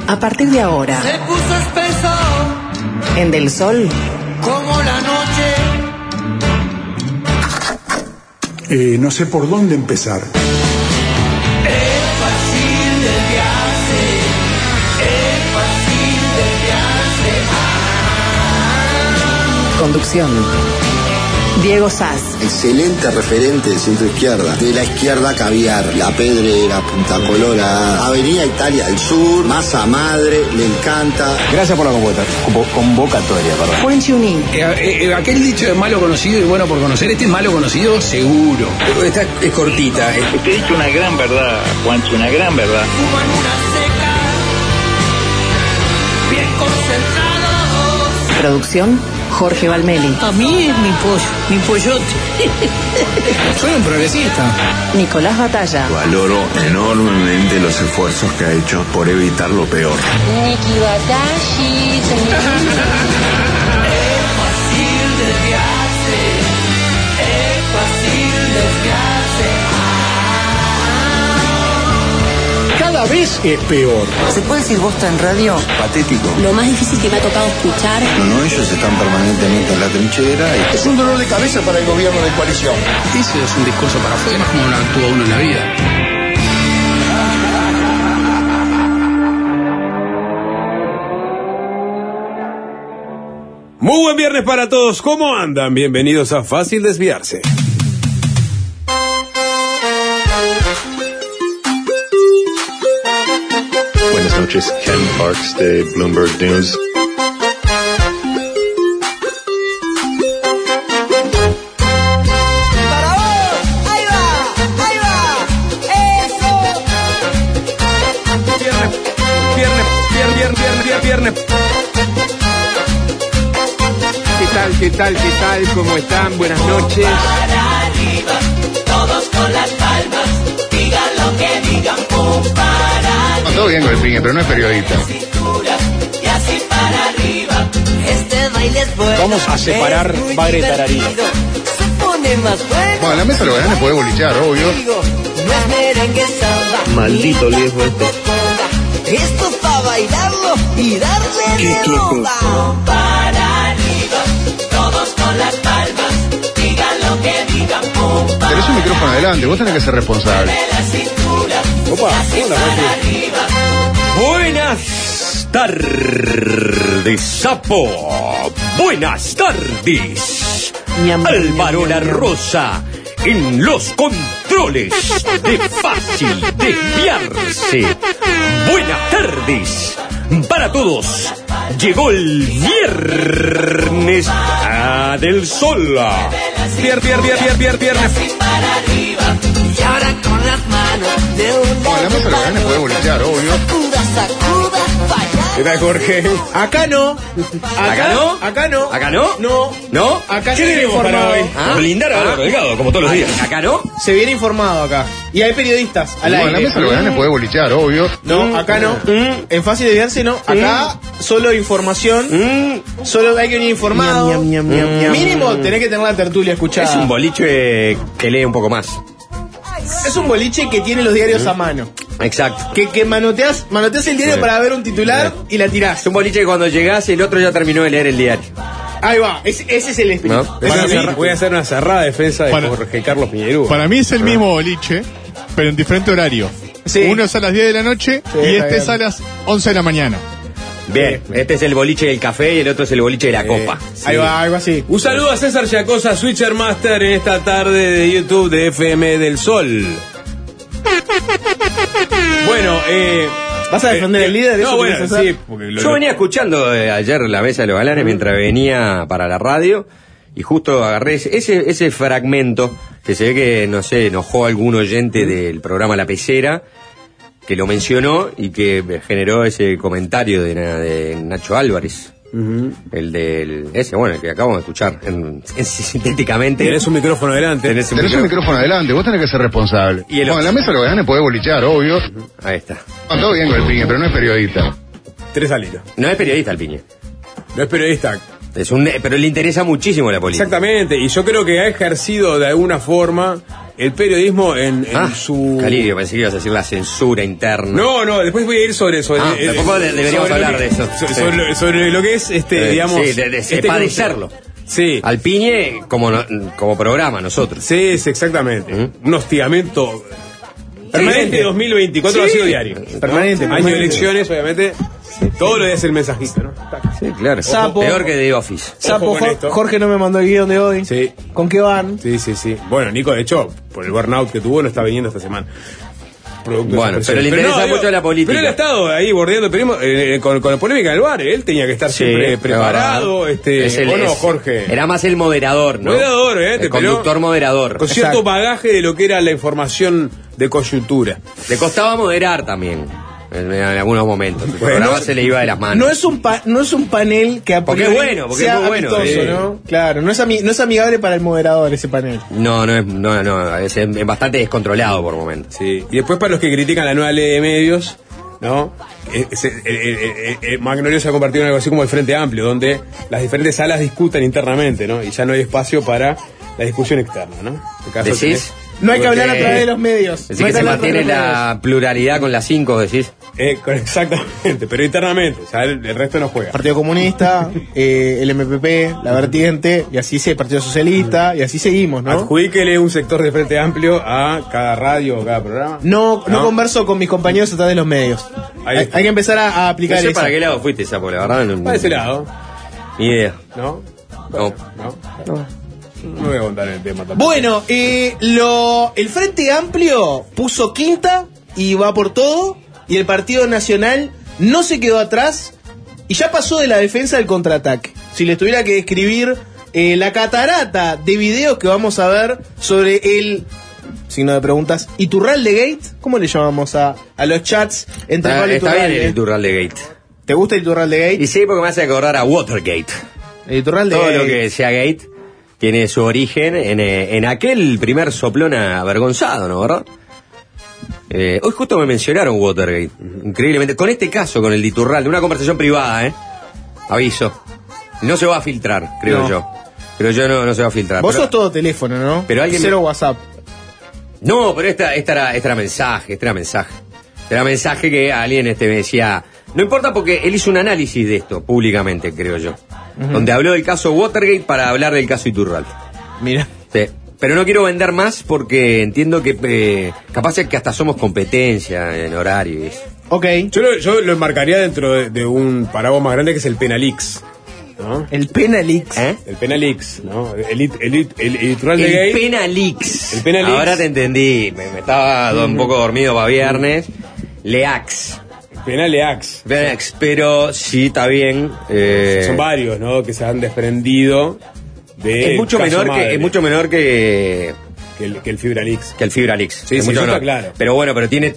A partir de ahora, se puso espeso en Del Sol, como la noche. No sé por dónde empezar. Es fácil desviarse, es fácil desviarse. conducción, Diego Sass. Excelente referente del centro izquierda. De la izquierda caviar, La Pedrera, Punta Colorada, Avenida Italia del Sur, Masa Madre, le encanta. Gracias por la convocatoria, perdón. Buen tuning. Aquel dicho de malo conocido y bueno por conocer, este es malo conocido seguro. Esta es cortita. Te he dicho una gran verdad, Juancho, una gran verdad. Como en una seca, bien concentrados. Producción, Jorge Valmeli. A mí es mi pollote. Soy un progresista. Nicolás Batalla. Valoro enormemente los esfuerzos que ha hecho por evitar lo peor. Niki Batashi, Es fácil desviarse, es fácil desviarse. Cada vez es peor. ¿Se puede decir bosta en radio? Patético. Lo más difícil que me ha tocado escuchar. No, ellos están permanentemente en la trinchera. Es un dolor de cabeza para el gobierno de coalición. Ese es un discurso para afuera, como no actúa uno en la vida. Muy buen viernes para todos. ¿Cómo andan? Bienvenidos a Fácil Desviarse. Buenas noches, Ken Parks de Bloomberg News. ¡Para vos! ¡Ahí va! ¡Ahí va! ¡Eso! Viernes. ¿Qué tal? ¿Cómo están? Buenas noches. Para arriba, todos con las palmas, digan lo que digan, pum, para arriba. Todo bien con el piñe, pero no es periodista. Cintura, y así para arriba. Este baile es bueno. Vamos a separar es muy bagre y divertido. tararina. Se pone más bueno. Bueno, la mesa lo ganan, puede bolichar, obvio. No es merengue samba. Maldito ni viejo este. conga. Esto es para bailarlo y darle de onda. Para arriba, todos con las palmas, digan lo que digan, pum, para Tenés un micrófono adelante, vos tenés que ser responsable. la cintura. Opa, Y así hola, para Jorge. arriba. Buenas tardes, sapo. Buenas tardes. Álvaro La Rosa en los controles de Fácil Desviarse. Buenas tardes para todos. Llegó el viernes del sol. Viernes. Así para arriba. Y ahora con las manos de un Bueno, la mesa lo ganan, puede bolichar, obvio. sacuda, ¿Qué tal, Jorge? Acá no. ¿Acá no? Acá no. ¿Acá no? No. ¿No? Acá ¿Qué se viene tenemos para informado. hoy? Blindar a Álvaro Delgado, como todos los días. ¿Acá no? Se viene informado acá. Y hay periodistas al Bueno, aire. la mesa lo ganan, puede bolichar, obvio. No, acá no. En Fácil Desviarse no. Acá solo información. Solo hay que venir informado. Mínimo tenés que tener la tertulia escuchada. Es un boliche que lee un poco más. Es un boliche que tiene los diarios a mano. Exacto. Que manoteas el diario Sí. para ver un titular y la tirás. Es un boliche que cuando llegás el otro ya terminó de leer el diario. Ahí va. Ese es el espíritu. ¿No? Voy a hacer una cerrada defensa de Jorge Carlos Piñerú. Para mí es el mismo boliche, pero en diferente horario. Sí. Uno es a las 10 de la noche Sí, y está este bien. es a las 11 de la mañana. Bien, este es el boliche del café y el otro es el boliche de la copa. Ahí va, algo así. Un saludo a César Yacosa, Switcher Master, en esta tarde de YouTube de FM del Sol. Bueno, ¿Vas a defender el líder? No, ¿Eso bueno, querés hacer? sí, porque Yo venía escuchando ayer la mesa de los galanes mientras venía para la radio y justo agarré ese fragmento que se ve que, no sé, enojó a algún oyente del programa La Pecera, que lo mencionó y que generó ese comentario de Nacho Álvarez. El ese, bueno, el que acabamos de escuchar sintéticamente. Tenés un micrófono delante. Tenés un micrófono adelante, vos tenés que ser responsable. Y el Bueno, otro. la mesa lo ganan, puede bolichar, obvio. Ahí está. Todo bien con el piñe, pero no es periodista. 3 al hilo. No es periodista el Piñe. No es periodista. Pero le interesa muchísimo la política. Exactamente, y yo creo que ha ejercido de alguna forma el periodismo en su... Calidio, pensé que ibas a decir la censura interna. No, después voy a ir sobre tampoco deberíamos hablar de eso. Sobre lo que es, digamos... Sí, de padecerlo. Sí. Al Piñe como programa, nosotros. Sí, exactamente. Un hostigamiento permanente. 2024 ha sido diario. Permanente. Año de elecciones, obviamente. Todos los días el mensajito, ¿no? Sí, claro. Sapo. Peor que The Office. Sapo, Jorge no me mandó el guión de hoy. Sí. ¿Con qué van? Sí. Bueno, Nico, de hecho, por el burnout que tuvo, no está viniendo esta semana. Bueno, pero le interesa mucho la política. Pero él ha estado ahí bordeando el periodismo con la polémica del bar. Él tenía que estar siempre preparado. Jorge. Era más el moderador, ¿no? Moderador, el conductor moderador. Con cierto bagaje de lo que era la información de coyuntura. Le costaba moderar también. En algunos momentos. El programa se le iba de las manos. No es un panel que porque es bueno, porque sea es muy bueno. Amistoso, ¿no? Claro, no es amigable para el moderador ese panel. No, es bastante descontrolado por momentos. Sí. Y después para los que critican la nueva ley de medios, ¿no? Magnolio se ha convertido en algo así como el Frente Amplio, donde las diferentes salas discutan internamente, ¿no? Y ya no hay espacio para la discusión externa, ¿no? ¿Decís? No hay que hablar a través de los medios. Decís que se mantiene la pluralidad con las 5, decís. Exactamente, pero internamente, o sea, el resto no juega. Partido Comunista, el MPP, la Vertiente, y así el Partido Socialista, y así seguimos, ¿no? Adjudíquele un sector de Frente Amplio a cada radio o cada programa. No converso con mis compañeros a través de los medios. Hay que empezar a aplicar eso. ¿Para qué lado fuiste, Sapo? La verdad, para ese lado. Ni idea. No voy a contar el tema tampoco. Bueno, el Frente Amplio puso quinta y va por todo, y el Partido Nacional no se quedó atrás y ya pasó de la defensa al contraataque. Si les tuviera que describir la catarata de videos que vamos a ver sobre el, signo de preguntas, Iturralde Gate, ¿cómo le llamamos a los chats entre Pablo y Iturralde? Está bien el Iturralde Gate. ¿Te gusta el Iturralde Gate? Y sí, porque me hace acordar a Watergate. El Iturralde Todo Gate. lo que sea Gate tiene su origen en aquel primer soplón avergonzado, ¿no? ¿Verdad? Hoy justo me mencionaron Watergate, increíblemente. Con este caso, con el de Iturralde, una conversación privada, Aviso. No se va a filtrar, creo yo. Creo yo no se va a filtrar. Vos sos todo teléfono, ¿no? Pero alguien cero WhatsApp. No, pero esta era mensaje. Era mensaje que alguien me decía... No importa porque él hizo un análisis de esto públicamente, creo yo. Donde habló del caso Watergate para hablar del caso Iturralde. Mira. Sí. Pero no quiero vender más porque entiendo que capaz es que hasta somos competencia en horario y eso. Ok. Yo lo enmarcaría dentro de un paraguas más grande que es el Penalix, ¿no? El Penalix. El Penalix, ¿no? El Iturralde el Gate. Penalix. El Penalix. Ahora te entendí. Me estaba un poco dormido para viernes. Leax. Penaleax. Pero sí, está bien. Son varios, ¿no? Que se han desprendido de. Es mucho menor que el Fibralix. Que el Fibralix. Sí, mucho está claro. Pero bueno,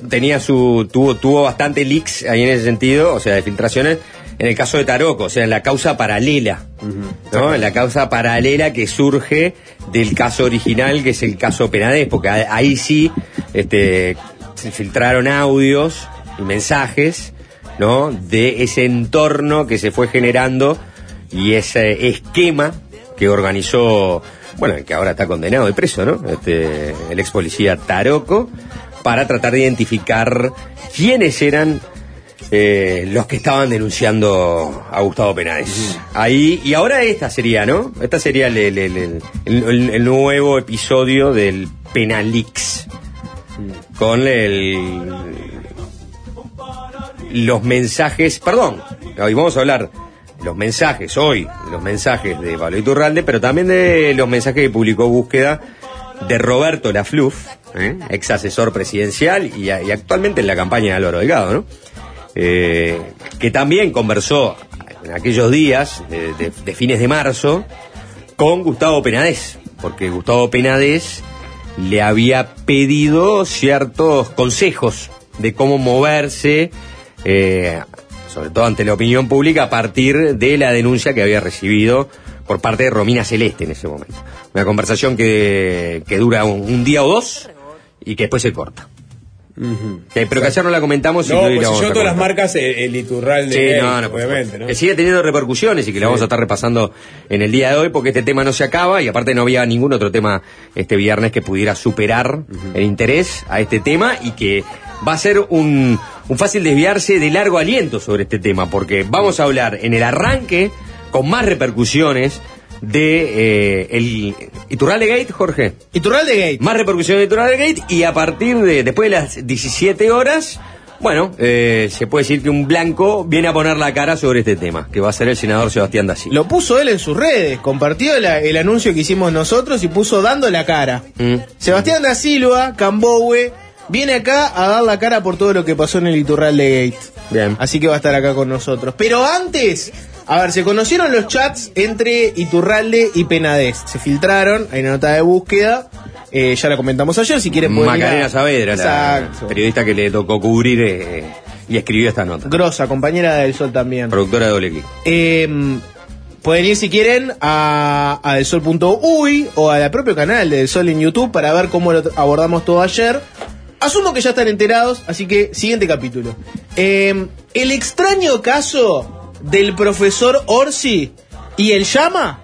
tuvo bastante leaks ahí en ese sentido, o sea, de filtraciones. En el caso de Taroco, o sea, en la causa paralela, ¿no? En la causa paralela que surge del caso original, que es el caso Penades, porque ahí sí se filtraron audios y mensajes, ¿no? De ese entorno que se fue generando y ese esquema que organizó, bueno, que ahora está condenado y preso, ¿no? El ex policía Taroco, para tratar de identificar quiénes eran los que estaban denunciando a Gustavo Penades. Ahí, y ahora esta sería, ¿no? Esta sería el nuevo episodio del Penalix. Con los mensajes, hoy vamos a hablar los mensajes de Pablo Iturralde, pero también de los mensajes que publicó Búsqueda de Roberto Lafluf, ex asesor presidencial y actualmente en la campaña de Álvaro Delgado, ¿no? Que también conversó en aquellos días de fines de marzo con Gustavo Penades, porque Gustavo Penades le había pedido ciertos consejos de cómo moverse, sobre todo ante la opinión pública, a partir de la denuncia que había recibido por parte de Romina Celeste en ese momento. Una conversación que dura un día o dos y que después se corta. Pero que ayer no la comentamos y no, hoy pues la vamos yo a todas las comentar. marcas, el Iturralde, Sí, obviamente, ¿no? Que sigue teniendo repercusiones y que la vamos a estar repasando en el día de hoy porque este tema no se acaba y aparte no había ningún otro tema este viernes que pudiera superar el interés a este tema y que va a ser un fácil desviarse de largo aliento sobre este tema porque vamos a hablar en el arranque con más repercusiones de el Iturralde Gate, Jorge. Iturralde Gate. Más repercusiones de Iturralde Gate y a partir de después de las 17 horas, bueno, se puede decir que un blanco viene a poner la cara sobre este tema, que va a ser el senador Sebastián Da Silva. Lo puso él en sus redes, compartió el anuncio que hicimos nosotros y puso dando la cara. Sebastián Da Silva, Cambowe, viene acá a dar la cara por todo lo que pasó en el Iturralde Gate. Bien. Así que va a estar acá con nosotros. Pero antes, a ver, se conocieron los chats entre Iturralde y Penades. Se filtraron, hay una nota de búsqueda. Ya la comentamos ayer, si quieren pueden ir Macarena Saavedra, la Exacto. periodista que le tocó cubrir y escribió esta nota. Grosa, compañera del Sol también. Productora de Doble Clic. Pueden ir si quieren a delsol.uy o a la propio canal de Del Sol en YouTube para ver cómo lo abordamos todo ayer. Asumo que ya están enterados, así que siguiente capítulo. El extraño caso del profesor Orsi y el llama.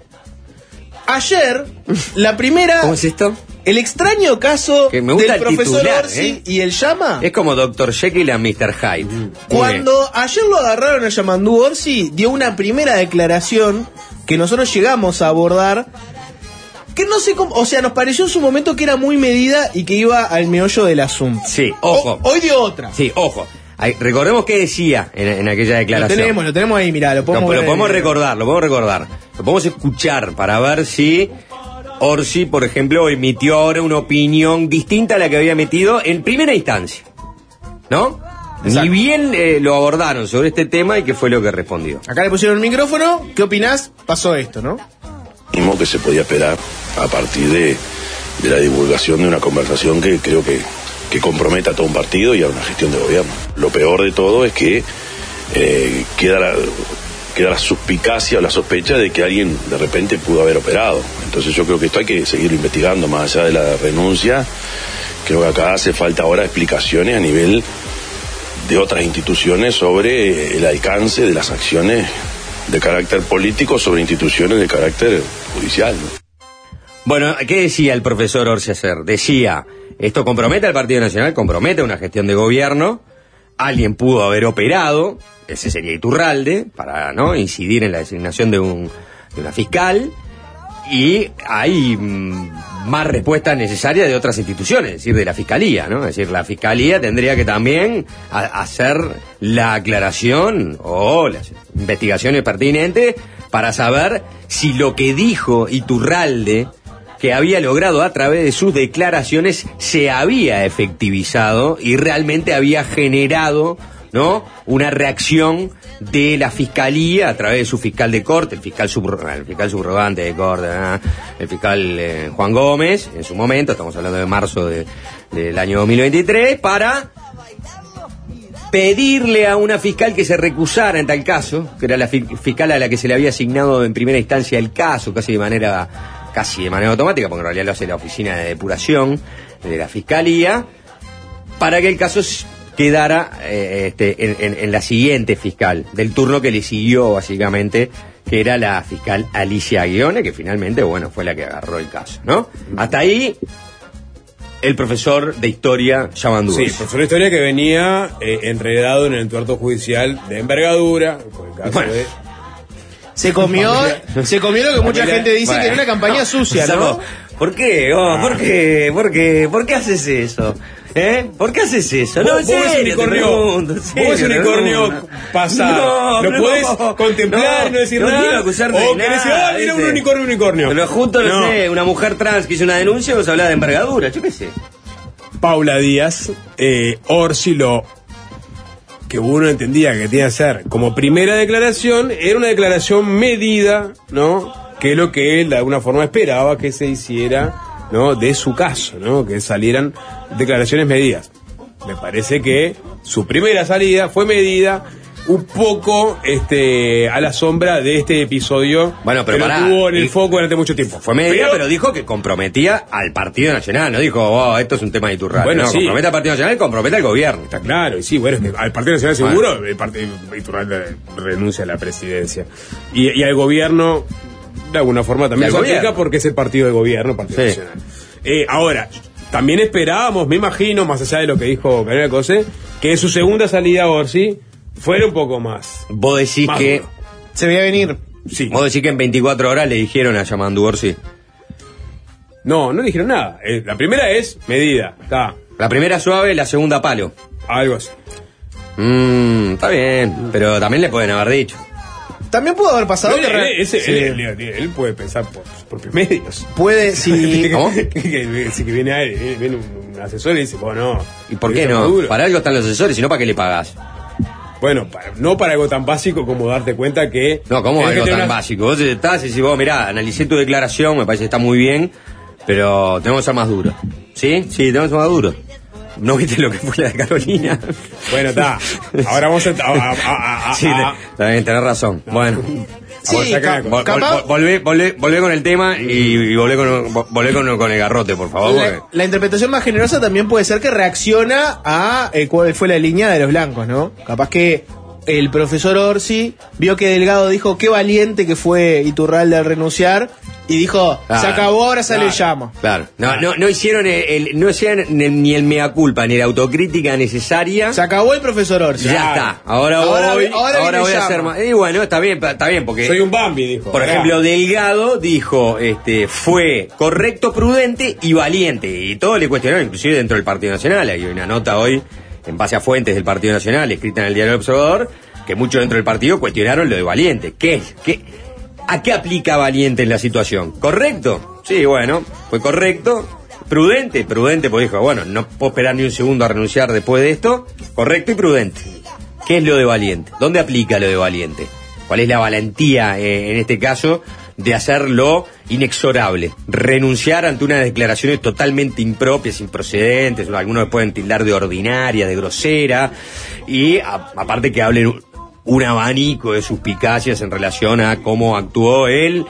Ayer, la primera... ¿Cómo es esto? El extraño caso que me gusta del el profesor titular, Orsi y el llama. Es como Dr. Jekyll a Mr. Hyde. Cuando ayer lo agarraron a Yamandú Orsi, dio una primera declaración que nosotros llegamos a abordar, que no sé cómo, o sea, nos pareció en su momento que era muy medida y que iba al meollo del asunto. Sí, ojo. Hoy dio otra. Sí, ojo. Recordemos qué decía en aquella declaración. Lo tenemos ahí, mirá, lo podemos ver. Lo podemos recordar. Lo podemos escuchar para ver si Orsi, por ejemplo, emitió ahora una opinión distinta a la que había emitido en primera instancia. ¿No? Exacto. Ni bien lo abordaron sobre este tema y qué fue lo que respondió. Acá le pusieron el micrófono. ¿Qué opinás? Pasó esto, ¿no? Que se podía esperar a partir de la divulgación de una conversación que creo que comprometa a todo un partido y a una gestión de gobierno. Lo peor de todo es que queda la suspicacia o la sospecha de que alguien de repente pudo haber operado. Entonces yo creo que esto hay que seguirlo investigando más allá de la renuncia. Creo que acá hace falta ahora explicaciones a nivel de otras instituciones sobre el alcance de las acciones de carácter político sobre instituciones de carácter judicial, ¿no? Bueno, ¿qué decía el profesor Orsi ayer? Decía, esto compromete al Partido Nacional, compromete una gestión de gobierno, alguien pudo haber operado, ese sería Iturralde, para no incidir en la designación de una fiscal, y hay más respuestas necesarias de otras instituciones, es decir, de la Fiscalía, ¿no? Es decir, la Fiscalía tendría que también hacer la aclaración o las investigaciones pertinentes para saber si lo que dijo Iturralde, que había logrado a través de sus declaraciones, se había efectivizado y realmente había generado, ¿no?, una reacción de la Fiscalía a través de su fiscal de corte, el fiscal subrogante de corte, el fiscal Juan Gómez, en su momento, estamos hablando de marzo del año 2023, para pedirle a una fiscal que se recusara en tal caso, que era la fiscal a la que se le había asignado en primera instancia el caso, casi de manera automática, porque en realidad lo hace la oficina de depuración de la Fiscalía, para que el caso quedara en la siguiente fiscal del turno que le siguió, básicamente, que era la fiscal Alicia Aguione, que finalmente, bueno, fue la que agarró el caso, ¿no? Hasta ahí, el profesor de historia Yamandú. Sí, profesor de historia que venía enredado en el entuerto judicial de envergadura, por el caso de... Se comió lo que mucha gente dice que era una campaña sucia, ¿no? ¿Por qué? ¿Por qué haces eso? ¿Por qué haces eso? Vos ese unicornio pasado. Lo podés contemplar, no decir nada. O querés decir, mira un unicornio. Pero junto, no sé, una mujer trans que hizo una denuncia, vos hablás de envergadura, yo qué sé. Paula Díaz, Orsi que uno entendía que tenía que hacer como primera declaración, era una declaración medida, ¿no? Que es lo que él de alguna forma esperaba que se hiciera, ¿no?, de su caso, ¿no?, que salieran declaraciones medidas. Me parece que su primera salida fue medida, un poco a la sombra de este episodio. Bueno, pero que lo tuvo en el foco durante mucho tiempo. Fue medida, pero dijo que comprometía al Partido Nacional. No dijo, esto es un tema de Iturralde. Bueno, no, sí. compromete al Partido Nacional y compromete al gobierno. Está claro, y sí, bueno, es que al Partido Nacional seguro, el Partido Iturralde renuncia a la presidencia. Y al gobierno, de alguna forma, también se aplica porque es el partido de gobierno, Partido Nacional. Ahora, también esperábamos, me imagino, más allá de lo que dijo Karina Cosé, que en su segunda salida a Orsi fuera un poco más. Vos decís más que... duro. Se veía venir. Sí. Vos decís que en 24 horas le dijeron a Yamandu Orsi. No dijeron nada. La primera es medida. Está. La primera suave, la segunda palo. Algo así. Está bien, pero también le pueden haber dicho. También pudo haber pasado él puede pensar por sus propios medios. Puede, sí. ¿Cómo? que viene un asesor y dice, bueno, ¿Y por qué no? Maduro. Para algo están los asesores, si no, ¿para qué le pagás? Bueno, no para algo tan básico como darte cuenta que... No, ¿cómo algo tan básico? Vos estás y decís, vos, mirá, analicé tu declaración, me parece que está muy bien, pero tenemos que ser más duros. ¿Sí? Sí, tenemos que ser más duros. ¿No viste lo que fue la de Carolina? Bueno, está. Ahora vamos a sí, tenés razón. Bueno. Sí, volvé con el tema y volvé con el garrote, por favor. La interpretación más generosa también puede ser que reacciona a cuál fue la línea de los blancos, ¿no? Capaz que el profesor Orsi vio que Delgado dijo qué valiente que fue Iturralde al renunciar y dijo, se acabó, ahora sale el llama. Claro. No hicieron ni el mea culpa ni la autocrítica necesaria. Se acabó el profesor Orsi. Ya está. Ahora voy a hacer más. Y bueno, está bien porque soy un Bambi, dijo. Por ejemplo, Delgado dijo, fue correcto, prudente y valiente. Y todo le cuestionaron, inclusive dentro del Partido Nacional. Hay una nota hoy en base a fuentes del Partido Nacional, escrita en el Diario del Observador, que muchos dentro del partido cuestionaron lo de valiente. ¿A qué aplica valiente en la situación? ¿Correcto? Sí, bueno, fue correcto. Prudente, porque dijo, bueno, no puedo esperar ni un segundo a renunciar después de esto. Correcto y prudente. ¿Qué es lo de valiente? ¿Dónde aplica lo de valiente? ¿Cuál es la valentía, en este caso, de hacerlo inexorable? Renunciar ante unas declaraciones totalmente impropias, improcedentes, algunos pueden tildar de ordinaria, de grosera, y aparte que hablen un abanico de suspicacias en relación a cómo actuó él,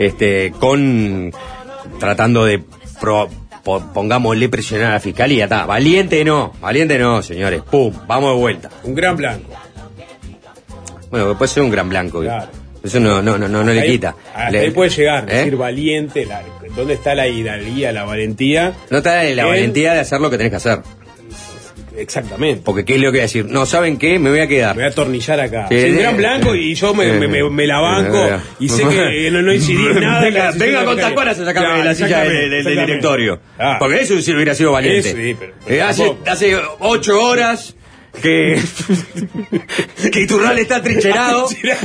tratando de pongámosle presionar a la fiscalía. Valiente no, señores, pum, vamos de vuelta. Un gran blanco. Bueno, puede ser un gran blanco. Claro. Eso no le quita. Ahí puede llegar, decir valiente, ¿dónde está la hidalguía, la valentía? No está la valentía de hacer lo que tenés que hacer. Exactamente. Porque ¿qué es lo que voy a decir? No, ¿saben qué? Me voy a quedar. Me voy a atornillar acá. Sí, un gran blanco y yo me la banco y sé que no incidí en nada. Venga con tacones a sacarme de la silla del directorio. Porque eso sí hubiera sido valiente. Sí, pero hace 8 horas que Iturralde está trincherado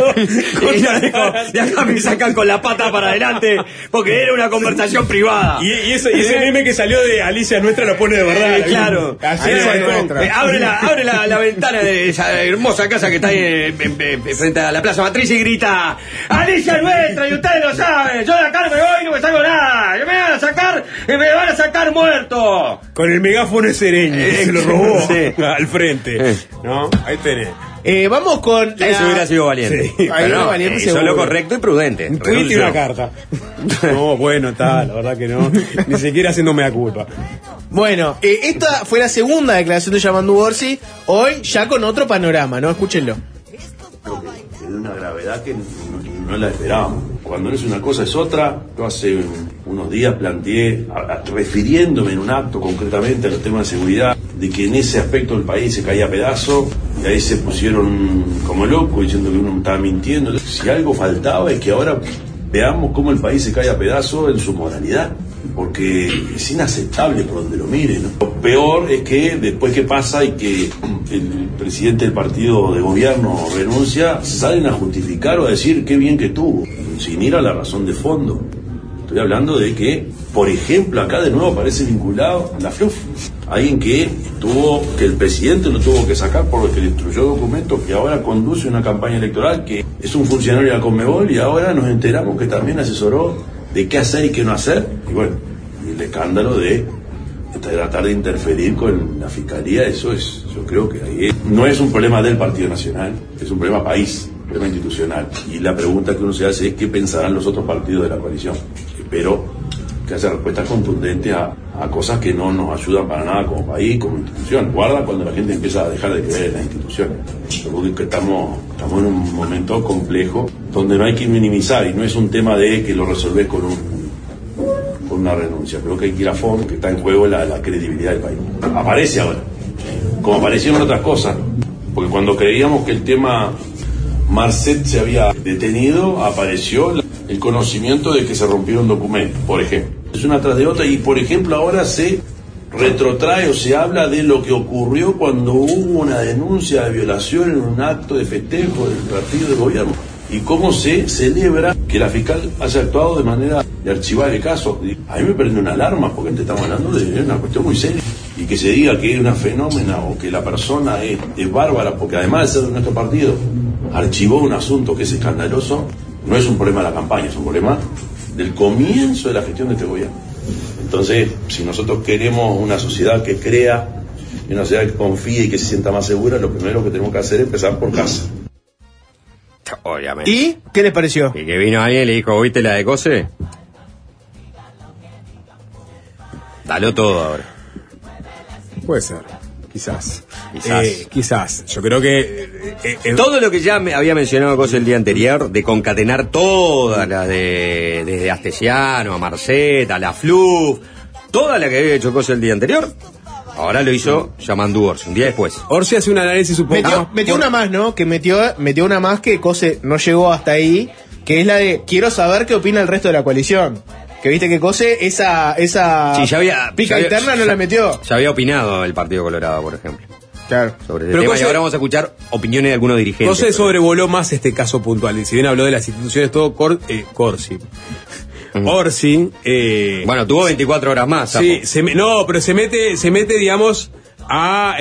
y acá me sacan con la pata para adelante porque era una conversación privada y ese meme que salió de Alicia Nuestra lo pone de verdad. Claro. Abre la ventana de esa hermosa casa que está ahí frente a la Plaza Matriz y grita: Alicia Nuestra, y ustedes lo saben, yo de acá no me voy y no me salgo nada, me van a sacar muerto. Con el megáfono ese Sereñi se lo robó al frente. ¿No? Ahí tenés. Vamos con... Eso hubiera sido valiente. Sí, valiente eso es lo correcto y prudente. Un tweet y una carta. No, bueno, la verdad que no. Ni siquiera haciéndome la culpa. Bueno, esta fue la segunda declaración de Yamandu Orsi. Hoy ya con otro panorama, ¿no? Escúchenlo. Creo que de una gravedad que no la esperábamos. Cuando no es una cosa es otra. Yo hace unos días planteé, refiriéndome en un acto concretamente a los temas de seguridad, de que en ese aspecto el país se caía a pedazos, y ahí se pusieron como locos diciendo que uno estaba mintiendo. Si algo faltaba es que ahora veamos cómo el país se cae a pedazos en su moralidad, porque es inaceptable por donde lo miren, ¿no? Lo peor es que después que pasa y que el presidente del partido de gobierno renuncia, salen a justificar o a decir qué bien que estuvo, sin ir a la razón de fondo. Estoy hablando de que, por ejemplo, acá de nuevo aparece vinculado la FLUF, alguien que el presidente lo tuvo que sacar porque le instruyó documentos, que ahora conduce una campaña electoral, que es un funcionario de la Conmebol, y ahora nos enteramos que también asesoró de qué hacer y qué no hacer, y bueno, el escándalo de tratar de interferir con la fiscalía, eso es, yo creo que ahí no es un problema del Partido Nacional, es un problema país, un problema institucional. Y la pregunta que uno se hace es qué pensarán los otros partidos de la coalición. Espero que haya respuestas contundentes a cosas que no nos ayudan para nada como país, como institución. Guarda cuando la gente empieza a dejar de creer en las instituciones. Yo creo que estamos en un momento complejo donde no hay que minimizar, y no es un tema de que lo resolvés con una renuncia. Creo que hay que ir a fondo, que está en juego la credibilidad del país. Aparece ahora, como aparecieron otras cosas, porque cuando creíamos que el tema Marcet se había detenido, apareció el conocimiento de que se rompieron documentos, por ejemplo. Es una tras de otra, y por ejemplo ahora se retrotrae o se habla de lo que ocurrió cuando hubo una denuncia de violación en un acto de festejo del partido de gobierno, y cómo se celebra que la fiscal haya actuado de manera de archivar el caso. A mí me prende una alarma, porque estamos hablando de una cuestión muy seria, y que se diga que es una fenómena o que la persona es bárbara, porque además de ser de nuestro partido archivó un asunto que es escandaloso. No es un problema de la campaña, es un problema del comienzo de la gestión de este gobierno. Entonces, si nosotros queremos una sociedad que crea, y una sociedad que confíe y que se sienta más segura, lo primero que tenemos que hacer es empezar por casa. Obviamente. ¿Y qué les pareció? Y que vino alguien y le dijo, ¿viste la de Cose? Dalo todo ahora. Puede ser, quizás. Quizás. Yo creo que... todo lo que ya me había mencionado Cose el día anterior, de concatenar todas las desde Astesiano a Marcet, a la Fluff, toda la que había hecho Cose el día anterior, ahora lo hizo llamando Orsi, un día después. Orsi hace un análisis un poco... Metió una más, ¿no? Que metió una más que Cose no llegó hasta ahí, que es la de quiero saber qué opina el resto de la coalición. Que viste que Cose esa sí, ya había, pica interna no la metió. Ya había opinado el Partido Colorado, por ejemplo. Claro. Sobre el tema, y ahora vamos a escuchar opiniones de algunos dirigentes. Cose sobrevoló más este caso puntual, y si bien habló de las instituciones, todo Orsi. Bueno, tuvo 24 horas más. Sí, pero se mete, digamos, a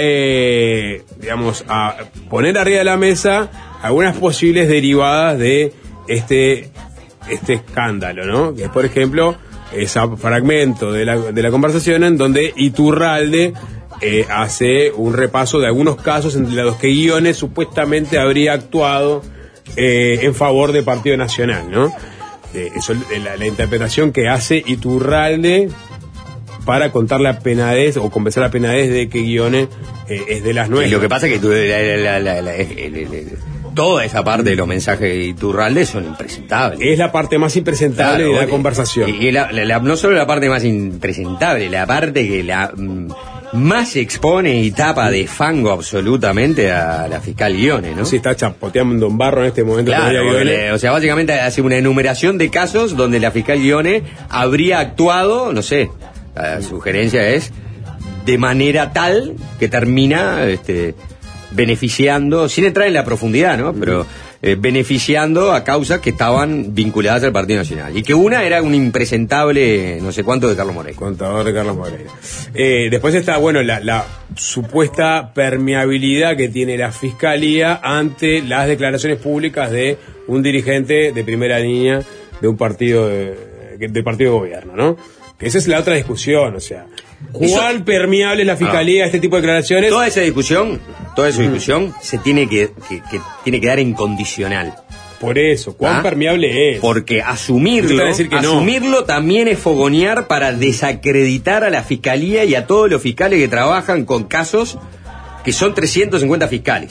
poner arriba de la mesa algunas posibles derivadas de este escándalo, ¿no? Que es, por ejemplo, ese fragmento de la conversación en donde Iturralde hace un repaso de algunos casos entre los que Guiones supuestamente habría actuado en favor del Partido Nacional, ¿no? Eso, la interpretación que hace Iturralde para contar la penadez o convencer la penadez de que Guiones es de las nuestras. Y lo que pasa es que toda esa parte de los mensajes de Iturralde son impresentables. Es la parte más impresentable de la conversación. Y no solo la parte más impresentable, la parte que más expone y tapa de fango absolutamente a la fiscal Guiones, ¿no? Sí, está chapoteando un barro en este momento. Claro, o sea, básicamente hace una enumeración de casos donde la fiscal Guiones habría actuado, no sé, la sugerencia es de manera tal que termina beneficiando, sin entrar en la profundidad, ¿no? Pero beneficiando a causas que estaban vinculadas al Partido Nacional. Y que una era un impresentable, no sé cuánto, de Carlos Moreira. Contador de Carlos Moreira. Después está, bueno, la supuesta permeabilidad que tiene la Fiscalía ante las declaraciones públicas de un dirigente de primera línea de un partido del partido de gobierno, ¿no? Que esa es la otra discusión, o sea, ¿cuán permeable es la Fiscalía a este tipo de declaraciones? Toda esa discusión se tiene que dar en condicional. Por eso, ¿cuán permeable es? Porque asumirlo también es fogonear para desacreditar a la Fiscalía y a todos los fiscales que trabajan con casos que son 350 fiscales.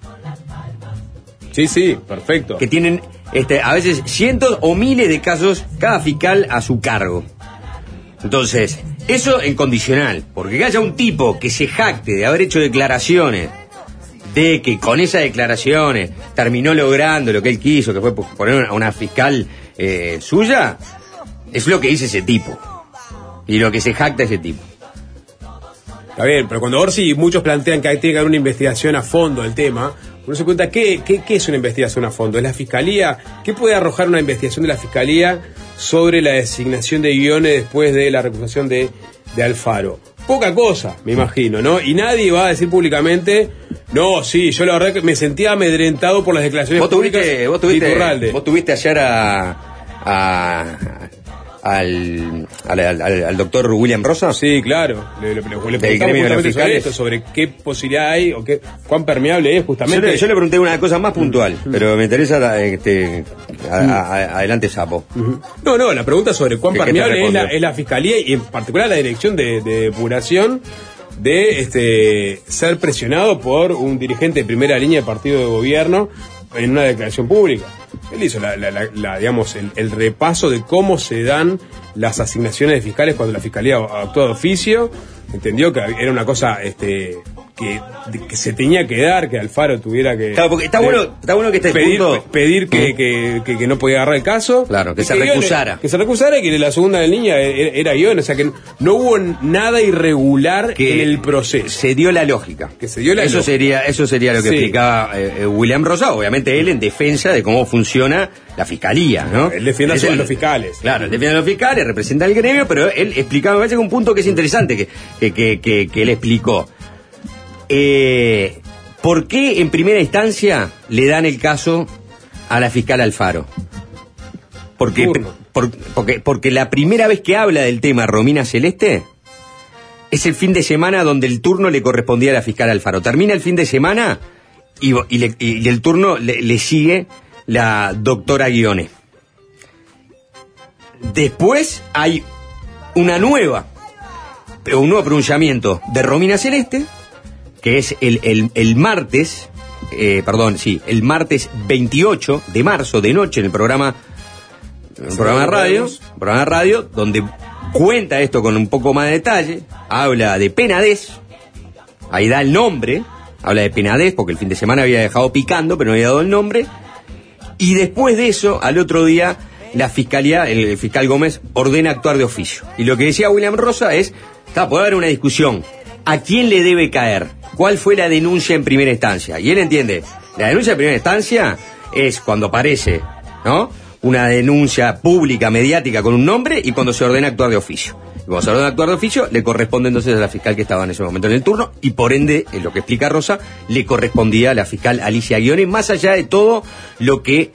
Sí, perfecto. Que tienen a veces cientos o miles de casos cada fiscal a su cargo. Entonces, eso en condicional, porque que haya un tipo que se jacte de haber hecho declaraciones, de que con esas declaraciones terminó logrando lo que él quiso, que fue poner a una fiscal suya, es lo que dice ese tipo, y lo que se jacta ese tipo. Está bien, pero cuando Orsi y muchos plantean que hay que haber una investigación a fondo del tema, uno se pregunta, ¿qué es una investigación a fondo? ¿Es la Fiscalía? ¿Qué puede arrojar una investigación de la Fiscalía sobre la designación de Guiones después de la recusación de Alfaro? Poca cosa, me imagino, ¿no? Y nadie va a decir públicamente, no, sí, yo la verdad que me sentía amedrentado por las declaraciones públicas de Iturralde. Vos tuviste ayer al doctor William Rosa. Sí, claro. Le preguntamos justamente sobre esto, sobre qué posibilidad hay o cuán permeable es justamente. Yo le pregunté una cosa más puntual, pero me interesa adelante, Sapo. No, la pregunta sobre cuán permeable es la Fiscalía y en particular la Dirección de Depuración de ser presionado por un dirigente de primera línea de partido de gobierno en una declaración pública. Él hizo digamos, el repaso de cómo se dan las asignaciones de fiscales cuando la Fiscalía actúa de oficio. Entendió que era una cosa que se tenía que dar, que Alfaro tuviera que... Claro, porque está bueno que esté pedir que no podía agarrar el caso. Claro, que se recusara. Que se recusara y que la segunda línea era guión. O sea, que no hubo nada irregular en el proceso. Se dio la lógica. Eso sería lo que explicaba William Rosa, obviamente él en defensa de cómo funciona la Fiscalía, ¿no? Él defiende a los fiscales. Claro, él defiende a los fiscales, representa al gremio, pero él explicaba, me parece que un punto que es interesante que él explicó. ¿Por qué en primera instancia le dan el caso a la fiscal Alfaro? Porque la primera vez que habla del tema Romina Celeste es el fin de semana donde el turno le correspondía a la fiscal Alfaro. Termina el fin de semana y el turno le sigue la doctora Guione. Después hay un nuevo pronunciamiento de Romina Celeste, que es el martes, el martes 28 de marzo de noche en el programa de radio, donde cuenta esto con un poco más de detalle, habla de Penades, ahí da el nombre, habla de Penades porque el fin de semana había dejado picando, pero no había dado el nombre, y después de eso, al otro día, la fiscalía, el fiscal Gómez, ordena actuar de oficio. Y lo que decía William Rosa es, puede haber una discusión, ¿a quién le debe caer? ¿Cuál fue la denuncia en primera instancia? Y él entiende, la denuncia en primera instancia es cuando aparece, ¿no?, una denuncia pública, mediática, con un nombre, y cuando se ordena actuar de oficio. Y cuando se ordena actuar de oficio, le corresponde entonces a la fiscal que estaba en ese momento en el turno, y por ende, en lo que explica Rosa, le correspondía a la fiscal Alicia Guione, más allá de todo lo que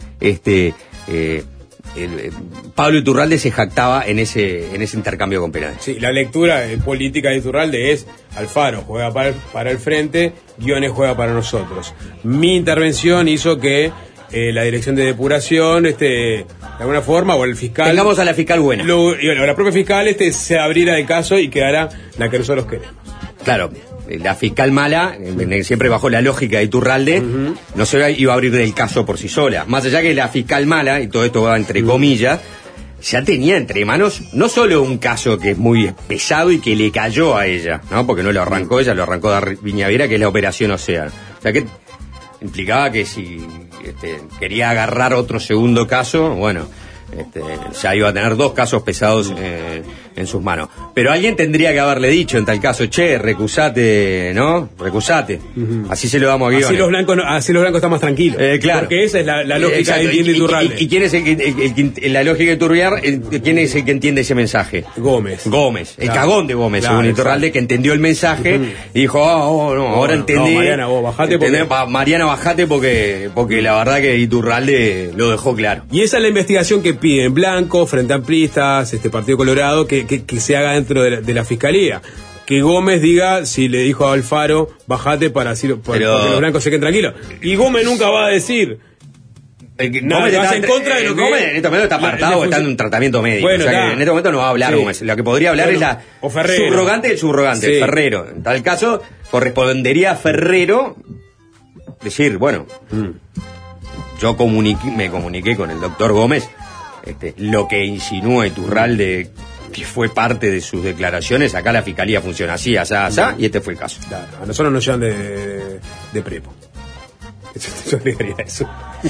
Pablo Iturralde se jactaba en ese intercambio con Penades. Sí, la lectura política de Iturralde es: Alfaro juega para el frente, Guione juega para nosotros. Mi intervención hizo que la Dirección de Depuración, de alguna forma, o el fiscal... Tengamos a la fiscal buena. La propia fiscal se abriera del caso y quedara la que nosotros queremos. Claro. La fiscal mala, siempre bajo la lógica de Iturralde, no se iba a abrir del caso por sí sola. Más allá que la fiscal mala, y todo esto va entre comillas, ya tenía entre manos no solo un caso que es muy pesado y que le cayó a ella, ¿no? Porque no lo arrancó ella, lo arrancó de Viñavera, que es la Operación Océano. O sea que implicaba que si quería agarrar otro segundo caso, bueno, ya iba a tener dos casos pesados en sus manos. Pero alguien tendría que haberle dicho en tal caso: che, recusate, ¿no? Recusate. Así se lo damos a Guione. Así los blancos están más tranquilos. Claro. Porque esa es la lógica que entiende Iturralde. ¿Y quién es la lógica de Iturralde? ¿Quién es el que entiende ese mensaje? Gómez. El cagón de Gómez, claro, según Iturralde, que entendió el mensaje y dijo: ahora entendí. No, Mariana, vos bajate. Mariana, bajate porque la verdad que Iturralde lo dejó claro. Y esa es la investigación que piden Blanco, Frente Amplistas, Partido Colorado, que se haga dentro de la Fiscalía. Que Gómez diga si le dijo a Alfaro: bajate para porque los blancos se queden tranquilos. Y Gómez nunca va a decir nada, vas en contra de lo que... Gómez en este momento está apartado, está en un tratamiento médico. Bueno, o sea que en este momento no va a hablar Gómez. Lo que podría hablar es la subrogante, sí. Ferrero. En tal caso, correspondería a Ferrero decir: bueno, yo me comuniqué con el doctor Gómez, lo que insinúa Iturralde, que fue parte de sus declaraciones, acá la fiscalía funciona así, asá, y este fue el caso. Claro, a nosotros nos llevan de prepo. Yo diría eso.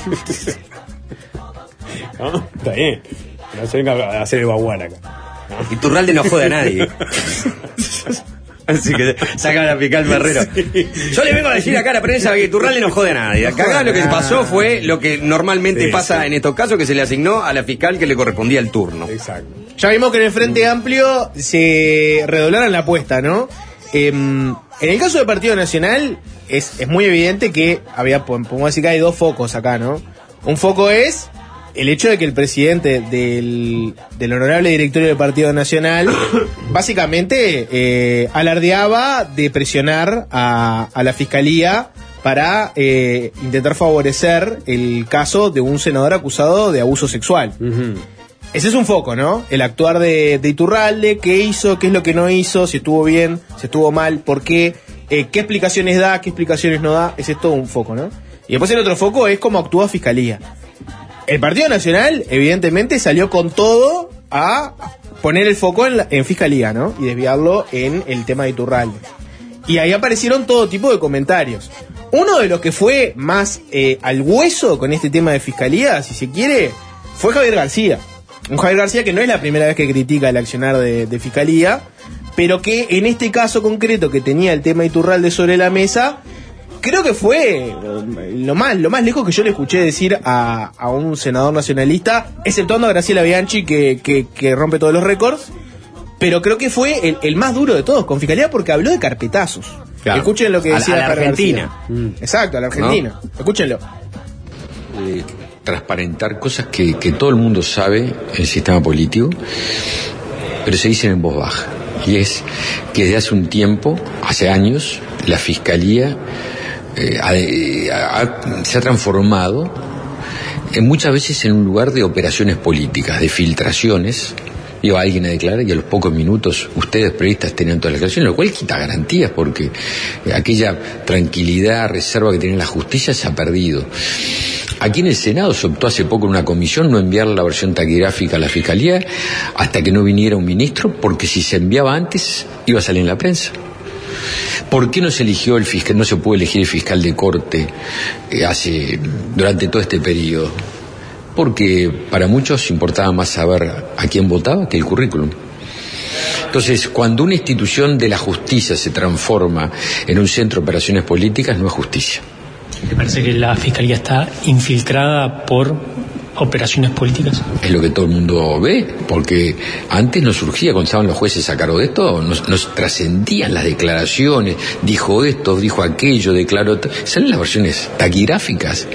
¿No? Está bien. No se venga a hacer el baguán acá. ¿No? Iturralde no jode a nadie. Así que saca a la fiscal Ferrero. Sí. Yo le vengo a decir acá a la prensa que Iturralde no jode a nadie. Acá lo que pasó fue lo que normalmente pasa en estos casos, que se le asignó a la fiscal que le correspondía el turno. Exacto. Ya vimos que en el Frente Amplio se redoblaron la apuesta, ¿no? En el caso del Partido Nacional es muy evidente que podemos decir que hay dos focos acá, ¿no? Un foco es el hecho de que el presidente del honorable directorio del Partido Nacional básicamente alardeaba de presionar a la Fiscalía para intentar favorecer el caso de un senador acusado de abuso sexual. Ese es un foco, ¿no? El actuar de Iturralde, qué hizo, qué es lo que no hizo, si estuvo bien, si estuvo mal, por qué, qué explicaciones da, qué explicaciones no da. Ese es todo un foco, ¿no? Y después el otro foco es cómo actúa Fiscalía. El Partido Nacional, evidentemente, salió con todo a poner el foco en Fiscalía, ¿no? Y desviarlo en el tema de Iturralde. Y ahí aparecieron todo tipo de comentarios. Uno de los que fue más al hueso con este tema de Fiscalía, si se quiere, fue Javier García. Un Javier García que no es la primera vez que critica el accionar de Fiscalía, pero que en este caso concreto que tenía el tema Iturralde sobre la mesa, creo que fue lo más lejos que yo le escuché decir a un senador nacionalista, exceptuando a Graciela Bianchi que rompe todos los récords, pero creo que fue el más duro de todos con Fiscalía porque habló de carpetazos. Claro. Escuchen lo que decía a la Argentina. Exacto, a la Argentina. ¿No? Escúchenlo. Transparentar cosas que todo el mundo sabe en el sistema político, pero se dicen en voz baja. Y es que desde hace un tiempo, hace años, la Fiscalía se ha transformado muchas veces en un lugar de operaciones políticas, de filtraciones. Iba alguien a declarar y a los pocos minutos ustedes periodistas tenían todas las declaraciones, lo cual quita garantías porque aquella tranquilidad, reserva que tenía la justicia se ha perdido. Aquí en el Senado se optó hace poco en una comisión no enviar la versión taquigráfica a la Fiscalía hasta que no viniera un ministro, porque si se enviaba antes iba a salir en la prensa. ¿Por qué no se eligió el fiscal, no se pudo elegir el fiscal de corte durante todo este periodo? Porque para muchos importaba más saber a quién votaba que el currículum. Entonces, cuando una institución de la justicia se transforma en un centro de operaciones políticas, no es justicia. ¿Te parece que la Fiscalía está infiltrada por operaciones políticas? Es lo que todo el mundo ve, porque antes no surgía, cuando estaban los jueces a cargo de esto, nos trascendían las declaraciones, dijo esto, dijo aquello, declaró... Salen las versiones taquigráficas.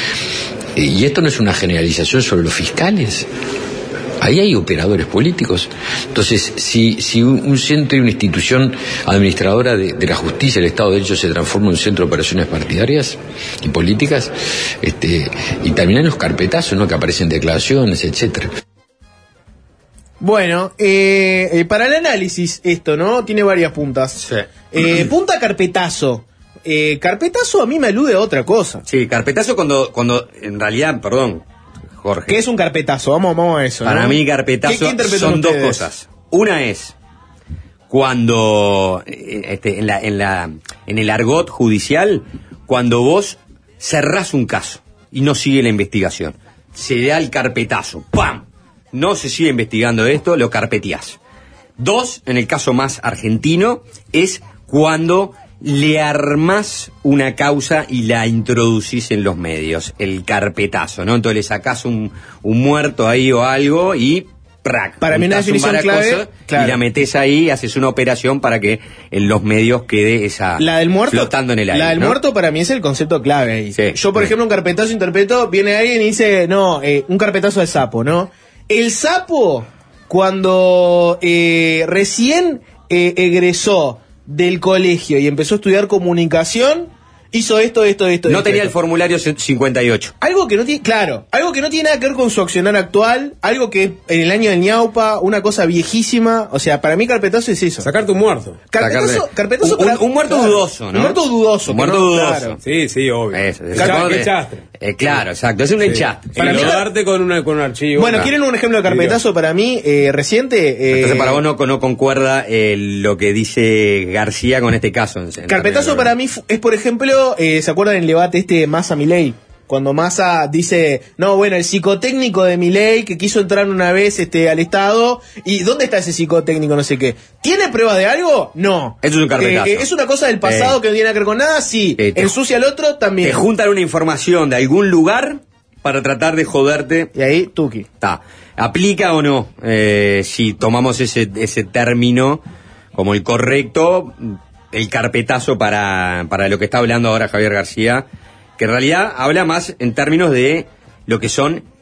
Y esto no es una generalización sobre los fiscales. Ahí hay operadores políticos. Entonces, si un centro y una institución administradora de la justicia, el Estado de Derecho, se transforma en un centro de operaciones partidarias y políticas, y terminan los carpetazos, ¿no?, que aparecen declaraciones, etcétera. Bueno, para el análisis esto, ¿no?, tiene varias puntas. Sí. Punta carpetazo. Carpetazo a mí me alude a otra cosa. Sí, carpetazo cuando en realidad, perdón, Jorge. ¿Qué es un carpetazo? Vamos a eso. Para ¿no? mí carpetazo son dos cosas. Una es cuando en el argot judicial, cuando vos cerrás un caso y no sigue la investigación, se da el carpetazo, ¡pam! No se sigue investigando esto, lo carpeteás. Dos, en el caso más argentino, es cuando le armás una causa y la introducís en los medios, el carpetazo, ¿no? Entonces le sacás un muerto ahí o algo y ¡prac! Para mí una definición clave, claro. Y la metés ahí, haces una operación para que en los medios quede esa la del muerto, flotando en el aire. La del muerto para mí es el concepto clave ahí. Sí, yo, por ejemplo, un carpetazo interpreto, viene alguien y dice, no, un carpetazo de sapo, ¿no? El sapo, cuando recién egresó del colegio y empezó a estudiar comunicación, hizo esto. No tenía el formulario 58. Algo que no tiene, claro, algo que no tiene nada que ver con su accionar actual, algo que en el año del ñaupa, una cosa viejísima. O sea, para mí carpetazo es eso. Sacarte un muerto. Carpetazo un muerto, claro, dudoso, ¿no? Un muerto dudoso. Un muerto dudoso. Claro. Sí, obvio. Eso, claro, exacto. Es un enchastre. Para mí darte con un archivo. Bueno, ¿quieren un ejemplo de carpetazo para mí reciente? Entonces para vos no concuerda lo que dice García con este caso. Carpetazo para mí es, por ejemplo, ¿se acuerdan del debate Massa-Milei? Cuando Massa dice, no, bueno, el psicotécnico de Milei que quiso entrar una vez al Estado, ¿y dónde está ese psicotécnico? No sé qué. ¿Tiene prueba de algo? No. Eso es un carpetazo. ¿Es una cosa del pasado que no tiene nada que ver con nada? Sí. ¿Ensucia al otro? También. Te juntan una información de algún lugar para tratar de joderte. Y ahí, tuki. Está. ¿Aplica o no? Si tomamos ese término como el correcto, el carpetazo para lo que está hablando ahora Javier García, que en realidad habla más en términos de lo que son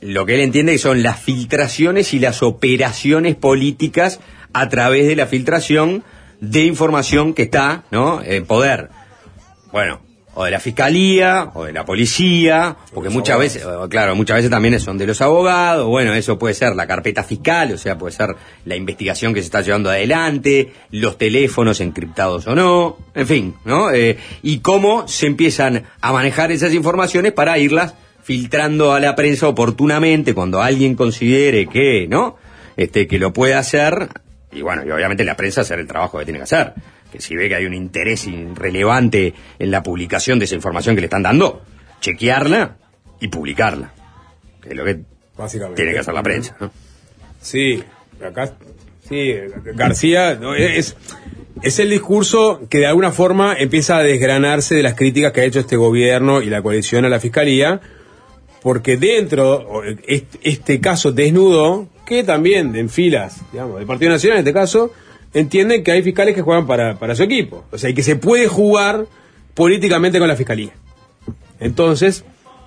lo que él entiende que son las filtraciones y las operaciones políticas a través de la filtración de información que está, ¿no?, en poder. Bueno, o de la fiscalía, o de la policía, porque muchas veces, claro, muchas veces también son de los abogados. Bueno, eso puede ser la carpeta fiscal, o sea, puede ser la investigación que se está llevando adelante, los teléfonos encriptados o no, en fin, ¿no? Y cómo se empiezan a manejar esas informaciones para irlas filtrando a la prensa oportunamente cuando alguien considere que, ¿no?, que lo puede hacer. Y bueno, y obviamente la prensa hacer el trabajo que tiene que hacer. Que si ve que hay un interés irrelevante en la publicación de esa información que le están dando, chequearla y publicarla. Que es lo que tiene que hacer la prensa, ¿no? Sí, acá, sí, García, no, es el discurso que de alguna forma empieza a desgranarse de las críticas que ha hecho este gobierno y la coalición a la fiscalía, porque dentro, este caso desnudo, que también en filas, digamos, del Partido Nacional en este caso, entienden que hay fiscales que juegan para su equipo. O sea, y que se puede jugar políticamente con la fiscalía. Entonces,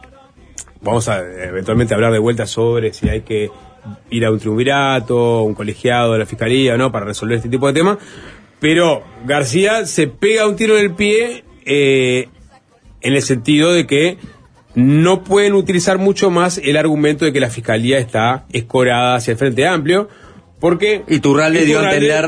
vamos a eventualmente hablar de vuelta sobre si hay que ir a un triunvirato, un colegiado de la fiscalía o no, para resolver este tipo de temas. Pero García se pega un tiro en el pie en el sentido de que no pueden utilizar mucho más el argumento de que la fiscalía está escorada hacia el Frente Amplio. Porque Iturralde dio a entender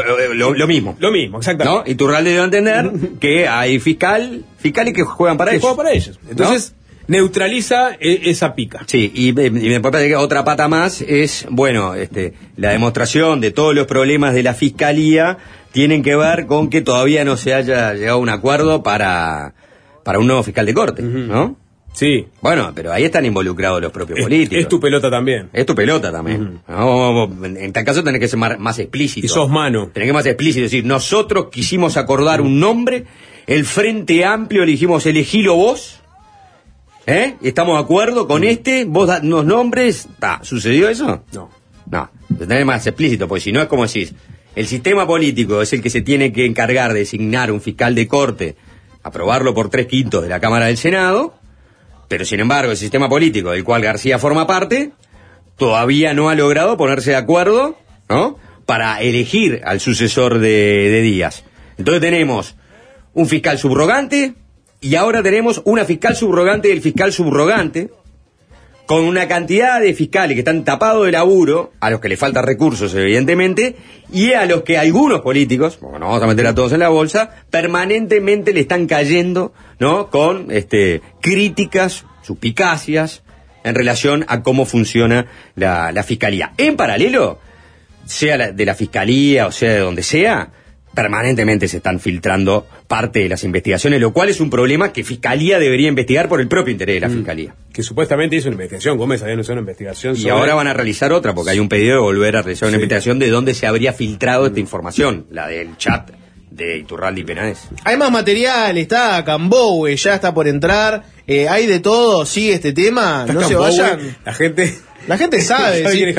lo mismo. Lo mismo, exactamente. ¿No? Iturralde dio a entender que hay fiscales que juegan para ellos. Juegan para ellos. Entonces, ¿no?, neutraliza esa pica. Sí, y me parece que otra pata más es, bueno, la demostración de todos los problemas de la fiscalía tienen que ver con que todavía no se haya llegado a un acuerdo para un nuevo fiscal de corte, ¿no? Sí. Bueno, pero ahí están involucrados los propios políticos. Es tu pelota también. Es tu pelota también. No, en tal caso tenés que ser más explícito. Y sos mano. Tenés que ser más explícito. Es decir, nosotros quisimos acordar un nombre, el Frente Amplio le dijimos, elegilo vos, estamos de acuerdo con vos nos nombres. ¿Sucedió eso? No. No, tenés que ser más explícito, porque si no es como decís, el sistema político es el que se tiene que encargar de designar un fiscal de corte, aprobarlo por 3/5 de la Cámara del Senado. Pero sin embargo, el sistema político del cual García forma parte todavía no ha logrado ponerse de acuerdo, ¿no?, para elegir al sucesor de Díaz. Entonces tenemos un fiscal subrogante y ahora tenemos una fiscal subrogante del fiscal subrogante, con una cantidad de fiscales que están tapados de laburo, a los que les faltan recursos evidentemente, y a los que algunos políticos, porque nos vamos a meter a todos en la bolsa, permanentemente le están cayendo, ¿no?, con críticas, suspicacias en relación a cómo funciona la fiscalía. En paralelo, sea de la fiscalía o sea de donde sea, permanentemente se están filtrando parte de las investigaciones, lo cual es un problema que Fiscalía debería investigar por el propio interés de la Fiscalía. Que supuestamente hizo una investigación, Gómez había anunciado una investigación y ahora van a realizar otra, porque hay un pedido de volver a realizar una investigación de dónde se habría filtrado esta información, la del chat de Iturralde y Penaes. Hay más material, está Cambowe, ya está por entrar, hay de todo, sigue este tema, no se vayan. La gente sabe. Si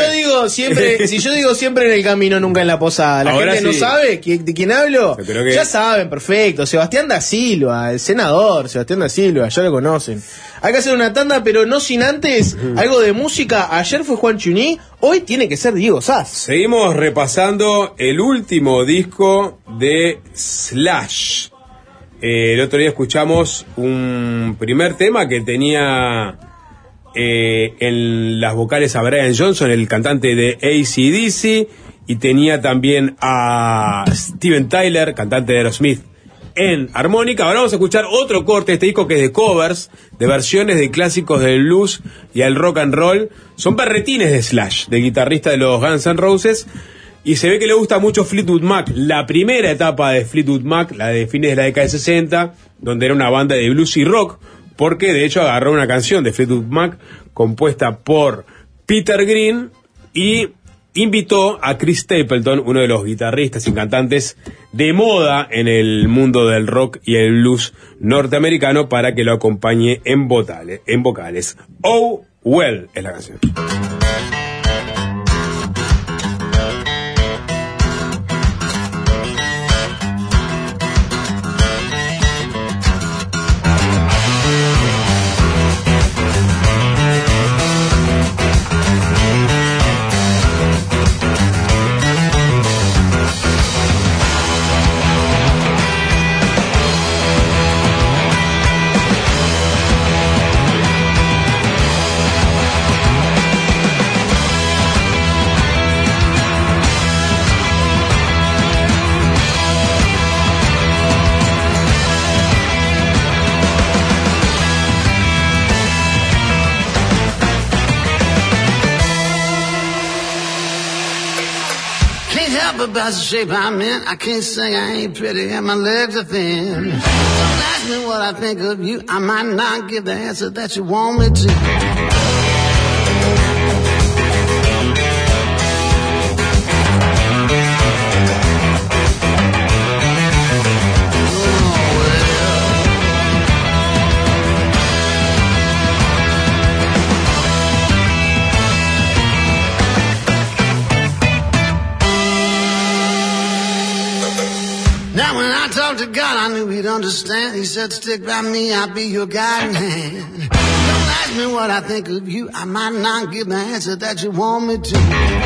yo digo siempre en el camino, nunca en la posada. La gente no sabe de quién hablo. Ya saben, perfecto. Sebastián da Silva, el senador Sebastián da Silva, ya lo conocen. Hay que hacer una tanda, pero no sin antes algo de música. Ayer fue Juan Chuní, hoy tiene que ser Diego Sass. Seguimos repasando el último disco de Slash. El otro día escuchamos un primer tema que tenía en las vocales a Brian Johnson, el cantante de AC/DC, y tenía también a Steven Tyler, cantante de Aerosmith, en armónica. Ahora vamos a escuchar otro corte de este disco que es de covers, de versiones de clásicos del blues y el rock and roll. Son berretines de Slash, de guitarrista de los Guns N' Roses, y se ve que le gusta mucho Fleetwood Mac, la primera etapa de Fleetwood Mac, la de fines de la década de 60, donde era una banda de blues y rock, porque de hecho agarró una canción de Fleetwood Mac compuesta por Peter Green y invitó a Chris Stapleton, uno de los guitarristas y cantantes de moda en el mundo del rock y el blues norteamericano, para que lo acompañe en vocales. Oh Well es la canción. about the shape I'm in. I can't say I ain't pretty and my legs are thin. Don't ask me what I think of you. I might not give the answer that you want me to. Now when I talked to God, I knew he'd understand. He said, stick by me, I'll be your guiding hand. Don't ask me what I think of you. I might not give the answer that you want me to.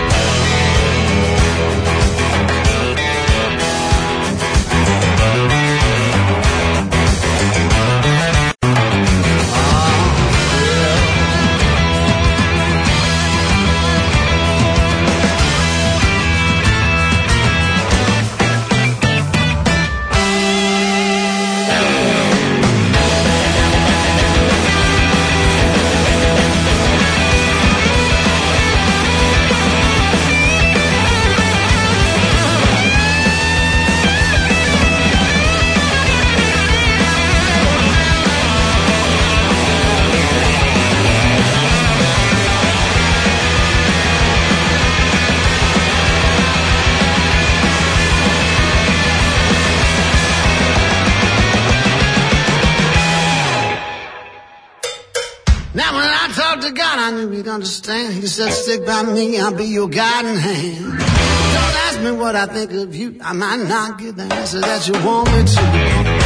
I knew he'd understand. He said, stick by me, I'll be your guiding hand. Don't ask me what I think of you. I might not give the answer that you want me to.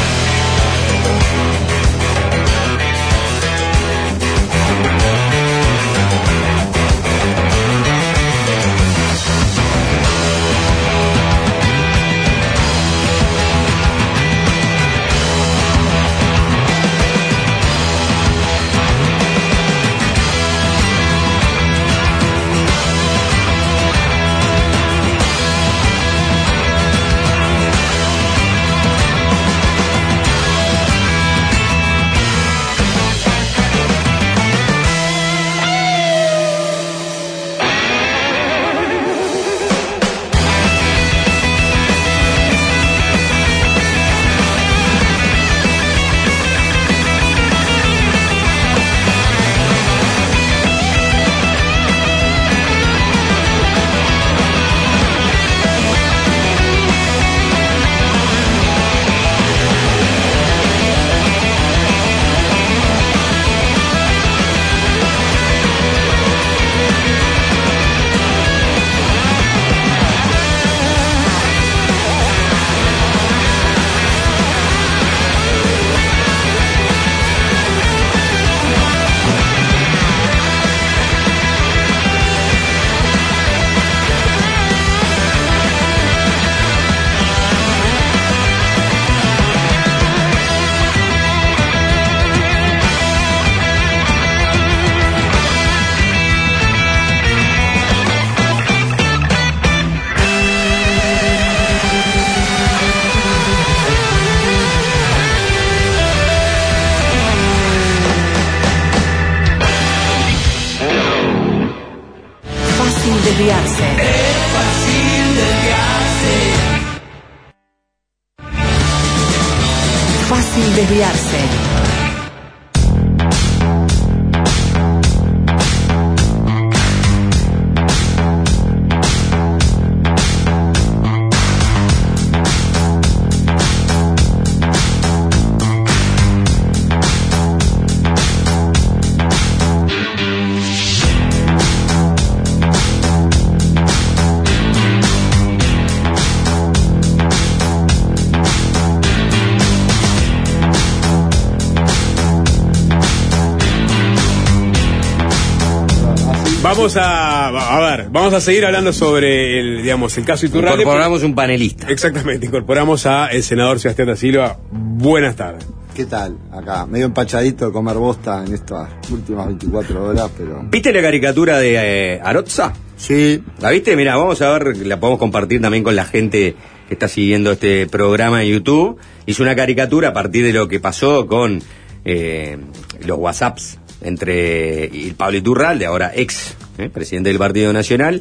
Desviarse. Es fácil desviarse. Fácil desviarse. Vamos a seguir hablando sobre el caso Iturralde. Incorporamos un panelista. Exactamente, incorporamos a el senador Sebastián da Silva. Buenas tardes. ¿Qué tal? Acá, medio empachadito de comer bosta en estas últimas 24 horas, pero... ¿Viste la caricatura de Arotza? Sí. ¿La viste? Mira, vamos a ver, la podemos compartir también con la gente que está siguiendo este programa en YouTube. Hizo una caricatura a partir de lo que pasó con los WhatsApps entre Pablo Iturralde, ahora ex presidente del Partido Nacional,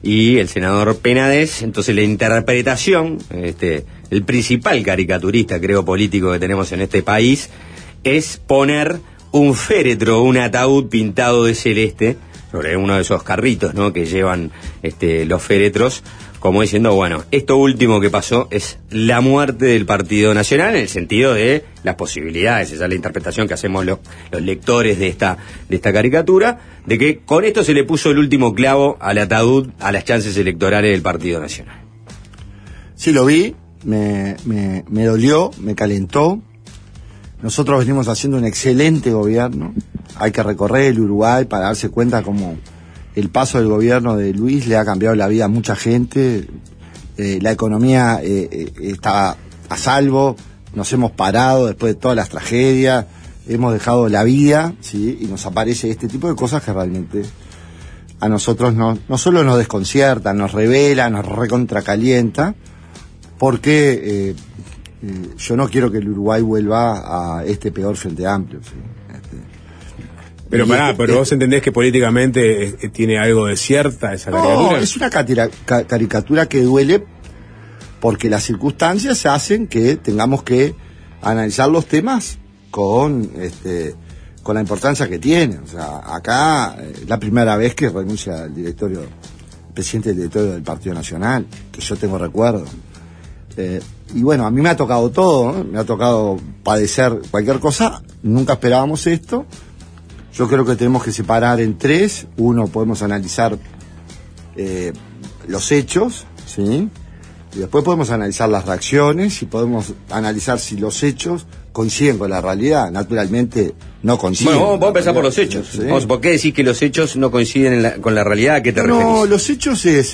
y el senador Penades. Entonces la interpretación, el principal caricaturista, creo, político que tenemos en este país, es poner un féretro, un ataúd pintado de celeste sobre uno de esos carritos, ¿no?, que llevan los féretros, como diciendo, bueno, esto último que pasó es la muerte del Partido Nacional, en el sentido de las posibilidades, esa es la interpretación que hacemos los lectores de esta caricatura, de que con esto se le puso el último clavo al ataúd a las chances electorales del Partido Nacional. Sí, lo vi, me dolió, me calentó. Nosotros venimos haciendo un excelente gobierno. Hay que recorrer el Uruguay para darse cuenta cómo el paso del gobierno de Luis le ha cambiado la vida a mucha gente. La economía está a salvo. Nos hemos parado después de todas las tragedias. Hemos dejado la vida, ¿sí? Y nos aparece este tipo de cosas que realmente a nosotros no solo nos desconcierta, nos revela, nos recontracalienta, porque yo no quiero que el Uruguay vuelva a este peor Frente Amplio, ¿sí? Pero pero vos entendés que políticamente tiene algo de cierta esa caricatura. No, es una caricatura que duele porque las circunstancias hacen que tengamos que analizar los temas con la importancia que tiene. O sea, acá la primera vez que renuncia el presidente del directorio del Partido Nacional, que yo tengo recuerdo. Y bueno, a mí me ha tocado todo, ¿no? Me ha tocado padecer cualquier cosa, nunca esperábamos esto. Yo creo que tenemos que separar en tres. Uno, podemos analizar los hechos, ¿sí? Y después podemos analizar las reacciones y podemos analizar si los hechos coinciden con la realidad. Naturalmente no coinciden. Bueno, vamos a empezar por los hechos. ¿Sí? ¿Por qué decís que los hechos no coinciden con la realidad? ¿A qué te referís? No, los hechos es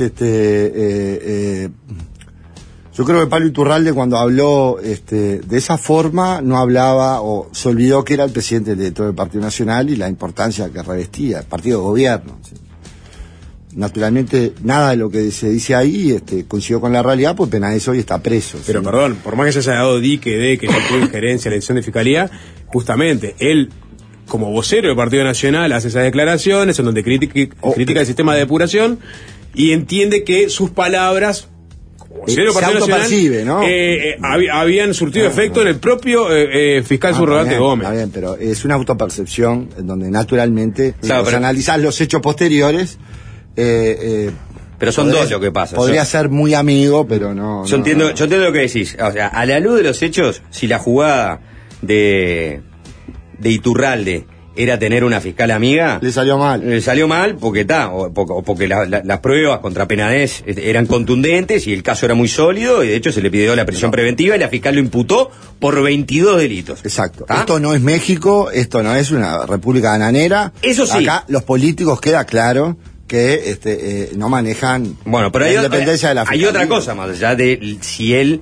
yo creo que Pablo Iturralde, cuando habló de esa forma, no hablaba o se olvidó que era el presidente de todo el Partido Nacional y la importancia que revestía el partido de gobierno, ¿sí? Naturalmente, nada de lo que se dice ahí coincidió con la realidad, pues Penades hoy está preso. Pero ¿sí? Perdón, por más que se haya dado dique de que no tuvo injerencia en la elección de fiscalía, justamente él, como vocero del Partido Nacional, hace esas declaraciones en donde critica el sistema de depuración y entiende que sus palabras se autopercibe, ¿no? Habían surtido efecto en el propio fiscal subrogante Gómez. Está bien, pero es una autopercepción en donde naturalmente, claro, si analizás los hechos posteriores, pero son dos lo que pasa. Podría ser muy amigo, pero no. Yo entiendo lo que decís. O sea, a la luz de los hechos, si la jugada de Iturralde era tener una fiscal amiga, le salió mal. Le salió mal porque porque las pruebas contra Penades eran contundentes y el caso era muy sólido, y de hecho se le pidió la prisión preventiva y la fiscal lo imputó por 22 delitos. Exacto. ¿Ah? Esto no es México, esto no es una república bananera. Eso sí. Acá los políticos queda claro que no manejan pero la independencia de la fiscalía. Hay otra cosa más allá de si él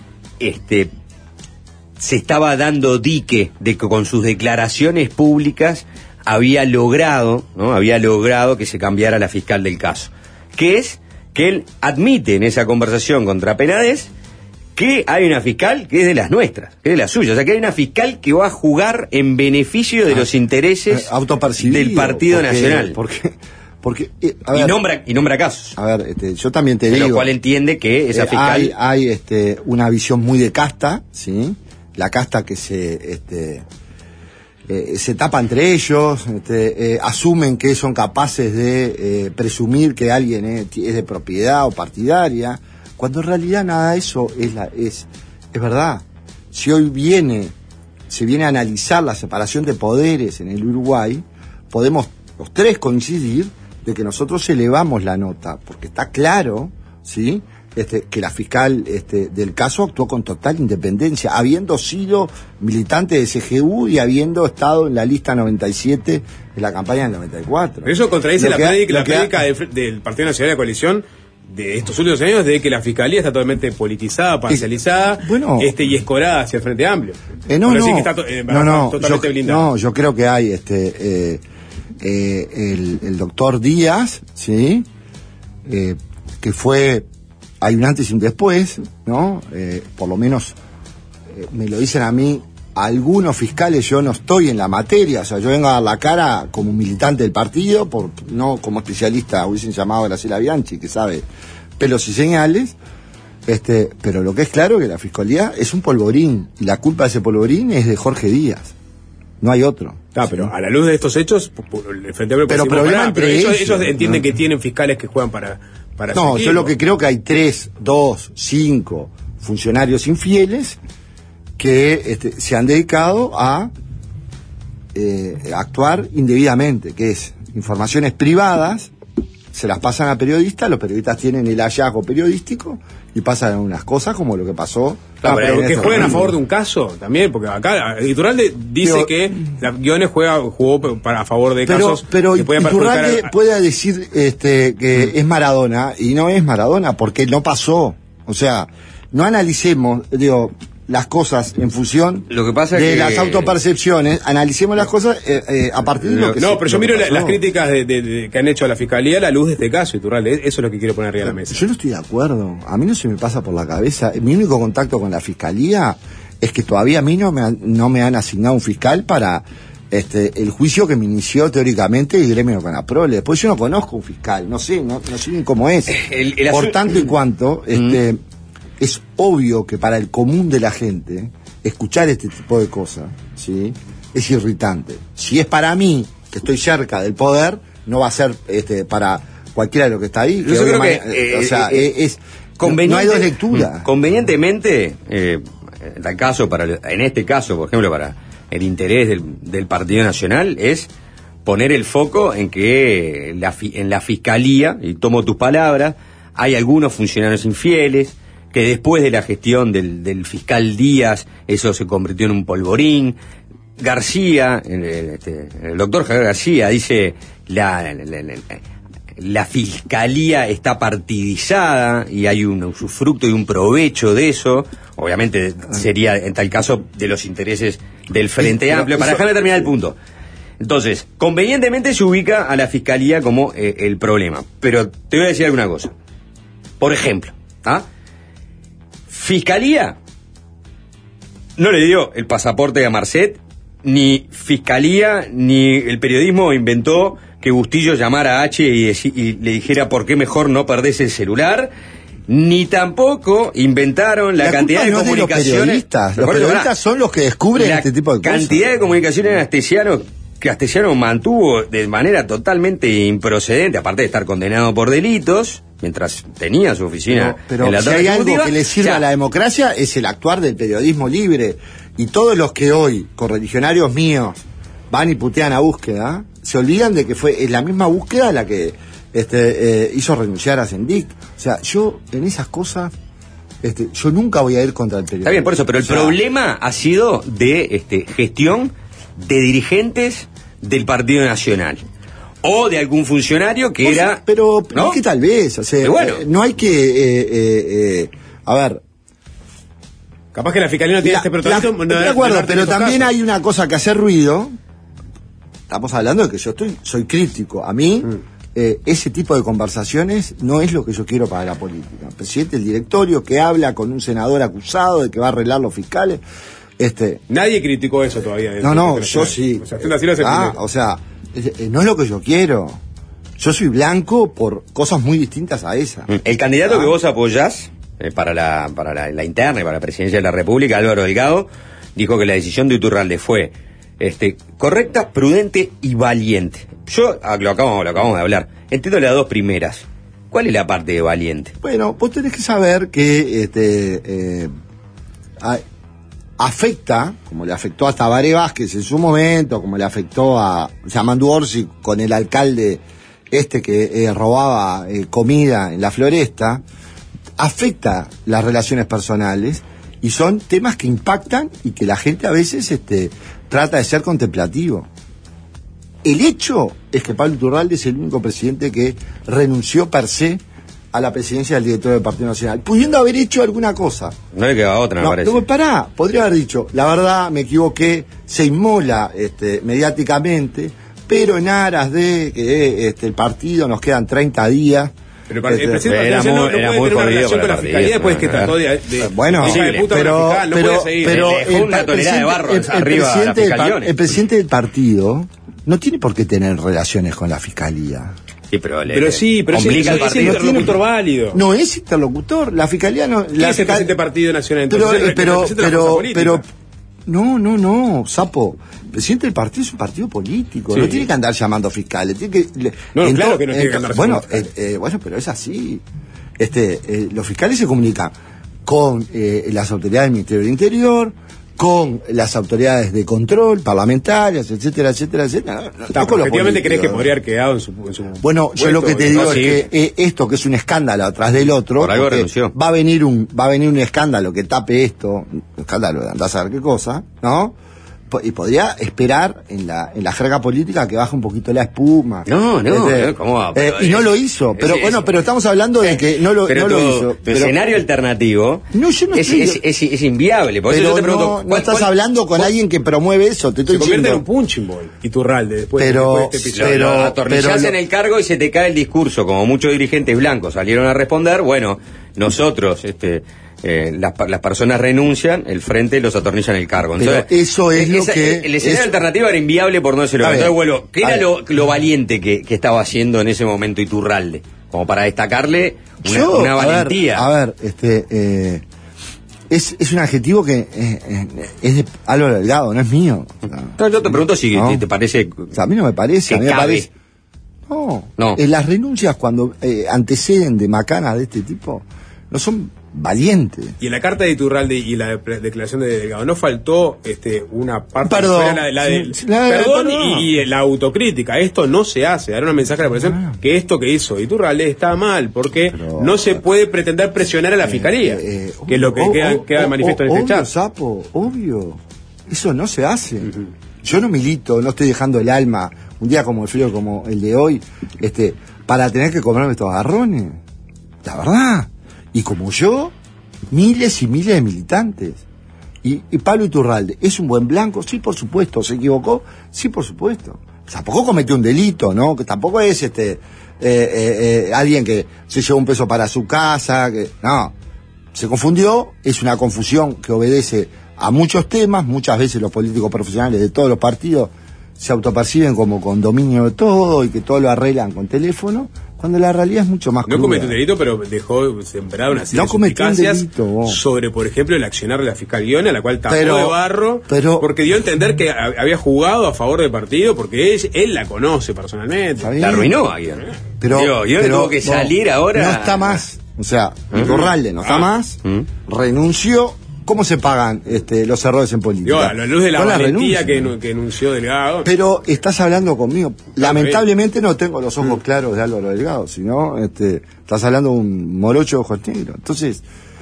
se estaba dando dique de que con sus declaraciones públicas había logrado que se cambiara la fiscal del caso, que es que él admite en esa conversación contra Penades que hay una fiscal que es de las nuestras, que es de las suyas, o sea que hay una fiscal que va a jugar en beneficio de los intereses del Partido Nacional. Porque a ver, y nombra casos. A ver, yo también te digo, lo cual entiende que esa fiscal hay una visión muy de casta, ¿sí? La casta que se tapa entre ellos, asumen que son capaces de presumir que alguien es de propiedad o partidaria, cuando en realidad nada de eso es verdad. Si hoy se viene a analizar la separación de poderes en el Uruguay, podemos los tres coincidir de que nosotros elevamos la nota, porque está claro, ¿sí?, que la fiscal del caso actuó con total independencia, habiendo sido militante de CGU y habiendo estado en la lista 97 de la campaña del 94. Eso contradice la prédica del Partido Nacional de Coalición de estos últimos años, de que la fiscalía está totalmente politizada, parcializada, y escorada hacia el Frente Amplio. Totalmente blindada. No, yo creo que hay el doctor Díaz, ¿sí?, que fue... Hay un antes y un después, ¿no? Por lo menos me lo dicen a mí algunos fiscales, yo no estoy en la materia, o sea, yo vengo a dar la cara como militante del partido, no como especialista, hubiesen llamado a Graciela Bianchi, que sabe pelos y señales, pero lo que es claro es que la Fiscalía es un polvorín, y la culpa de ese polvorín es de Jorge Díaz, no hay otro. Pero a la luz de estos hechos, el Frente Amplio... Pero problema entre ellos entienden que tienen fiscales que juegan para no, seguir, yo lo que creo que hay 3, 2, 5 funcionarios infieles que se han dedicado a actuar indebidamente, que es informaciones privadas, se las pasan a periodistas, los periodistas tienen el hallazgo periodístico y pasan unas cosas como lo que pasó. Pero que jueguen a favor de un caso también, porque acá Iturralde dice que la Guiones jugó a favor de casos. Pero que podían Iturralde puede decir que es Maradona, y no es Maradona, porque no pasó. O sea, no analicemos, las cosas en función lo que pasa de que las autopercepciones, analicemos las cosas a partir de lo que pero yo miro que las críticas que han hecho a la Fiscalía a la luz de este caso, Iturralde. Eso es lo que quiero poner arriba de la mesa. Yo no estoy de acuerdo, a mí no se me pasa por la cabeza. Mi único contacto con la Fiscalía es que todavía a mí no me han asignado un fiscal para el juicio que me inició teóricamente el gremio Canaprole. Después yo no conozco un fiscal, no sé ni cómo es. Por tanto y cuanto, es obvio que para el común de la gente escuchar este tipo de cosas, ¿sí?, es irritante. Si es para mí, que estoy cerca del poder, no va a ser para cualquiera de los que está ahí. Yo creo que no hay dos lecturas. Convenientemente, en este caso, por ejemplo, para el interés del Partido Nacional, es poner el foco en que en la Fiscalía, y tomo tus palabras, hay algunos funcionarios infieles, que después de la gestión del fiscal Díaz, eso se convirtió en un polvorín. García, el doctor Javier García, dice la Fiscalía está partidizada y hay un usufructo y un provecho de eso. Obviamente sería, en tal caso, de los intereses del Frente Amplio. Para dejarme terminar el punto. Entonces, convenientemente se ubica a la Fiscalía como el problema. Pero te voy a decir alguna cosa. Por ejemplo, Fiscalía no le dio el pasaporte a Marcet, ni Fiscalía ni el periodismo inventó que Bustillo llamara a H y le dijera por qué mejor no perdés el celular, ni tampoco inventaron la cantidad de comunicaciones. Los periodistas son los que descubren este tipo de cosas. La cantidad de comunicaciones que Astesiano mantuvo de manera totalmente improcedente, aparte de estar condenado por delitos, mientras tenía su oficina en la si hay algo que le sirve a la democracia es el actuar del periodismo libre, y todos los que hoy, correligionarios míos, van y putean a Búsqueda, se olvidan de que es la misma Búsqueda la que hizo renunciar a Sendic. O sea, yo en esas cosas yo nunca voy a ir contra el periodismo. Está bien, por eso, pero el problema ha sido de gestión de dirigentes del Partido Nacional o de algún funcionario que era... Pero es que tal vez, o sea, no hay que... a ver... Capaz que la Fiscalía no tiene este protagonismo. No, de acuerdo, pero también hay una cosa que hace ruido. Estamos hablando de que yo soy crítico. A mí, ese tipo de conversaciones no es lo que yo quiero para la política. El presidente del directorio que habla con un senador acusado de que va a arreglar los fiscales... Nadie criticó eso todavía. No, yo sí. O sea, no es lo que yo quiero. Yo soy blanco por cosas muy distintas a esa. El candidato que vos apoyás para la interna y para la presidencia de la República, Álvaro Delgado, dijo que la decisión de Iturralde fue correcta, prudente y valiente. Yo lo acabamos de hablar. Entiendo las dos primeras. ¿Cuál es la parte de valiente? Bueno, vos tenés que saber que afecta, como le afectó a Tabaré Vázquez en su momento, como le afectó a Yamandu Orsi con el alcalde que robaba comida en la Floresta, afecta las relaciones personales y son temas que impactan y que la gente a veces trata de ser contemplativo. El hecho es que Pablo Iturralde es el único presidente que renunció per se a la presidencia del directorio del Partido Nacional, pudiendo haber hecho alguna cosa. No le queda otra, me parece. Podría haber dicho, la verdad, me equivoqué, se inmola mediáticamente, pero en aras de que el partido nos quedan 30 días, Pero el presidente era no muy puede tener una jodido relación para con la el fiscalía partido, después que ¿no? trató de bueno, hija de puta con la fiscal, no puede seguir. Le dejó una tonelada de barro arriba a la fiscalía. El presidente del partido no tiene por qué tener relaciones con la fiscalía. Sí, pero complica el partido. Es interlocutor válido. No es interlocutor, la fiscalía no. ¿Quién es el presidente del Partido Nacional? Entonces, no, sapo. El presidente del partido es un partido político, no tiene que andar llamando fiscales, tiene que claro que no tiene que andar llamando bueno, pero es así. Los fiscales se comunican con las autoridades del Ministerio del Interior, con las autoridades de control, parlamentarias, etcétera. Efectivamente crees que podría haber quedado en su bueno, yo lo que te digo es que esto que es un escándalo atrás del otro, por algo renunció. va a venir un escándalo que tape esto, un escándalo de andar a saber qué cosa, ¿no? Y podría esperar en la jerga política que baje un poquito la espuma. ¿Cómo va? Y no lo hizo. Pero pero estamos hablando de que no lo hizo. Tu escenario alternativo es inviable. Por eso yo te pregunto, no estás hablando con alguien que promueve eso. Te estoy se convierte diciendo. en un punching ball. Iturralde después de este episodio. Lo atornillás en el cargo y se te cae el discurso. Como muchos dirigentes blancos salieron a responder, bueno, nosotros, las personas renuncian, el frente los atornilla en el cargo. Entonces, pero eso es lo que... El escenario alternativo era inviable por no decirlo. Entonces, bueno, ¿qué era lo valiente que estaba haciendo en ese momento Iturralde? Como para destacarle una valentía. Es un adjetivo que es de Álvaro Delgado, no es mío. Yo te pregunto si te parece... O sea, a mí no me parece. A mí me parece... No. Las renuncias cuando anteceden de macanas de este tipo no son valientes. Y en la carta de Iturralde y la declaración de Delgado no faltó una parte perdón, perdón y la autocrítica. Esto no se hace. Dar un mensaje a la población que esto que hizo Iturralde está mal porque no se puede pretender presionar a la fiscalía, que es lo que queda de manifiesto en este chat. Sapo, obvio. Eso no se hace. Yo no milito, no estoy dejando el alma un día como el frío como el de hoy, para tener que comerme estos agarrones. La verdad. Y como yo, miles y miles de militantes. Y Pablo Iturralde, ¿es un buen blanco? Sí, por supuesto. ¿Se equivocó? Sí, por supuesto. Tampoco cometió un delito, ¿no? Que tampoco es alguien que se llevó un peso para su casa. No. Se confundió. Es una confusión que obedece a muchos temas. Muchas veces los políticos profesionales de todos los partidos se autoperciben como con dominio de todo y que todo lo arreglan con teléfono, cuando la realidad es mucho más cruda. No cometió un delito, pero dejó sembrada una serie de suspicacias sobre, por ejemplo, el accionar de la fiscal Guione, a la cual tapó de barro, porque dio a entender que había jugado a favor del partido, porque él la conoce personalmente. La arruinó a Guione. Pero tuvo que salir ahora. No está más. O sea, Iturralde no está más, renunció. ¿Cómo se pagan los errores en política? A la luz de la valentía que enunció Delgado. Pero estás hablando conmigo. Lamentablemente no tengo los ojos claros de Álvaro Delgado, sino estás hablando de un morocho de ojos negros. Entonces,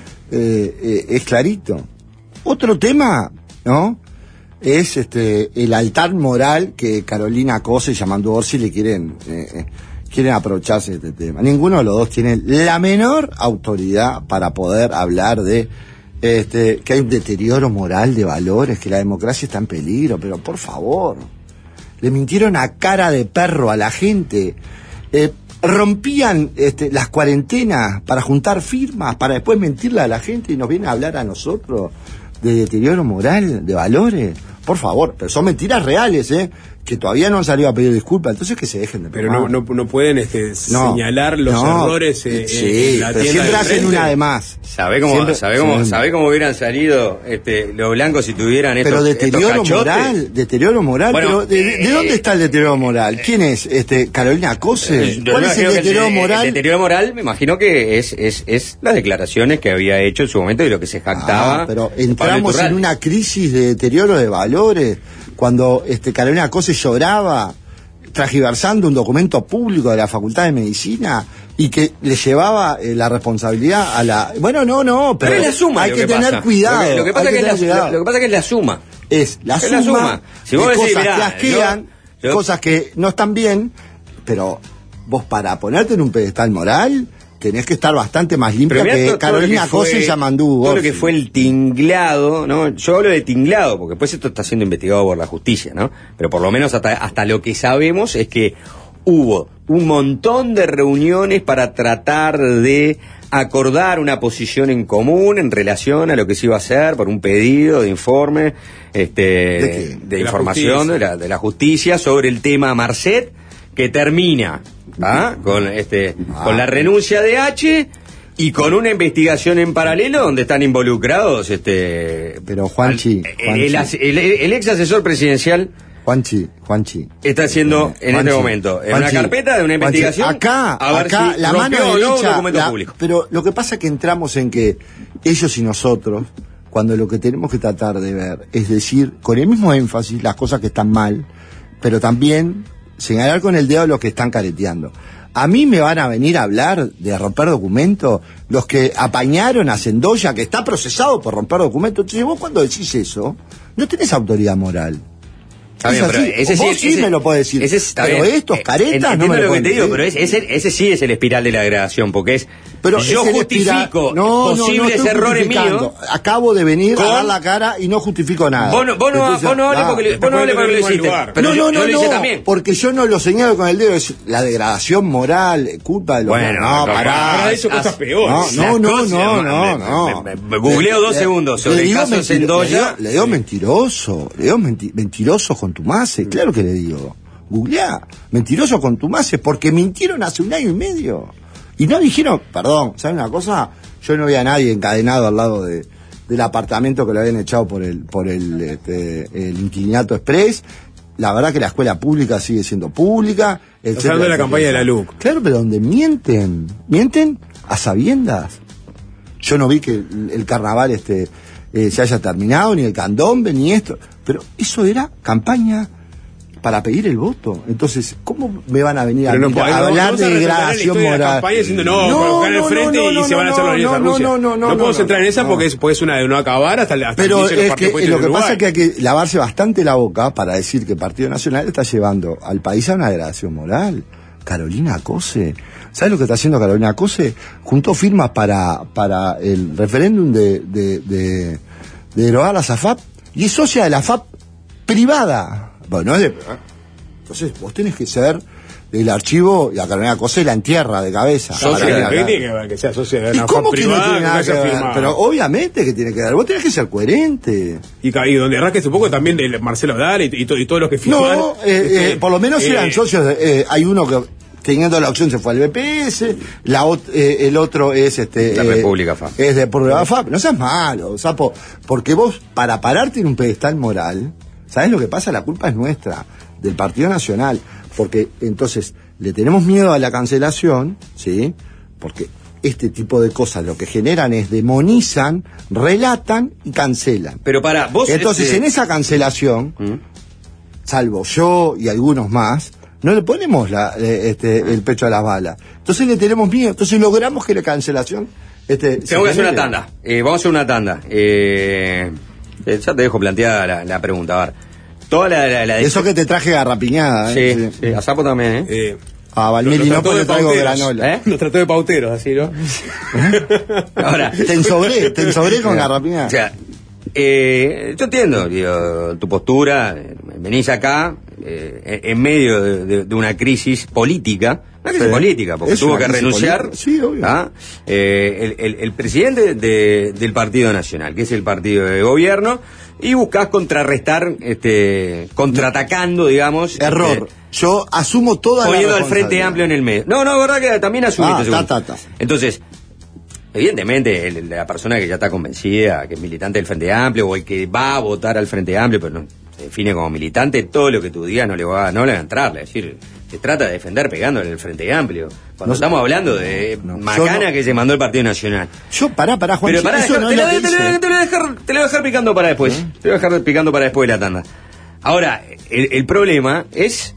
es clarito. Otro tema, ¿no? Es el altar moral que Carolina Cose y Yamandu Orsi le quieren aprovecharse de este tema. Ninguno de los dos tiene la menor autoridad para poder hablar de que hay un deterioro moral de valores, que la democracia está en peligro, pero por favor, le mintieron a cara de perro a la gente, rompían las cuarentenas para juntar firmas, para después mentirle a la gente y nos viene a hablar a nosotros de deterioro moral de valores. Por favor, pero son mentiras reales, que todavía no han salido a pedir disculpas, entonces que se dejen de pero no pueden señalar los errores en la tienda siempre hacen una de más. ¿Sabe cómo hubieran salido los blancos si tuvieran pero deterioro moral, bueno, pero ¿de dónde está el deterioro moral? ¿Quién es Carolina Cose? ¿Cuál es el deterioro moral? El deterioro moral me imagino que es las declaraciones que había hecho en su momento y lo que se jactaba. Pero entramos en una crisis de deterioro de valores cuando Carolina Cose lloraba transgiversando un documento público de la Facultad de Medicina y que le llevaba la responsabilidad a la... Bueno, pero es la suma, hay que tener cuidado. Lo que pasa es que es la suma. Es la suma si vos de decís, cosas que asquean, cosas que no están bien, pero vos para ponerte en un pedestal moral tenés que estar bastante más limpia que Carolina Cose y Yamandu. Todo lo que fue el tinglado, ¿no? Yo hablo de tinglado, porque después esto está siendo investigado por la justicia, ¿no? Pero por lo menos hasta lo que sabemos es que hubo un montón de reuniones para tratar de acordar una posición en común en relación a lo que se iba a hacer por un pedido de informe de información de la justicia sobre el tema Marcet, que termina con la renuncia de H y con una investigación en paralelo donde están involucrados pero Juanchi, el ex asesor presidencial Juanchi está haciendo en este momento en una carpeta de una investigación acá si la mano derecha, un documento público. Pero lo que pasa es que entramos en que ellos y nosotros, cuando lo que tenemos que tratar de ver es decir con el mismo énfasis las cosas que están mal, pero también señalar con el dedo a los que están careteando. A mí me van a venir a hablar de romper documentos los que apañaron a Sendoya, que está procesado por romper documentos. Entonces vos cuando decís eso, no tenés autoridad moral. Está bien, pero vos sí me lo podés decir. Pero bien. estos caretas entiendo no me lo que te digo, decir. pero ese sí es el espiral de la degradación, porque es pero yo justifico posibles errores míos. Acabo de venir a dar la cara y no justifico nada. Vos no hables porque lo hiciste. Pero yo lo hice también. Porque yo no lo señalo con el dedo, es la degradación moral, culpa de los... Pará, eso cosas peores. No. Googleo 2 segundos sobre el caso Sendoya. Le digo mentiroso, mentiroso contumaces, claro que le digo. Googleá, mentiroso contumaces, porque mintieron hace 1 año y medio. Y no dijeron, perdón, ¿saben una cosa? Yo no vi a nadie encadenado al lado del apartamento que lo habían echado por el Inquilinato Express. La verdad que la escuela pública sigue siendo pública. Hablando de la campaña de la LUC. Claro, pero donde mienten a sabiendas. Yo no vi que el carnaval se haya terminado, ni el candombe, ni esto. Pero eso era campaña para pedir el voto. Entonces, ¿cómo me van a venir a hablar de degradación moral? No podemos entrar en esa porque es una de no acabar hasta pero es que lo que pasa es que hay que lavarse bastante la boca para decir que el Partido Nacional está llevando al país a una degradación moral. Carolina Cose, ¿sabes lo que está haciendo Carolina Cose? Juntó firmas para el referéndum de derogar la SAFAP y es socia de la FAP privada. Bueno, entonces vos tenés que ser del archivo y a Carolina Cose la entierra de cabeza. Que sea socia de una FAP privada, pero obviamente que tiene que dar. Vos tenés que ser coherente. Y donde arranques un poco también de Marcelo Dal y todos los que firmaron. No, por lo menos eran socios. Hay uno que teniendo la opción se fue al BPS, el otro es la República FAP. Es de República FAP. No seas malo, sapo, porque vos para pararte en un pedestal moral, ¿sabés lo que pasa? La culpa es nuestra, del Partido Nacional, porque entonces le tenemos miedo a la cancelación, ¿sí? Porque este tipo de cosas lo que generan es demonizan, relatan y cancelan. Pero para vos entonces en esa cancelación, salvo yo y algunos más, no le ponemos el pecho a las balas. Entonces le tenemos miedo. Entonces logramos que la cancelación... Tengo que hacer una tanda. Vamos a hacer una tanda. Ya te dejo planteada la pregunta. A ver. Toda la eso que te traje garrapiñada. Sí. A Sapo también, A Valmeli no, porque traigo granola. Los trató de pauteros, así, ¿no? Ahora. Te ensobré con garrapiñada. O sea, yo entiendo, tu postura. Venís acá en medio de una crisis política. Una crisis política, porque tuvo que renunciar el presidente del Partido Nacional, que es el partido de gobierno, y buscás contrarrestar, contraatacando, digamos. Error. Yo asumo toda poniendo al Frente Amplio en el medio. No, verdad que también asumiste. Entonces, evidentemente, la persona que ya está convencida, que es militante del Frente Amplio, o el que va a votar al Frente Amplio, pero no se define como militante, todo lo que tú digas no le va a entrar. Es decir, se trata de defender pegándole el Frente Amplio. Cuando estamos hablando de macana que se mandó el Partido Nacional. Juan. Pero pará, te lo voy a dejar picando para después. Te lo voy a dejar picando para después de la tanda. Ahora, el problema es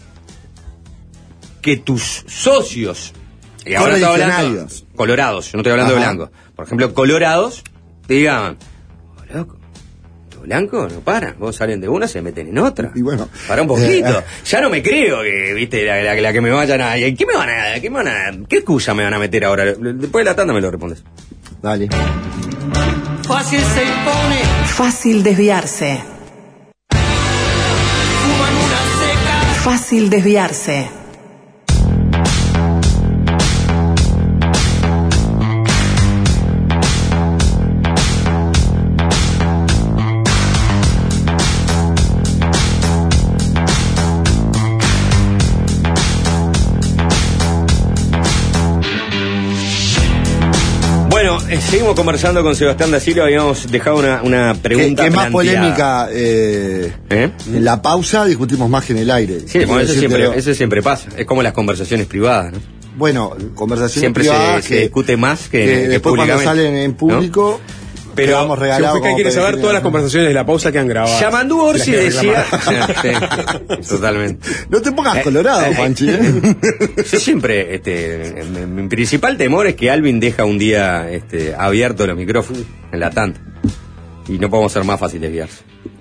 que tus socios, y ahora estoy hablando colorados, yo no estoy hablando de blancos, por ejemplo, colorados, te digan, loco, tu blanco no para, vos salen de una, se meten en otra. Y bueno, para un poquito. Ya no me creo que, viste, la que me vayan a... ¿Qué excusa me van a meter ahora? Después de la tanda me lo respondes. Dale. Fácil se impone. Fácil desviarse. Fuman una seca. Fácil desviarse. Bueno, seguimos conversando con Sebastián da Silva. Habíamos dejado una pregunta que es más planteada. polémica. En la pausa discutimos más que en el aire. Sí, bueno, eso siempre pasa. Es como las conversaciones privadas, ¿no? Bueno, conversaciones siempre privadas se discute más que después cuando salen en público, ¿no? Pero vamos regalados. Si usted quiere saber todas las conversaciones de la pausa que han grabado. Yamandú Orsi decía. Sí, totalmente. No te pongas colorado, Juanchi. Yo siempre, mi principal temor es que Alvin deja un día abierto los micrófonos en la tanda. Y no podemos ser más fáciles de desviarse.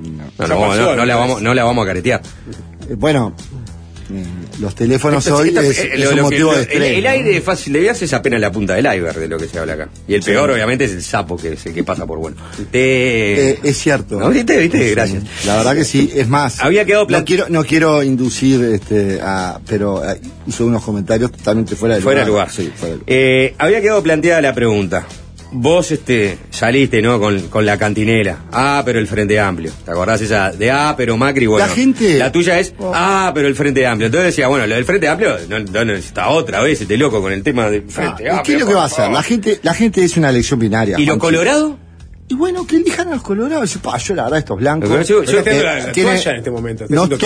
No la vamos a caretear. Bueno. Los teléfonos hoy es un motivo de estrés. El aire fácil de desviarse es apenas la punta del iceberg de lo que se habla acá. Y el peor, obviamente, es el sapo que pasa por bueno. Es cierto. ¿No? ¿Viste? Gracias. La verdad que sí. Es más, había quedado no quiero inducir, pero hizo unos comentarios totalmente fuera de lugar. Sí, fuera de lugar. Había quedado planteada la pregunta. Vos saliste, ¿no? Con la cantinela. Pero el Frente Amplio. ¿Te acordás esa de pero Macri? Bueno, la tuya es pero el Frente Amplio. Entonces decía, bueno, lo del Frente Amplio no necesita otra vez este loco con el tema del Frente Amplio. ¿Qué es lo que va a hacer? La gente es una elección binaria. ¿Y lo colorado? Y bueno, que elijan a los colorados. Yo la verdad, estos blancos. Yo estoy la toalla en este momento.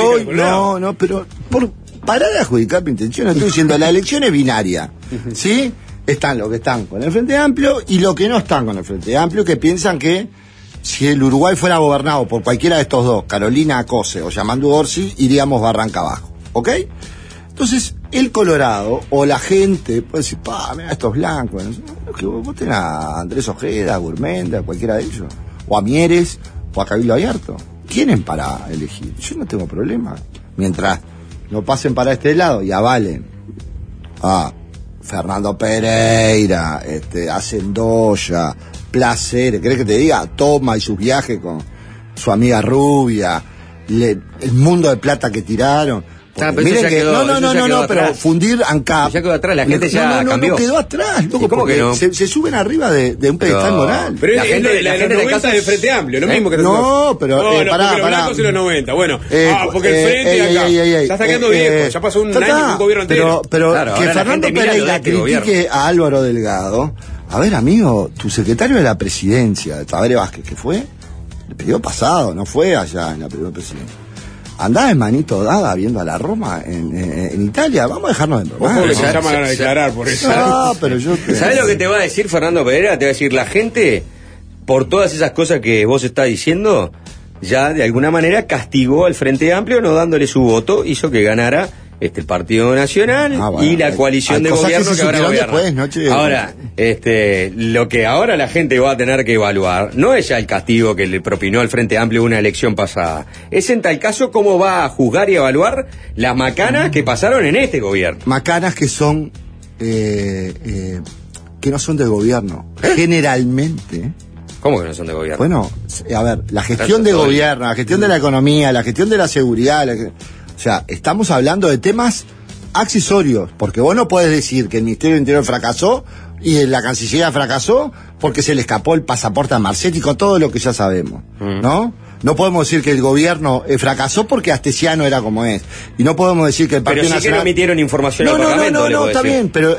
Pero por parar de adjudicar mi intención, estoy diciendo, la elección es binaria. ¿Sí? Están los que están con el Frente Amplio y los que no están con el Frente Amplio, que piensan que si el Uruguay fuera gobernado por cualquiera de estos dos, Carolina Acose o Yamandú Orsi, iríamos barranca abajo. ¿Ok? Entonces, el Colorado o la gente puede decir, mira estos blancos. No, que voten a Andrés Ojeda, a Gurmenda, a cualquiera de ellos. O a Mieres, o a Cabildo Abierto. Tienen para elegir. Yo no tengo problema. Mientras no pasen para este lado y avalen a Fernando Pereira, Hacendoya, Placer, ¿querés que te diga? Toma y sus viajes con su amiga rubia, el mundo de plata que tiraron. Miren que pero fundir ANCAP. Ya quedó atrás, la gente ya cambió. No quedó atrás, loco, ¿Cómo que no? Se suben arriba de un pedestal moral. Pero la gente de casa del Frente Amplio, lo mismo que pará. Los blancos y los 90, bueno. Porque el Frente acá está sacando viejo, ya pasó un año un gobierno entero. Pero que Fernando Pereira critique a Álvaro Delgado. A ver, amigo, tu secretario de la presidencia, Tabaré Vázquez, ¿qué fue? El periodo pasado, no fue allá en la primera presidencia. Andá de manito dada viendo a la Roma en Italia. Vamos a dejarnos de bromar. Se llaman a declarar por eso. Pero ¿sabés lo que te va a decir Fernando Pereira? Te va a decir, la gente, por todas esas cosas que vos estás diciendo, ya de alguna manera castigó al Frente Amplio no dándole su voto, hizo que ganara el Partido Nacional y la coalición de gobierno que ahora gobierna. Ahora, lo que ahora la gente va a tener que evaluar no es ya el castigo que le propinó al Frente Amplio una elección pasada, es en tal caso cómo va a juzgar y evaluar las macanas que pasaron en este gobierno. Macanas que son que no son del gobierno, generalmente. ¿Cómo que no son de gobierno? Bueno, a ver, la gestión de gobierno, la gestión de la economía, la gestión de la seguridad, o sea, estamos hablando de temas accesorios, porque vos no podés decir que el Ministerio del Interior fracasó y la Cancillería fracasó porque se le escapó el pasaporte a Marchetti, con todo lo que ya sabemos, ¿no? No podemos decir que el gobierno fracasó porque Astesiano era como es. Y no podemos decir que el Partido Nacional... Pero sí que no emitieron información al Parlamento. No, está bien, pero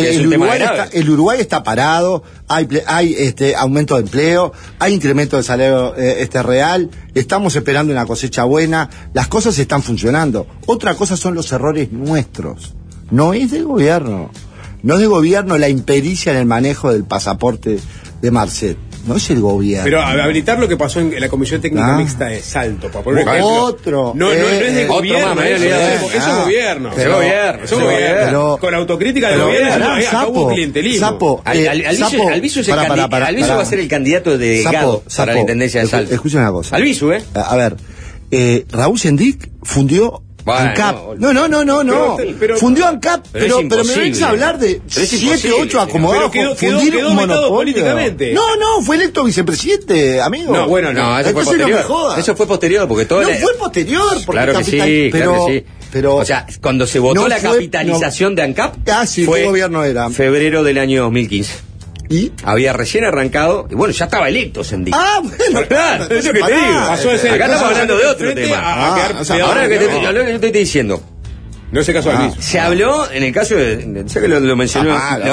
el Uruguay está parado, hay aumento de empleo, hay incremento del salario real, estamos esperando una cosecha buena, las cosas están funcionando. Otra cosa son los errores nuestros, no es del gobierno. No es del gobierno la impericia en el manejo del pasaporte de Marcet. No es el gobierno. Pero habilitar lo que pasó en la Comisión Técnica Mixta de Salto, para poner otro. No es del gobierno. Eso es gobierno. Es gobierno. Con autocrítica del gobierno. Acá hubo clientelismo. Albizu va a ser el candidato de Delgado para la intendencia de Salto. Escucha una cosa. Albizu, A ver, Raúl Sendic fundió ANCAP. No. Fundió ANCAP, pero me venís a hablar de 7, 8 acomodados. Fundir un monopolio. Políticamente. No, fue electo vicepresidente, amigo. No, eso fue posterior. Eso fue posterior, porque todo. No fue posterior, porque claro que sí, pero, o sea, cuando se votó la capitalización de ANCAP, ¿qué gobierno era? Febrero del año 2015. ¿Y? Había recién arrancado, y bueno, ya estaba electo Sendic. Bueno, claro, eso que te digo. Acá estamos hablando de otro tema. Ahora que yo te estoy diciendo, No es el caso de Albizu. Se habló en el caso de ya que lo mencionó.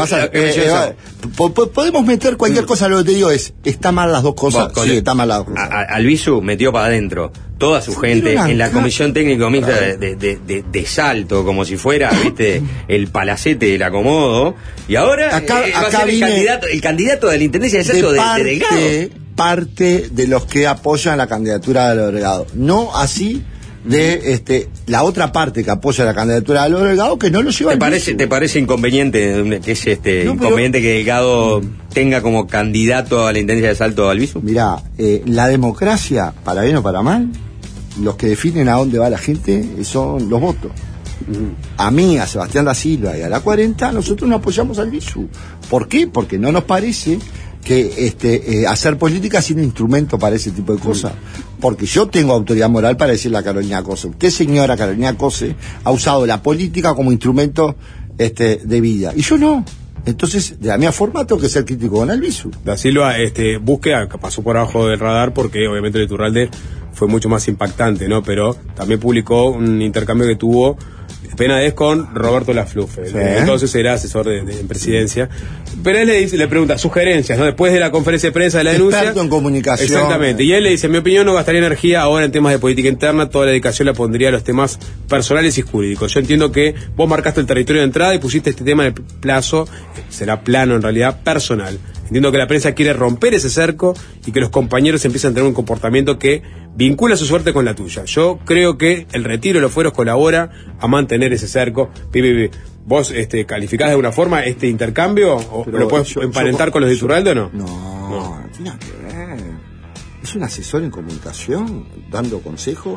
Podemos meter cualquier cosa, lo que te digo está mal las dos cosas. Sí, está mal las dos cosas. Albizu metió para adentro toda su gente en la comisión técnico mixta de Salto, como si fuera, viste, el palacete del acomodo. Y ahora acá va a ser el candidato de la intendencia de Salto de Delgado. Parte de los que apoyan la candidatura de Delgado. No así de la otra parte que apoya la candidatura de Delgado, que no lo lleva. ¿Te parece inconveniente que es inconveniente que Delgado tenga como candidato a la intendencia de Salto a Albizu? Mirá, la democracia, para bien o para mal, los que definen a dónde va la gente son los votos. A mí, a Sebastián da Silva y a la 40, nosotros no apoyamos a Albizu. ¿Por qué? Porque no nos parece que hacer política es un instrumento para ese tipo de cosas. Porque yo tengo autoridad moral para decirle a Carolina Cose: usted, señora Carolina Cose, ha usado la política como instrumento de vida, y yo no. Entonces, de la misma forma, tengo que ser crítico con Albizu. Da Silva, búsqueda que pasó por abajo del radar porque obviamente el Iturralde fue mucho más impactante, ¿no? Pero también publicó un intercambio que tuvo Penades con Roberto Lafluffe, sí. Entonces era asesor de presidencia. Pero él le pregunta sugerencias, ¿no? Después de la conferencia de prensa de la denuncia. Experto en comunicación. Exactamente. Y él le dice: en mi opinión, no gastaría energía ahora en temas de política interna, toda la dedicación la pondría a los temas personales y jurídicos. Yo entiendo que vos marcaste el territorio de entrada y pusiste este tema en el plazo, será plano en realidad, personal. Entiendo que la prensa quiere romper ese cerco y que los compañeros empiezan a tener un comportamiento que vincula su suerte con la tuya. Yo creo que el retiro de los fueros colabora a mantener ese cerco. ¿Vos calificás de alguna forma este intercambio? ¿O lo puedes emparentar con los de Iturralde o no? No tiene nada que ver. Es un asesor en comunicación dando consejos.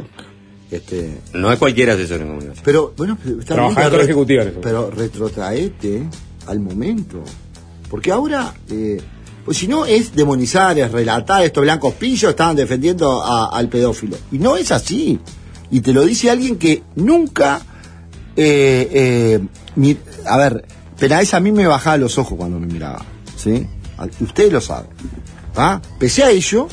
No es cualquier asesor en comunicación. Pero, bueno, trabajar con ejecutivos. Pero retrotraete al momento. Porque ahora, pues si no es demonizar, es relatar, estos blancos pillos estaban defendiendo al pedófilo. Y no es así. Y te lo dice alguien que nunca... a ver, Penades a mí me bajaba los ojos cuando me miraba, ¿sí? Ustedes lo saben. ¿Ah? Pese a ello,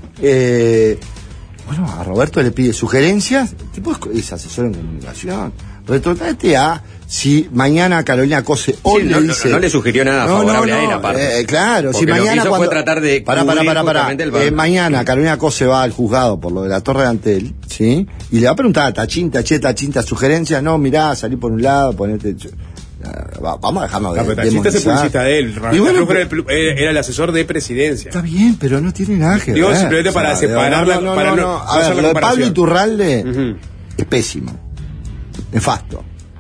bueno, a Roberto le pide sugerencias. El tipo es asesor en comunicación. Retrotraete a... Si mañana Carolina Cose hoy le dice... No le sugirió nada favorable a él, aparte. Claro, porque si mañana cuando... fue tratar de mañana Carolina Cose va al juzgado por lo de la Torre de Antel, ¿sí? Y le va a preguntar a Tachinta, sugerencias, no, mirá, salí por un lado, ponete... Vamos a dejarnos de Tachinta es el publicista de él. Y bueno, era el asesor de presidencia. Está bien, pero no tiene nada que ver. Digo, simplemente para separarla. A ver, lo de Pablo Iturralde es pésimo. Nefasto.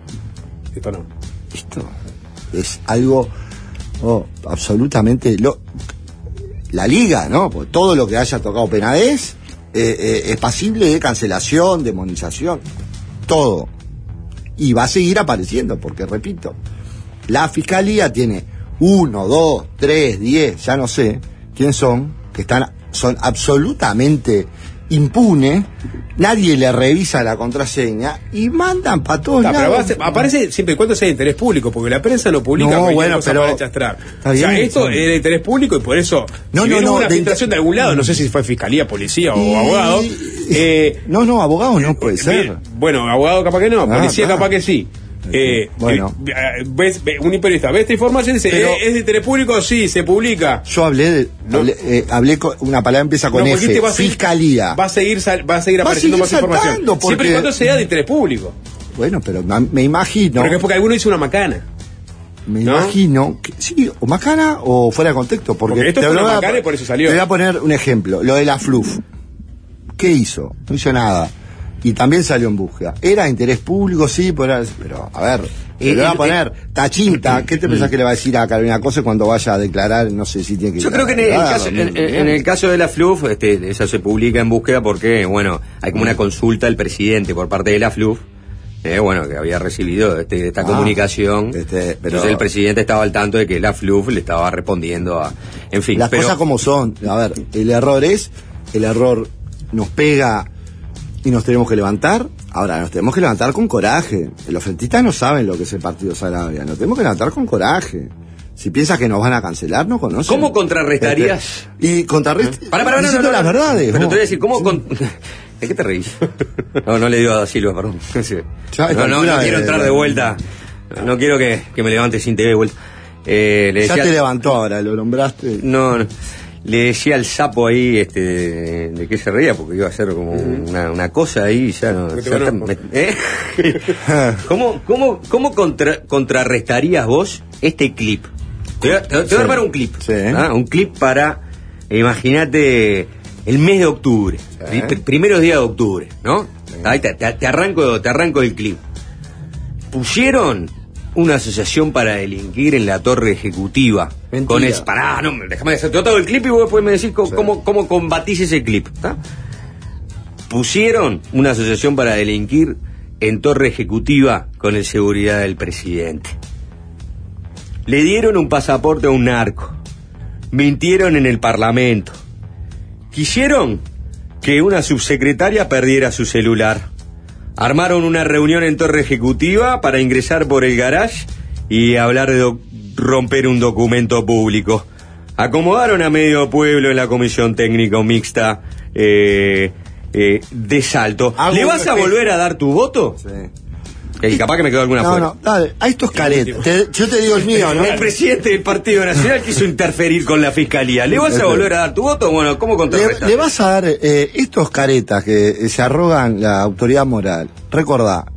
Esto es algo absolutamente... La Liga, ¿no? Porque todo lo que haya tocado Penades es pasible de cancelación, demonización, todo. Y va a seguir apareciendo, porque, repito, la Fiscalía tiene 1, 2, 3, 10, ya no sé quién son, que son absolutamente impunes. Nadie le revisa la contraseña y mandan para todos lados. Pero aparece siempre y cuando sea de interés público, porque la prensa no publica cosa para chastrar. O sea, esto es de interés público y por eso hubo una filtración de algún lado, no sé si fue fiscalía, policía o abogado. Abogado no puede ser. Bueno, abogado capaz que no, policía capaz que sí. Bueno, ves un periodista, ¿ves esta información? Dice, ¿es de interés público? Sí, se publica. Yo hablé con una palabra empieza con F, fiscalía. Va a seguir apareciendo más información. Siempre y cuando sea de interés público. Bueno, pero me imagino. Pero que es porque alguno hizo una macana. Me imagino que sí, o macana o fuera de contexto. Porque esto fue una macana y por eso salió. Te voy a poner un ejemplo, lo de la FLUF. ¿Qué hizo? No hizo nada. Y también salió en búsqueda. ¿Era de interés público? Sí, pero a ver, le va a poner Tachinta. ¿Qué te pensás que le va a decir a Carolina Cose cuando vaya a declarar? No sé si tiene que... Yo creo que en el caso de la FLUF, eso se publica en búsqueda porque, bueno, hay como una consulta del presidente por parte de la FLUF, que había recibido esta comunicación. Pero entonces el presidente estaba al tanto de que la FLUF le estaba respondiendo a... En fin. Las cosas como son. A ver, el error nos pega... Y nos tenemos que levantar. Ahora, nos tenemos que levantar con coraje. Los frentistas no saben lo que es el Partido Sarabia. Nos tenemos que levantar con coraje. Si piensas que nos van a cancelar, no conocen. ¿Cómo contrarrestarías? Y contrarrestando las verdades. Pero te voy a decir, ¿cómo ¿De qué te reís? No le digo a Da Silva, perdón. No quiero entrar de vuelta. No quiero que me levante sin TV de vuelta. Le decía, ya te levantó ahora, lo nombraste. No. Le decía al sapo ahí de qué se reía, porque iba a ser como una cosa ahí, ya no. ¿Cómo contrarrestarías vos este clip? Te voy a armar un clip. Sí. Un clip para, imagínate, el mes de octubre. Sí. Primeros días de octubre, ¿no? Sí. Ahí te arranco el clip. Pusieron una asociación para delinquir en la torre ejecutiva. Mentira. Déjame hacer todo el clip y vos después me decís cómo combatís ese clip. ¿Tá? Pusieron una asociación para delinquir en torre ejecutiva con el seguridad del presidente. Le dieron un pasaporte a un narco. Mintieron en el parlamento. Quisieron que una subsecretaria perdiera su celular. Armaron una reunión en torre ejecutiva para ingresar por el garage y hablar de romper un documento público. Acomodaron a medio pueblo en la comisión técnico mixta de Salto. ¿Le vas a volver a dar tu voto? Sí. Que capaz que me quedó alguna fuera. No, dale, a estos caretas. Yo te digo el mío, ¿no? El presidente del Partido Nacional quiso interferir con la fiscalía. ¿Le vas a volver a dar tu voto? Bueno, ¿cómo contrarrestar? Le vas a dar estos caretas que se arrogan la autoridad moral. Recordá,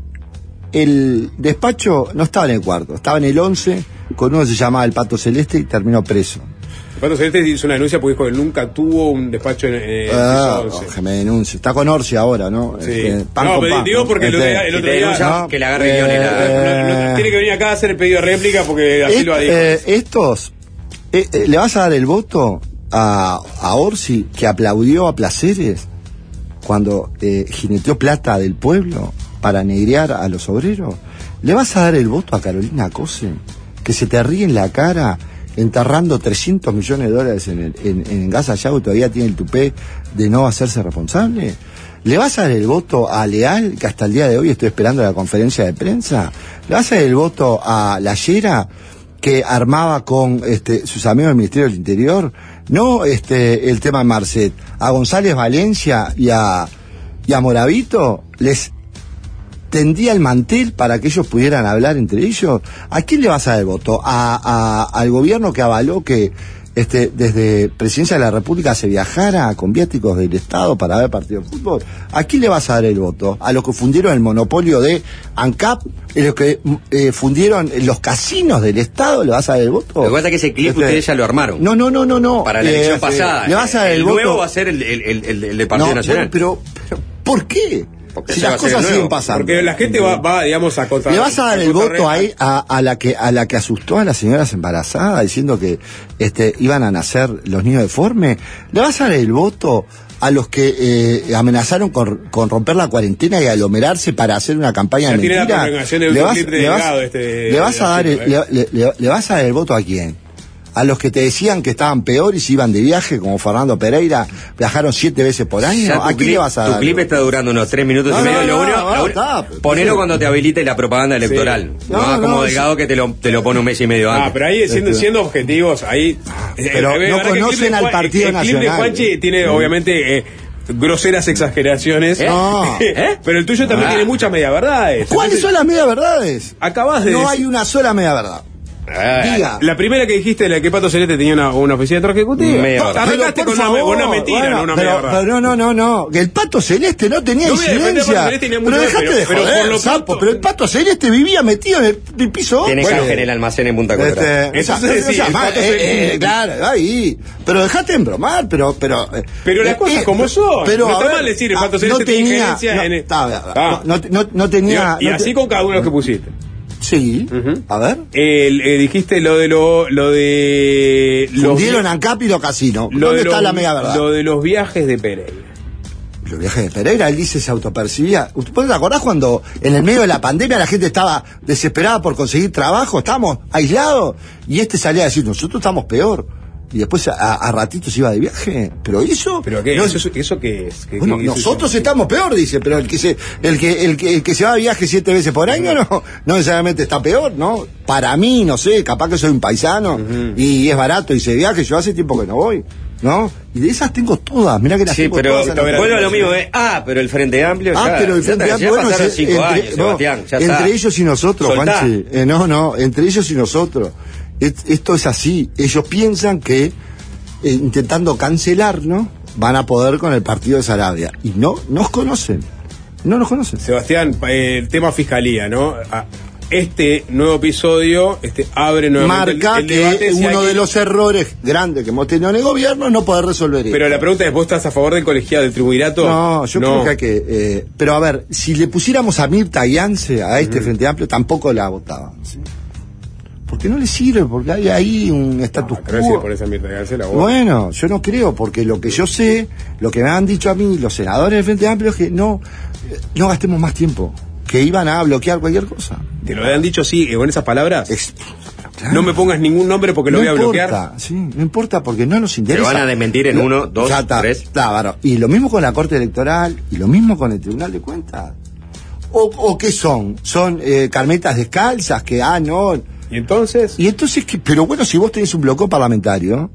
el despacho no estaba en el cuarto, estaba en el 11, con uno que se llamaba el Pato Celeste y terminó preso. El Pato Celeste hizo una denuncia porque dijo que nunca tuvo un despacho en el 11. Que me denuncie. Está con Orsi ahora, ¿no? Sí. Pero digo porque el otro día que le agarre guionera. Tiene que venir acá a hacer el pedido de réplica porque así lo ha dicho. Estos, ¿le vas a dar el voto a Orsi, que aplaudió a placeres cuando jineteó plata del pueblo para negrear a los obreros? ¿Le vas a dar el voto a Carolina Cose, que se te ríe en la cara enterrando $300 millones en Gaza Yago y todavía tiene el tupé de no hacerse responsable? ¿Le vas a dar el voto a Leal, que hasta el día de hoy estoy esperando la conferencia de prensa? ¿Le vas a dar el voto a La Llera, que armaba con sus amigos del Ministerio del Interior? No el tema de Marcet. A González Valencia y a Moravito les tendía el mantel para que ellos pudieran hablar entre ellos. ¿A quién le vas a dar el voto? Al gobierno que avaló que desde Presidencia de la República se viajara con viáticos del Estado para ver partido de fútbol. ¿A quién le vas a dar el voto? ¿A los que fundieron el monopolio de ANCAP? ¿A los que fundieron los casinos del Estado? ¿Le vas a dar el voto? Lo que pasa es que ese clip ustedes ya lo armaron. No. Para la elección pasada. ¿Le vas a dar el voto? Nuevo va a ser el Partido Nacional. Pero ¿por qué? Si las cosas siguen pasando. Porque la gente va digamos, a contra. ¿Le vas a dar el voto ahí a la que asustó a las señoras embarazadas diciendo que iban a nacer los niños deformes? ¿Le vas a dar el voto a los que amenazaron con romper la cuarentena y aglomerarse para hacer una campaña de mentira? ¿Le vas a dar el voto a quién? A los que te decían que estaban peor y se iban de viaje, como Fernando Pereira, viajaron 7 veces por año. ¿A quién le vas a dar? Tu clip está durando unos 3 minutos y medio. Ponelo cuando te habilite la propaganda electoral. Como Delgado que te lo pone un mes y medio antes. Pero ahí siendo objetivos, ahí. Pero no conocen al Partido Nacional. El clip de Juanchi tiene obviamente groseras exageraciones. Pero el tuyo también tiene muchas media verdades. ¿Cuáles son las media verdades? Acabas de No hay una sola media verdad. Diga. La primera que dijiste, la que Pato Celeste tenía una oficina de torre ejecutiva. Arrancaste con una mentira, no una media verdad. No. Que el Pato Celeste no tenía incidencia. Pero dejate de joder, sapo. Pero el Pato Celeste vivía metido en el piso. Tiene canje en el almacén en Punta Colorada. Claro, ahí. Pero dejate de embromar, pero las cosas como son. Pero no está mal decir, el Pato Celeste tenía injerencia en no tenía. Y así con cada uno de los que pusiste. Sí, a ver. Dijiste lo de fundieron ANCAP y los casinos. ¿Dónde está la media verdad? Lo de los viajes de Pereira. Los viajes de Pereira, él dice se autopercibía. ¿Usted te acordás cuando en el medio de la pandemia la gente estaba desesperada por conseguir trabajo? Estábamos aislados y salía a decir, nosotros estamos peor. Y después a ratitos iba de viaje. ¿Pero eso? ¿Pero qué? No, ¿Eso qué es? Bueno, nosotros estamos peor, dice, pero el que se va de viaje 7 veces por año no necesariamente está peor, ¿no? Para mí, no sé, capaz que soy un paisano y es barato y se viaje, yo hace tiempo que no voy. ¿no? Y de esas tengo todas, mirá que las tengo todas. Sí, pero vuelvo a lo mismo, pero el Frente Amplio pero el Frente Amplio, ya pasaron 5 años, Sebastián, ya está. Entre ellos y nosotros, Soltá. Juanchi. Entre ellos y nosotros. Esto es así. Ellos piensan que intentando cancelarnos van a poder con el partido de Sarabia. Y no nos conocen. No nos conocen. Sebastián, el tema fiscalía, ¿no? Este nuevo episodio abre nuevamente marca el debate. Que uno de los errores grandes que hemos tenido en el gobierno es no poder resolver eso. Pero la pregunta es, ¿vos estás a favor del colegiado, del triunvirato? No, yo creo que hay que... pero a ver, si le pusiéramos a Mirta Yance a este Frente Amplio, tampoco la votaban, ¿sí? Porque no le sirve, porque hay ahí un status quo. Si pones a Mirta Yance, la vota. Bueno, yo no creo, porque lo que yo sé, lo que me han dicho a mí los senadores del Frente Amplio es que no gastemos más tiempo, que iban a bloquear cualquier cosa. ¿Te lo han dicho así, con esas palabras? Claro. No me pongas ningún nombre porque lo voy a bloquear. Sí, no importa, porque no nos interesa. Te van a desmentir en 1, 2, 3. Claro, y lo mismo con la Corte Electoral, y lo mismo con el Tribunal de Cuentas. ¿O qué son? ¿Son carmetas descalzas que, no... ¿Y entonces? Pero bueno, si vos tenés un bloqueo parlamentario,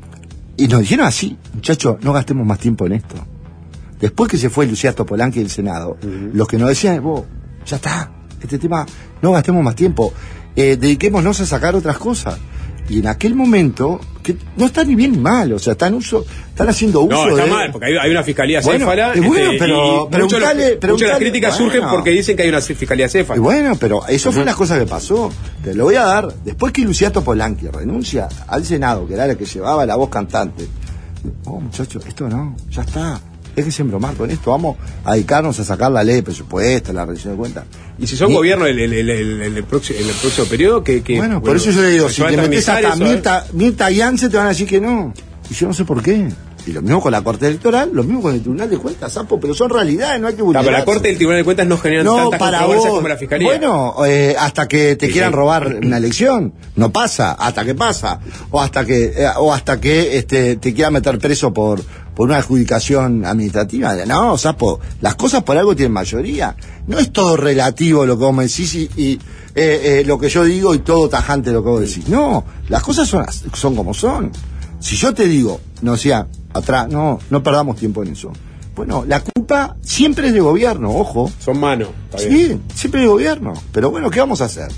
y nos dijeron así, muchachos, no gastemos más tiempo en esto. Después que se fue Lucía Topolanqui del Senado, los que nos decían, vos, ya está, este tema, no gastemos más tiempo, dediquémonos a sacar otras cosas. Y en aquel momento, que no está ni bien ni mal, o sea, están haciendo uso de... No, está mal, porque hay una fiscalía céfala. Pero muchas de las críticas surgen porque dicen que hay una fiscalía céfala. Y bueno, pero eso fue una cosa que pasó. Te lo voy a dar. Después que Lucía Topolanqui renuncia al Senado, que era la que llevaba la voz cantante, muchachos, esto no, ya está. Déjense bromar con esto, vamos a dedicarnos a sacar la ley de presupuesto, la rendición de cuentas. Y si son gobierno en el próximo periodo, bueno, por eso yo le digo, si te metes hasta Mirta Yance te van a decir que no. Y yo no sé por qué. Y lo mismo con la Corte Electoral, lo mismo con el Tribunal de Cuentas, Sapo, pero son realidades, no hay que vulnerarse. Pero la Corte y el Tribunal de Cuentas no generan tantas controversias como la Fiscalía. Bueno, hasta que te quieran robar una elección, no pasa, hasta que pasa. O hasta que te quieran meter preso por una adjudicación administrativa. No, Sapo, las cosas por algo tienen mayoría. No es todo relativo lo que vos me decís y lo que yo digo y todo tajante lo que vos decís. No, las cosas son como son. Si yo te digo, atrás, no perdamos tiempo en eso. Bueno, la culpa siempre es de gobierno, ojo. Son manos. Sí, siempre es de gobierno. Pero bueno, ¿qué vamos a hacer?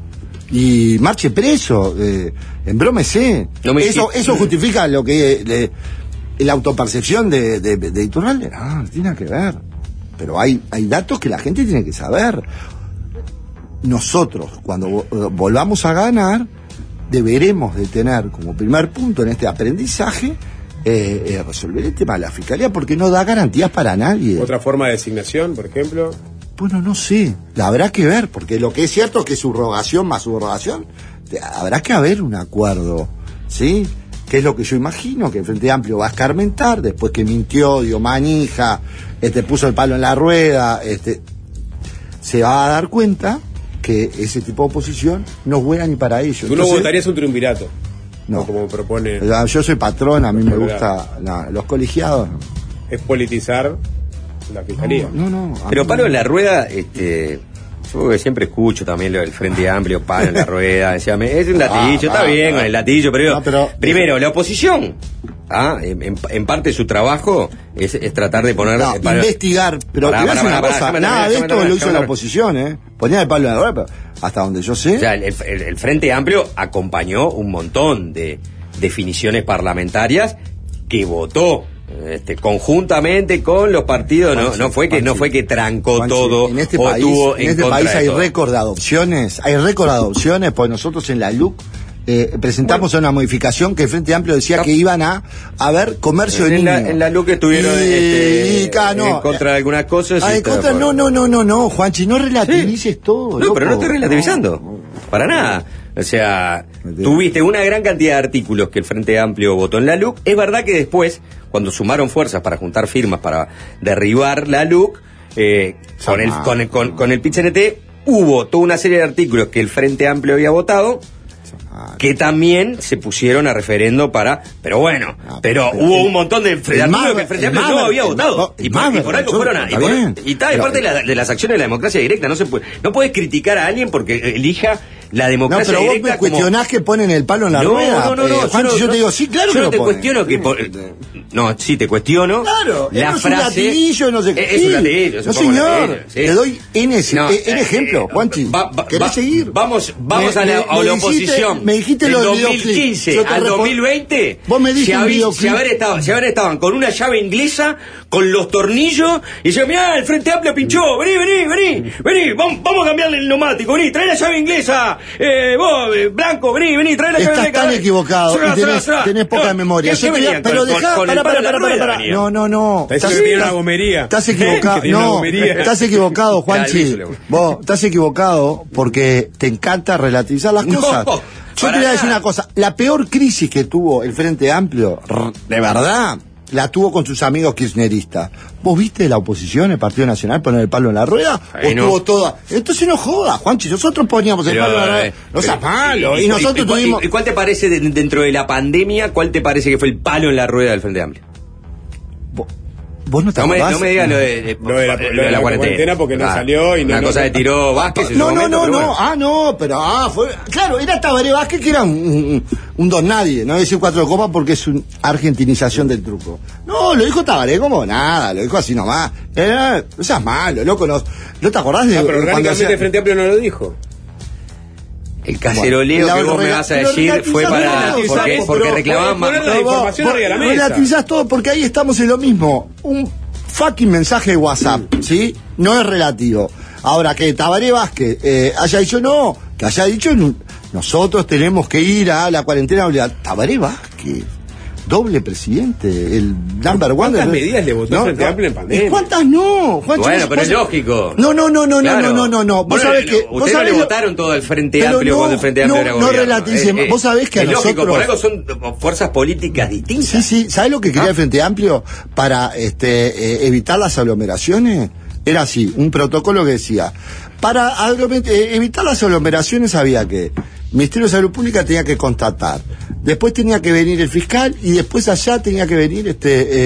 Y marche preso, embrómese. Eso justifica lo que la autopercepción de Iturralde. No tiene que ver. Pero hay datos que la gente tiene que saber. Nosotros, cuando volvamos a ganar, deberemos de tener como primer punto en este aprendizaje resolver el tema de la fiscalía, porque no da garantías para nadie. ¿Otra forma de designación, por ejemplo? Bueno, no sé, la habrá que ver, porque lo que es cierto es que subrogación más subrogación, habrá que haber un acuerdo, ¿sí? Que es lo que yo imagino, que el Frente Amplio va a escarmentar, después que mintió, dio manija, puso el palo en la rueda, se va a dar cuenta que ese tipo de oposición no es buena ni para ellos. ¿Tú no votarías un triunvirato? No. Como propone... Yo soy patrón, a mí me gusta los colegiados. Es politizar la fiscalía. No. Pero palo en la rueda, yo siempre escucho también lo del Frente Amplio, palo en la rueda, es un latillo, está bien con el latillo, pero primero, la oposición, en parte su trabajo es tratar de poner... investigar, pero nada de esto lo hizo la oposición, ponía el palo en la rueda, pero hasta donde yo sé... O sea, el Frente Amplio acompañó un montón de definiciones parlamentarias que votó conjuntamente con los partidos. No fue que trancó todo. En este país hay récord de adopciones, pues nosotros en la LUC presentamos una modificación que el Frente Amplio decía que iban a haber comercio de niños. En la LUC estuvieron en contra de algunas cosas. No, Juanchi, no relativices todo. No, pero no estoy relativizando, para nada. O sea, tuviste una gran cantidad de artículos que el Frente Amplio votó en la LUC. Es verdad que después, cuando sumaron fuerzas para juntar firmas para derribar la LUC, con el PIT-CNT, hubo toda una serie de artículos que el Frente Amplio había votado, que también se pusieron a referendo pero hubo un montón de artículos que el Frente Amplio no había votado. Y por algo fueron y está de parte de las acciones de la democracia directa. No puedes criticar a alguien porque elija la democracia No, pero vos directa me cuestionás que ponen el palo en la rueda. No, Juancho, yo te digo, sí, claro que yo lo no te ponen. cuestiono que... No, sí, te cuestiono. Claro, la es frase... un latiguillo, no sé qué. Es un latiguillo. No, señor. Sí. Te doy N ejemplo, Juanchi. ¿Querés seguir? Vamos a la oposición. Me dijiste del lo del 2015 al 2020. Vos me dijiste un si haber estaban con una llave inglesa, con los tornillos, y decían, mirá, el Frente Amplio pinchó, vení, vamos a cambiarle el neumático, vení, trae la llave inglesa, vos, Blanco, vení, trae la llave inglesa. Estás tan equivocado y tenés poca memoria. Pero dejá, para. No. Estás equivocado. No, estás equivocado, Juanchi. Vos estás equivocado porque te encanta relativizar las cosas. Yo te voy a decir una cosa. La peor crisis que tuvo el Frente Amplio, de verdad, la tuvo con sus amigos kirchneristas. ¿Vos viste la oposición, el Partido Nacional, poner el palo en la rueda? ¿O estuvo toda? Entonces no jodas, Juanchi. Nosotros poníamos el palo en la rueda. No seas malo. Y nosotros tuvimos... ¿Y cuál te parece, dentro de la pandemia, cuál te parece que fue el palo en la rueda del Frente Amplio? ¿Vos no te acordás? No me digas lo de la cuarentena porque no salió y no... Una cosa de tiró Vázquez en No. Bueno. Claro, era Tabaré Vázquez, que era un don nadie. No voy a decir 4 copas porque es una argentinización del truco. No, lo dijo Tabaré como nada, lo dijo así nomás. No seas malo, loco, no te acordás de... pero orgánicamente el Frente Amplio no lo dijo. El caceroleo que vos me vas a decir fue para... Porque reclamaban más... Relativizás todo porque ahí estamos en lo mismo. Un fucking mensaje de WhatsApp, ¿sí? No es relativo. Ahora, que Tabaré Vázquez haya dicho no, que haya dicho nosotros tenemos que ir a la cuarentena obligatoria. Tabaré Vázquez, doble presidente, el number one. ¿Cuántas medidas le votó el Frente Amplio en pandemia? ¿Y cuántas no? Bueno, pero es lógico. No. Vos sabés que... Ustedes no le votaron todo al Frente Amplio cuando el Frente Amplio era gobierno. No relativicemos. Vos sabés que a nosotros... lógico, por algo son fuerzas políticas distintas. Sí. ¿Sabés lo que quería el Frente Amplio para evitar las aglomeraciones? Era así, un protocolo que decía, para evitar las aglomeraciones había que... El Ministerio de Salud Pública tenía que constatar, después tenía que venir el fiscal y después allá tenía que venir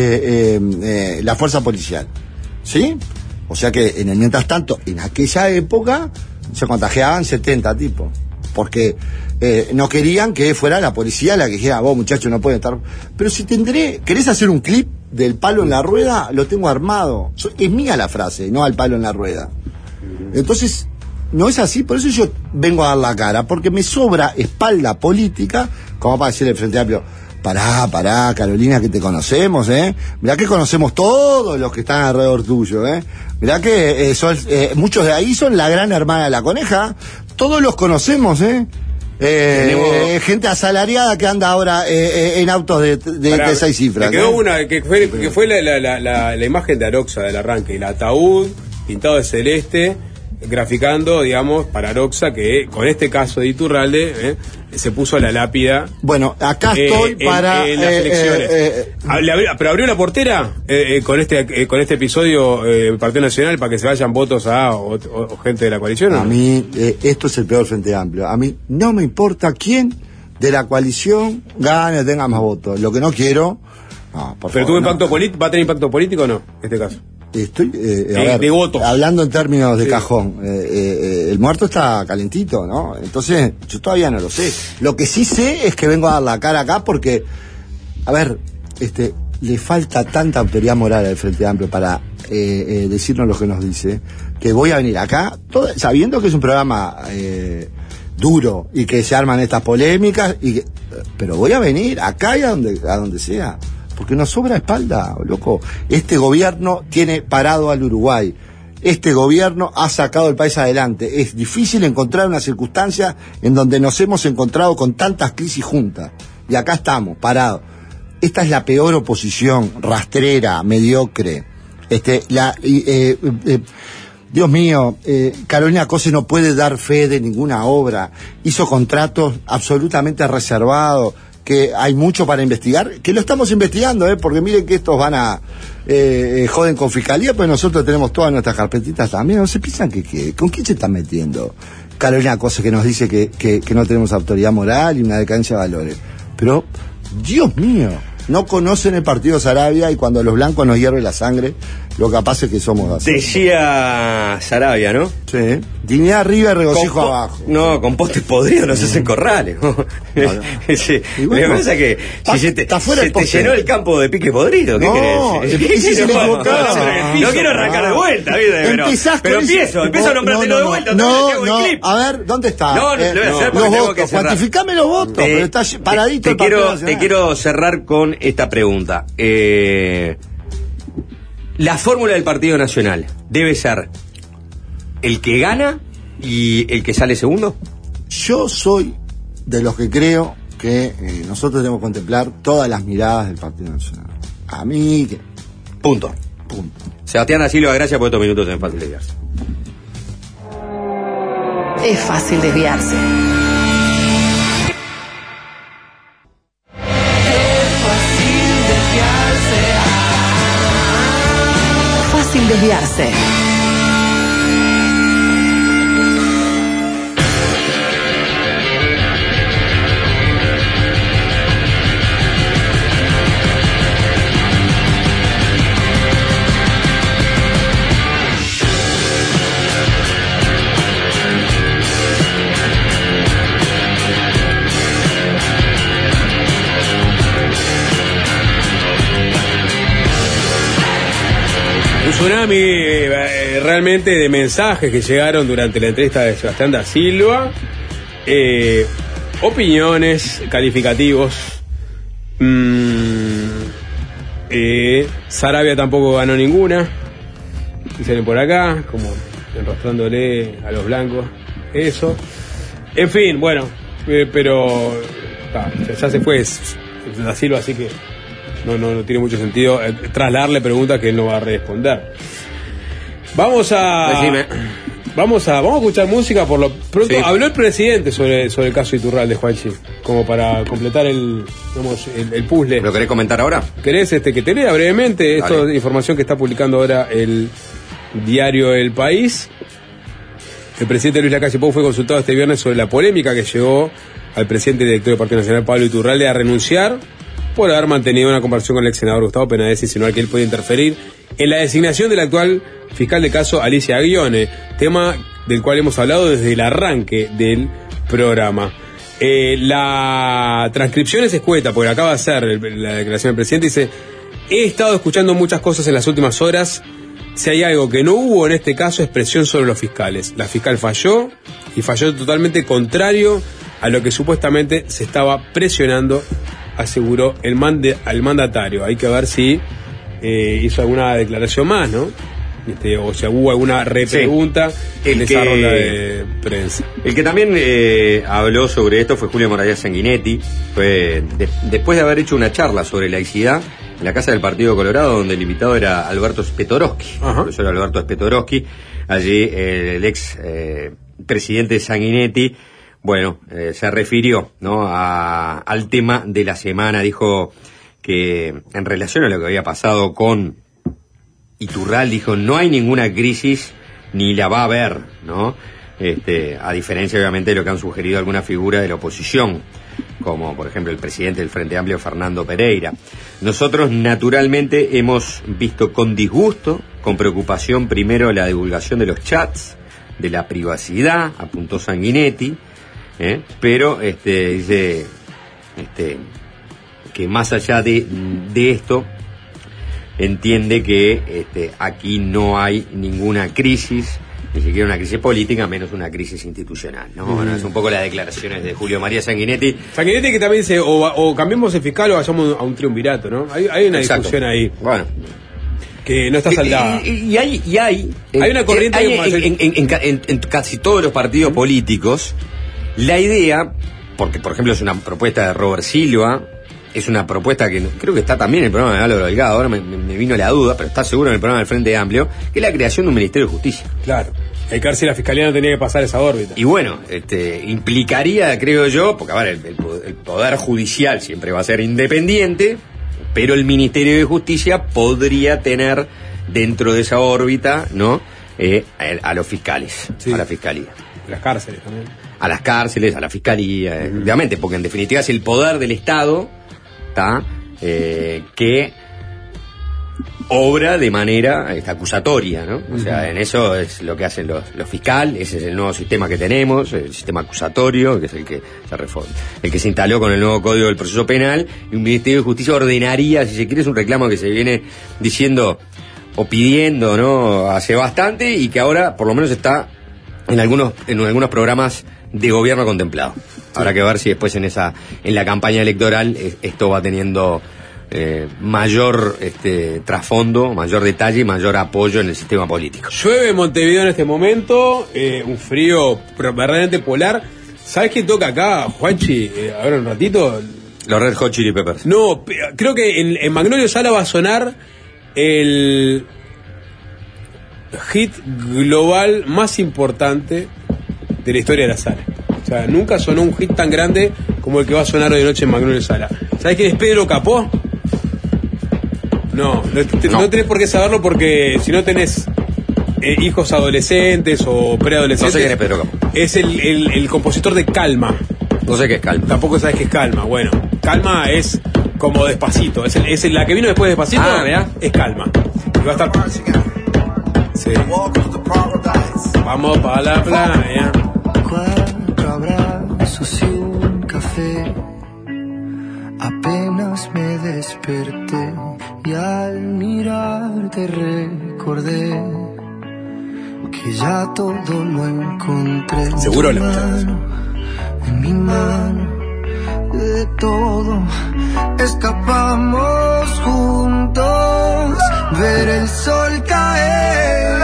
la fuerza policial, ¿sí? O sea que en el mientras tanto, en aquella época se contagiaban 70 tipos, porque no querían que fuera la policía la que dijera, vos muchachos no pueden estar. Pero si ¿querés hacer un clip del palo en la rueda? Lo tengo armado. Es mía la frase, no al palo en la rueda. Entonces... No es así, por eso yo vengo a dar la cara, porque me sobra espalda política, como para decirle al Frente Amplio, pará, Carolina, que te conocemos, mirá que conocemos todos los que están alrededor tuyo, mirá que muchos de ahí son la gran hermana de la coneja, todos los conocemos, gente asalariada que anda ahora en autos de 6 cifras. Me quedó una, que fue la imagen de Aroxa del arranque, el ataúd pintado de celeste, graficando, digamos, para Aroxa, que con este caso de Iturralde se puso a la lápida. Bueno, acá estoy para en las elecciones. Pero abrió la portera con este episodio el Partido Nacional para que se vayan votos o gente de la coalición. A mí esto es el peor Frente Amplio. A mí no me importa quién de la coalición gane o tenga más votos. Lo que no quiero. No, por pero favor, ¿va a tener impacto político o no? En este caso. Estoy de votos. Hablando en términos de cajón, el muerto está calentito, ¿no? Entonces, yo todavía no lo sé. Lo que sí sé es que vengo a dar la cara acá porque, a ver, le falta tanta autoridad moral al Frente Amplio para decirnos lo que nos dice, que voy a venir acá, sabiendo que es un programa duro y que se arman estas polémicas, pero voy a venir acá y a donde sea. Porque nos sobra espalda, loco. Este gobierno tiene parado al Uruguay. Este gobierno ha sacado el país adelante. Es difícil encontrar una circunstancia en donde nos hemos encontrado con tantas crisis juntas. Y acá estamos, parados. Esta es la peor oposición, rastrera, mediocre. Dios mío, Carolina Cose no puede dar fe de ninguna obra. Hizo contratos absolutamente reservados, que hay mucho para investigar, que lo estamos investigando, porque miren que estos van a joden con fiscalía, pues nosotros tenemos todas nuestras carpetitas también. No se piensan ¿con quién se están metiendo? Carolina Cose, que nos dice que no tenemos autoridad moral y una decadencia de valores. Pero, Dios mío, no conocen el partido Sarabia, y cuando a los blancos nos hierve la sangre, lo capaces que somos de hacer. Decía Sarabia, ¿no? Sí. Dignidad arriba y regocijo abajo. No, con postes podridos no se hacen corrales. ¿No? Sí. Bueno, me pasa que si se te llenó el campo de pique podrido, ¿qué querés? No quiero arrancar de vuelta, ¿viste? Pero empiezo a nombrártelo de vuelta. A ver, ¿dónde está? Los votos, cuantificame los votos, pero está paradito el Partido Nacional. Te quiero cerrar con esta pregunta. La fórmula del Partido Nacional debe ser el que gana y el que sale segundo. Yo soy de los que creo que nosotros debemos contemplar todas las miradas del Partido Nacional. A mí... Punto. Sebastián da Silva, gracias por estos minutos en Fácil Desviarse. Es fácil desviarse. Fácil desviarse. Tsunami realmente de mensajes que llegaron durante la entrevista de Sebastián da Silva, opiniones, calificativos. Sarabia tampoco ganó ninguna, dicen por acá, como enrostrándole a los blancos, eso. En fin, bueno, pero ya se fue da Silva, así que no tiene mucho sentido trasladarle preguntas que él no va a responder. Vamos a escuchar música por lo pronto. Sí. Habló el presidente sobre el caso Iturralde, Juanchi, como para completar el puzzle. ¿Lo querés comentar ahora? ¿Querés que te lea brevemente? Esto es información que está publicando ahora el diario El País. El presidente Luis Lacalle Pou fue consultado este viernes sobre la polémica que llevó al presidente y director del Partido Nacional, Pablo Iturralde, a renunciar por haber mantenido una conversación con el ex senador Gustavo Penades, insinuar que él puede interferir en la designación de la actual fiscal de caso, Alicia Aguione, tema del cual hemos hablado desde el arranque del programa. La transcripción es escueta, porque acaba de hacer la declaración del presidente, dice: he estado escuchando muchas cosas en las últimas horas. Si hay algo que no hubo en este caso es presión sobre los fiscales. La fiscal falló, y falló totalmente contrario a lo que supuestamente se estaba presionando, aseguró el mandatario. Hay que ver si hizo alguna declaración más, ¿no? O si hubo alguna repregunta en esa ronda de prensa. El que también habló sobre esto fue Julio Morales Sanguinetti. Fue después de haber hecho una charla sobre laicidad en la Casa del Partido Colorado, donde el invitado era Alberto Spetorowski, el profesor Alberto Spetorowski. Allí el ex presidente Sanguinetti, bueno, se refirió, ¿no?, al tema de la semana. Dijo que en relación a lo que había pasado con Iturralde, dijo: no hay ninguna crisis ni la va a haber, ¿no? A diferencia, obviamente, de lo que han sugerido algunas figuras de la oposición, como por ejemplo el presidente del Frente Amplio, Fernando Pereira. Nosotros, naturalmente, hemos visto con disgusto, con preocupación, primero la divulgación de los chats, de la privacidad, apuntó Sanguinetti, pero dice que más allá de esto, entiende que aquí no hay ninguna crisis, ni siquiera una crisis política, menos una crisis institucional, ¿no? Bueno, es un poco las declaraciones de Julio María Sanguinetti. Sanguinetti, que también dice, o cambiemos el fiscal o vayamos a un triunvirato, ¿no? Hay una discusión ahí. Bueno, que no está saldada. Y hay una corriente en casi todos los partidos políticos la idea, porque por ejemplo es una propuesta de Robert Silva, es una propuesta que creo que está también en el programa de Álvaro Delgado, ahora me vino la duda, pero está seguro en el programa del Frente Amplio, que es la creación de un Ministerio de Justicia. Claro, hay que ver si la Fiscalía no tenía que pasar esa órbita. Y bueno, implicaría, creo yo, porque a ver, el Poder Judicial siempre va a ser independiente, pero el Ministerio de Justicia podría tener dentro de esa órbita, ¿no?, a los fiscales, sí, a la Fiscalía. A las cárceles también. A las cárceles, a la Fiscalía, obviamente, porque en definitiva es el poder del Estado, que obra de manera acusatoria, ¿no? O sea, en eso es lo que hacen los fiscales, ese es el nuevo sistema que tenemos, el sistema acusatorio, que es el que se instaló con el nuevo Código del Proceso Penal, y un Ministerio de Justicia ordenaría, si se quiere, es un reclamo que se viene diciendo o pidiendo, ¿no?, hace bastante, y que ahora por lo menos está en algunos programas de gobierno contemplado. Habrá que ver si después en la campaña electoral esto va teniendo mayor trasfondo, mayor detalle y mayor apoyo en el sistema político. Llueve en Montevideo en este momento, un frío verdaderamente polar. ¿Sabes quién toca acá, Juanchi? Ahora un ratito. Los Red Hot Chili Peppers. No, creo que en Magnolio Sala va a sonar el hit global más importante de la historia de la sala. O sea, nunca sonó un hit tan grande como el que va a sonar hoy de noche en Magnolio Sala. ¿Sabes quién es Pedro Capó? No tenés por qué saberlo, porque si no tenés hijos adolescentes o preadolescentes. No sé quién es Pedro Capó. Es el compositor de Calma. No sé qué es Calma. Tampoco sabes qué es Calma. Bueno, Calma es como Despacito. Es la que vino después de Despacito. ¿Mirá? Es Calma. Y va a estar. Sí. Vamos para la playa. 4 abrazos y un café. Apenas me desperté y al mirarte recordé que ya todo lo encontré. Seguro le escuchamos. En mi mano, de todo escapamos juntos, ver el sol caer.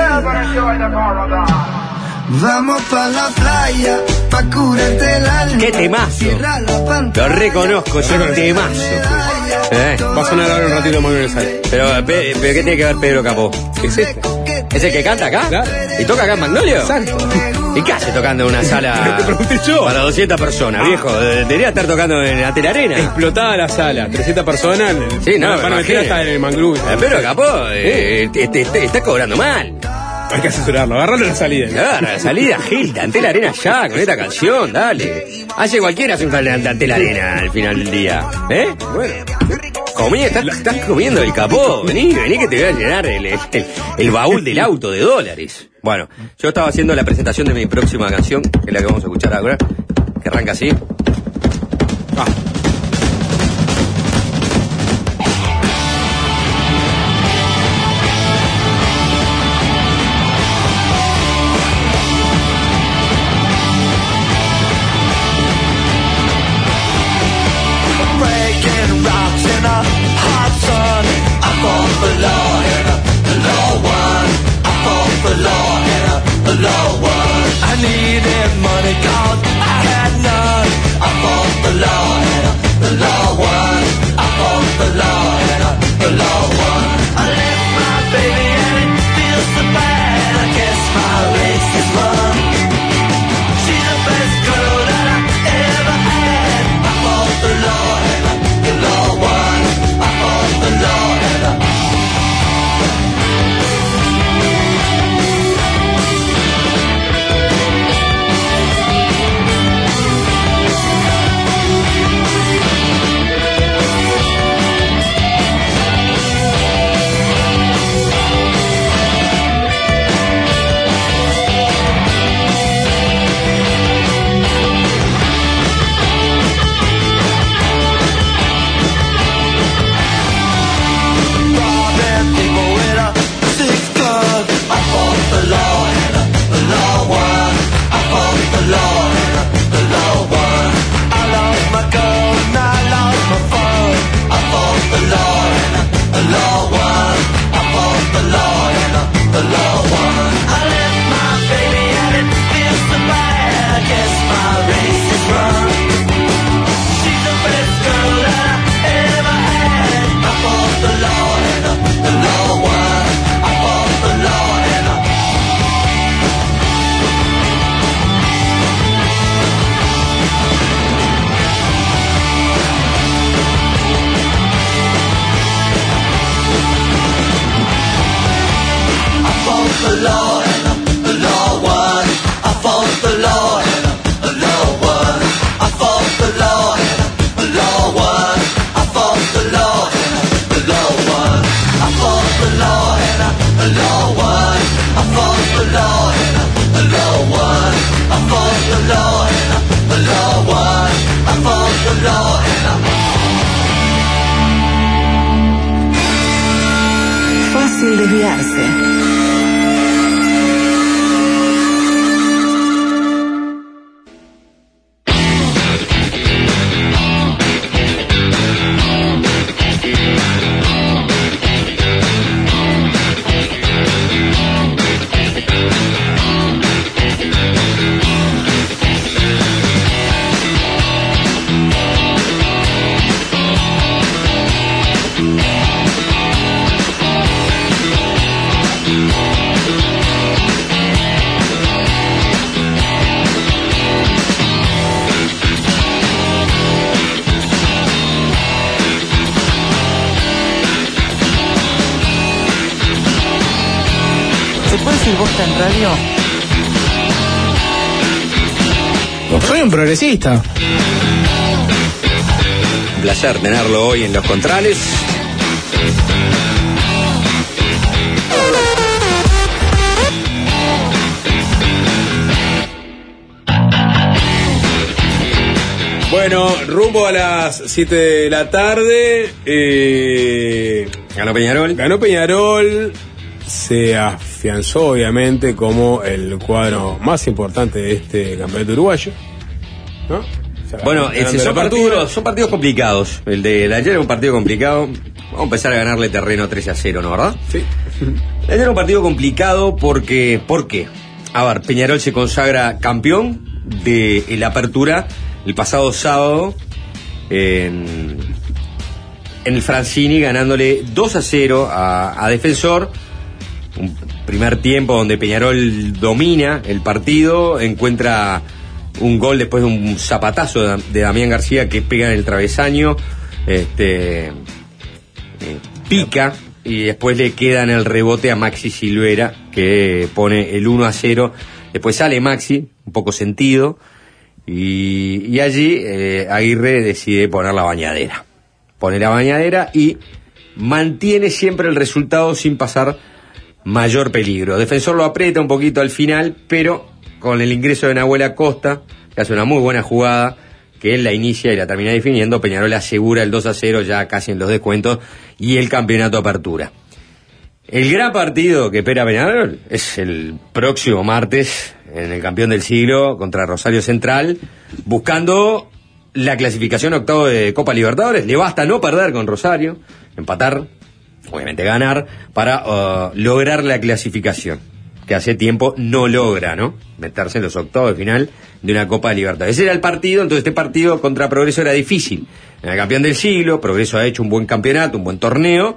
Vamos pa' la playa, pa' curarte el alma. ¡Qué temazo! Lo reconozco, es un temazo. Va a sonar ahora un ratito más en el sal. Pero ¿qué tiene que ver Pedro Capó? ¿Qué es este? ¿Es el que canta acá? Claro. ¿Y toca acá en Magnolio? Exacto. ¿Y qué hace tocando en una sala Te pregunté yo. para 200 personas, viejo? Debería estar tocando en la Telarena. Explotada la sala, 300 personas. Sí, no, van a meter hasta en el mangrove. Pedro Capó está cobrando mal. Hay que asesorarlo, agarrarlo en la salida. Claro, la salida, Gil, ante la arena ya, con esta canción, dale. Hace cualquiera hace un ante la arena al final del día. Bueno. Comí, estás comiendo el Capó. Vení que te voy a llenar el baúl del auto de dólares. Bueno, yo estaba haciendo la presentación de mi próxima canción, que es la que vamos a escuchar ahora, que arranca así. I needed money, 'cause I had none. I fought the law. fácil desviarse. ¿Se puede decir Bosta en radio? Soy un progresista. Un placer tenerlo hoy en Los Contrales. Bueno, rumbo a las 7 de la tarde. Ganó Peñarol. Ganó Peñarol. Se afianzó obviamente como el cuadro más importante de este campeonato uruguayo, ¿no? Bueno, son partidos complicados. El de ayer era un partido complicado. Vamos a empezar a ganarle terreno 3-0, ¿no, verdad? Sí. Ayer era un partido complicado porque... ¿Por qué? A ver, Peñarol se consagra campeón de la apertura el pasado sábado en el Francini, ganándole 2-0 a Defensor. Un primer tiempo donde Peñarol domina el partido, encuentra un gol después de un zapatazo de Damián García que pega en el travesaño, pica y después le queda en el rebote a Maxi Silvera que pone el 1-0. Después sale Maxi, un poco sentido, y allí Aguirre decide poner la bañadera. Pone la bañadera y mantiene siempre el resultado sin pasar mayor peligro. Defensor lo aprieta un poquito al final, pero con el ingreso de Nahuel Acosta, que hace una muy buena jugada, que él la inicia y la termina definiendo, Peñarol asegura el 2-0 ya casi en los descuentos y el campeonato apertura. El gran partido que espera Peñarol es el próximo martes en el campeón del siglo contra Rosario Central, buscando la clasificación octavo de Copa Libertadores. Le basta no perder con Rosario, empatar, obviamente ganar, para lograr la clasificación, que hace tiempo no logra, ¿no? Meterse en los octavos de final de una Copa de Libertadores. Ese era el partido, entonces este partido contra Progreso era difícil. En el campeón del siglo, Progreso ha hecho un buen campeonato, un buen torneo,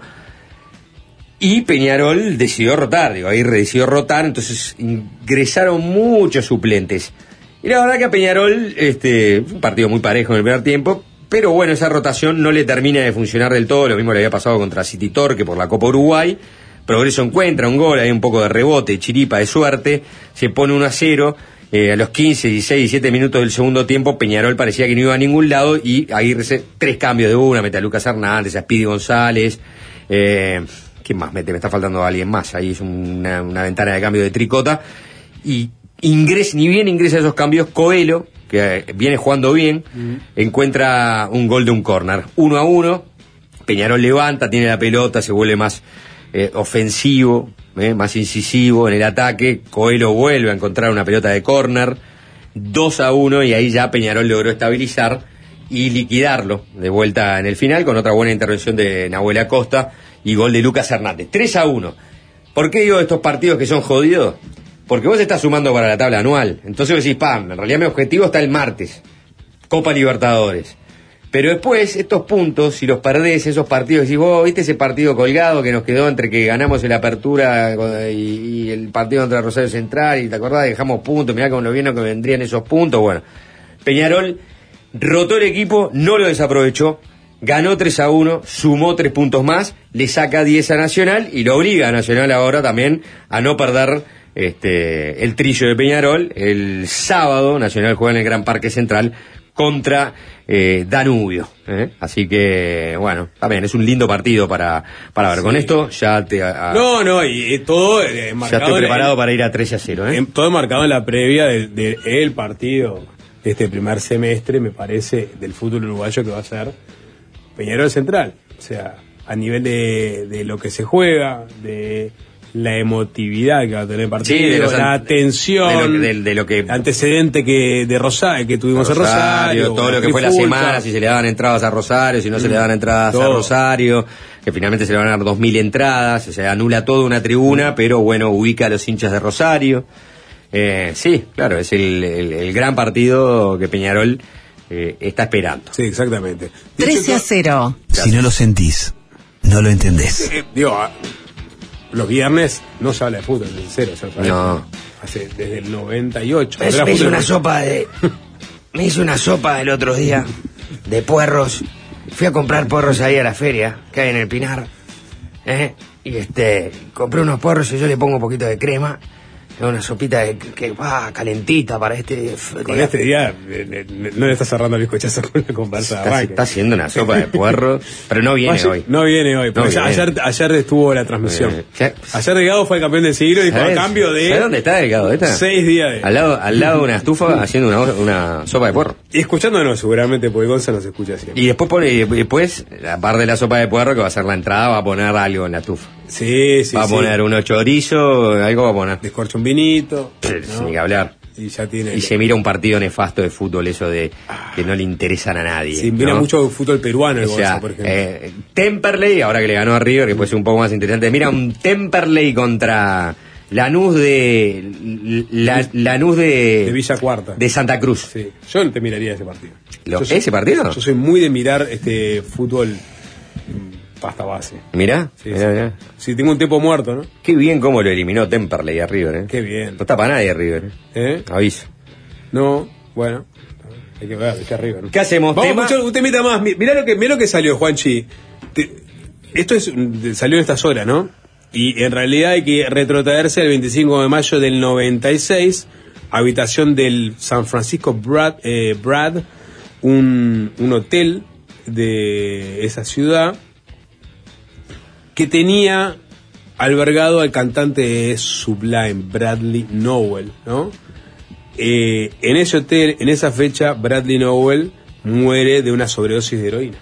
y Peñarol decidió rotar, Aguirre decidió rotar, entonces ingresaron muchos suplentes. Y la verdad que a Peñarol, un partido muy parejo en el primer tiempo, pero bueno, esa rotación no le termina de funcionar del todo. Lo mismo le había pasado contra City Torque por la Copa Uruguay. Progreso encuentra un gol, hay un poco de rebote, chiripa de suerte, se pone 1-0. A los 15, 16, 17 minutos del segundo tiempo, Peñarol parecía que no iba a ningún lado y Aguirre 3 cambios de una, mete a Lucas Hernández, a Speedy González. ¿Quién más mete? Me está faltando alguien más. Ahí es una ventana de cambio de tricota. Y ni bien ingresa esos cambios, Coelho, que viene jugando bien, encuentra un gol de un córner, 1-1. Peñarol levanta, tiene la pelota, se vuelve más ofensivo, más incisivo en el ataque. Coelho vuelve a encontrar una pelota de córner, 2-1, y ahí ya Peñarol logró estabilizar y liquidarlo de vuelta en el final con otra buena intervención de Nahuel Acosta y gol de Lucas Hernández. 3-1. ¿Por qué digo estos partidos que son jodidos? Porque vos estás sumando para la tabla anual. Entonces vos decís, en realidad mi objetivo está el martes, Copa Libertadores. Pero después, estos puntos, si los perdés, esos partidos, decís, vos, ¿viste ese partido colgado que nos quedó entre que ganamos en la apertura y el partido contra Rosario Central? Y te acordás, dejamos puntos, mirá con lo bien que vendrían esos puntos. Bueno, Peñarol rotó el equipo, no lo desaprovechó, ganó 3-1, sumó 3 puntos más, le saca 10 a Nacional y lo obliga a Nacional ahora también a no perder el trillo de Peñarol. El sábado Nacional juega en el Gran Parque Central contra Danubio, así que bueno, también es un lindo partido para ver. Sí. Con esto ya te y todo ya estoy preparado para ir a 3-0, todo marcado en la previa del partido de este primer semestre, me parece, del fútbol uruguayo, que va a ser Peñarol Central. O sea, a nivel de lo que se juega, de la emotividad que va a tener el partido, sí, la tensión, de lo que antecedente que tuvimos en Rosario, todo lo que fue la semana, si se le daban entradas a Rosario, si no se le daban entradas a Rosario, que finalmente se le van a dar 2.000 entradas, se anula toda una tribuna, pero bueno, ubica a los hinchas de Rosario. Sí, claro, es el gran partido que Peñarol está esperando. Sí, exactamente. 13-0. Si no lo sentís, no lo entendés. Los viernes no se habla de fútbol, en serio. No. Desde el 98. Me hice una sopa el otro día de puerros. Fui a comprar puerros ahí a la feria que hay en el Pinar. Y compré unos puerros y yo le pongo un poquito de crema. Una sopita que va calentita para con este día no le está cerrando el bizcochazo con la conversa. Está haciendo una sopa de puerro, pero no viene hoy. No viene hoy, porque ayer estuvo la transmisión. Ayer Delgado fue el campeón del siglo y dijo a cambio de... ¿Sabes dónde está Delgado? 6 días al lado de una estufa haciendo una sopa de puerro. Y escuchándonos seguramente, porque Gonza nos escucha siempre. Y después, aparte de la sopa de puerro, que va a ser la entrada, va a poner algo en la estufa. Sí. Va a poner unos chorizos, algo va a poner. Descorcha un vinito. Sin que hablar. Y ya tiene. Y se mira un partido nefasto de fútbol, eso de que no le interesan a nadie. Sí, mira mucho fútbol peruano el Gonza, por ejemplo. Temperley, ahora que le ganó a River, que puede ser un poco más interesante. Mira un Temperley contra Lanús de Villa Cuarta. De Santa Cruz. Sí. Yo no te miraría ese partido. ¿Ese partido? Yo soy muy de mirar fútbol pasta base. Mirá. Sí, tengo un tiempo muerto, ¿no? Qué bien cómo lo eliminó Temperley a River, Qué bien. No está para nadie River, Aviso. No, bueno. Hay que ver, está River, ¿no? ¿Qué hacemos? Vamos a escuchar un temita más. Mirá lo que salió, Juanchi. Esto salió en estas horas, ¿no? Y en realidad hay que retrotraerse al 25 de mayo del 96, habitación del San Francisco Brad, un hotel de esa ciudad que tenía albergado al cantante Sublime, Bradley Nowell, ¿no? En ese hotel, en esa fecha, Bradley Nowell muere de una sobredosis de heroína.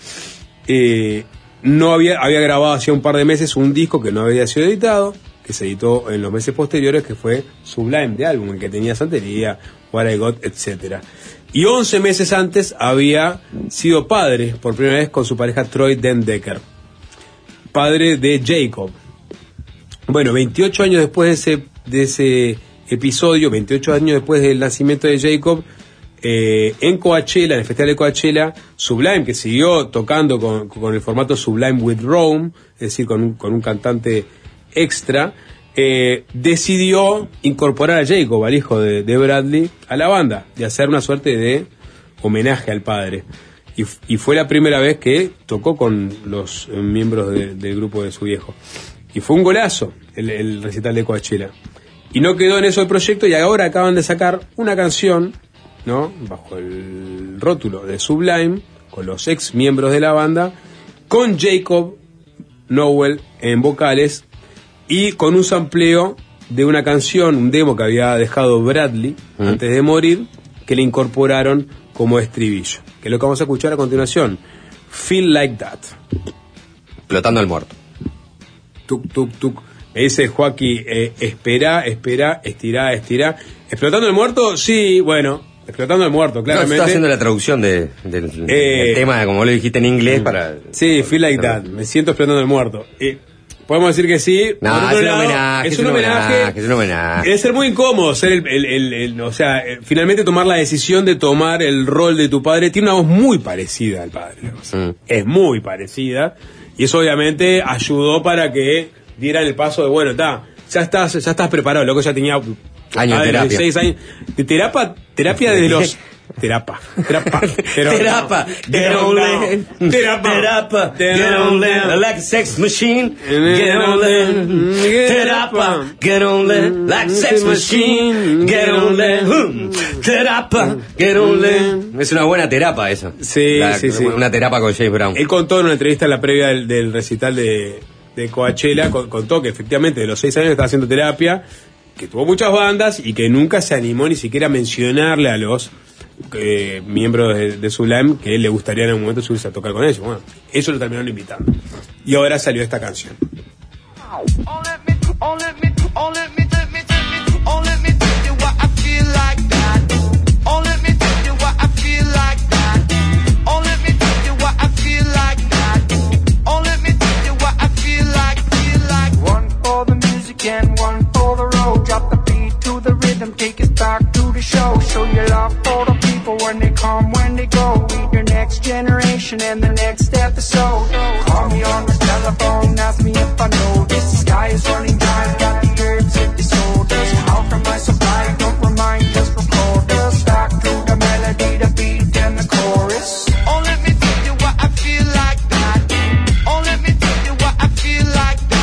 No había grabado hacía un par de meses un disco que no había sido editado, que se editó en los meses posteriores, que fue Sublime de álbum, el que tenía Santería, What I Got, etc. Y 11 meses antes había sido padre por primera vez con su pareja Troy Dendecker, padre de Jacob. Bueno, 28 años después de ese episodio, 28 años después del nacimiento de Jacob, en Coachella, en el Festival de Coachella, Sublime, que siguió tocando con el formato Sublime with Rome, es decir, con un cantante extra, decidió incorporar a Jacob, al hijo de Bradley, a la banda, y hacer una suerte de homenaje al padre. Y fue la primera vez que tocó con los miembros del grupo de su viejo. Y fue un golazo el recital de Coachella. Y no quedó en eso el proyecto, y ahora acaban de sacar una canción, ¿no?, bajo el rótulo de Sublime, con los ex miembros de la banda, con Jacob Nowell en vocales y con un sampleo de una canción, un demo que había dejado Bradley antes de morir, que le incorporaron como estribillo, que es lo que vamos a escuchar a continuación. Feel Like That. Explotando el muerto. Tuk, tuk, tuk. Me dice Joaquín, espera, estirá. ¿Explotando el muerto? Sí, bueno, explotando el muerto, claramente. No, está haciendo la traducción del tema, como lo dijiste en inglés, para... Sí, Feel Like That, me siento explotando el muerto. Podemos decir que sí. No, es un homenaje. Debe ser muy incómodo ser o sea, finalmente tomar la decisión de tomar el rol de tu padre. Tiene una voz muy parecida al padre. Es muy parecida. Y eso obviamente ayudó para que dieran el paso de, bueno, ya estás preparado. Loco ya tenía años de terapia. 16 años. De terapia desde los... Terapa. Get on land. Like a sex machine. Get on land. Terapa. Get on land. Like a sex machine. Get on land. Terapa. Get on land. Es una buena terapa eso. Sí. Una terapa con James Brown. Él contó en una entrevista en la previa del recital de Coachella, contó que efectivamente de los 6 años estaba haciendo terapia, que tuvo muchas bandas y que nunca se animó ni siquiera a mencionarle a los miembros de Sublime que él le gustaría en algún momento subirse a tocar con ellos. Bueno, eso lo terminaron invitando. y ahora salió esta canción. And one for the road, drop the beat to the rhythm, take us back to the show. Show your love for the people when they come, when they go. Read your next generation and the next episode. Call me on the telephone, ask me if I know this. The sky is running dry, got the herbs at the shoulders. How from my supply, don't remind, just record us. Back to the melody, the beat and the chorus. Oh, let me tell you what I feel like that. Oh, let me tell you what I feel like that.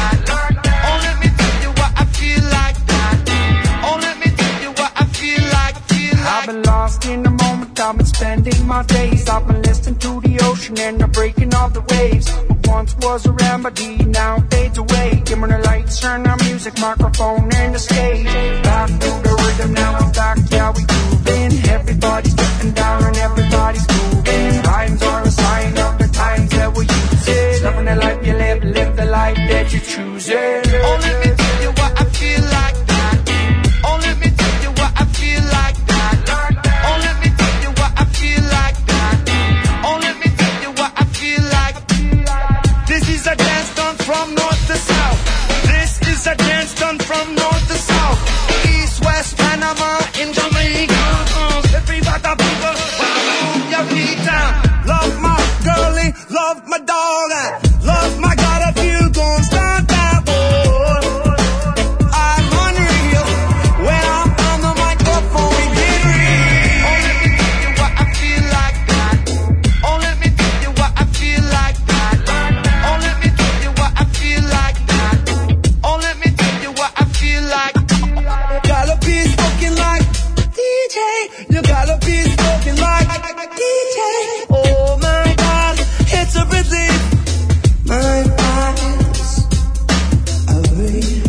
I've been lost in the moment, I've been spending my days. I've been listening to the ocean and the breaking of the waves. What once was a remedy now fades away. Dim the lights, turn the music, microphone and the stage. Back to the rhythm, now I'm back, yeah we grooving. Everybody's getting down and everybody's moving. Rhymes are a sign of the times that we're using. Loving the life you live, live the life that you're choosing. Oh, let me tell you what I feel like that. Oh, let me tell you what I feel like that. Oh, let me tell you what I feel like that. Oh, let me tell you what I feel like. This is a dance done from north to south. This is a dance done from north to south. East, West, Panama, in Jamaica. Everybody people, move your feet down. Love my girlie, love my dog. Love my God if you gon' stand that boy. I'm unreal when I'm on the microphone. We get real. Oh, let me tell you what I feel like that. Oh, let me tell you what I feel like that. Oh, let me tell you what I feel like that. Oh, let me tell you what I feel like. Gotta be spoken like DJ. You gotta be spoken like DJ. Oh my God, it's a relief. My eyes are red.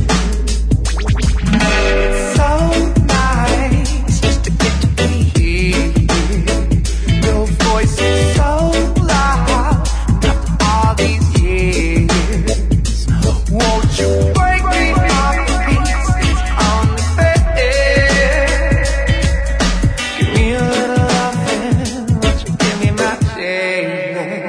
It's so nice just to get to hear your voice is so loud after all these years. Won't you break me off pieces on the bed? Give me a little loving, won't you give me my share?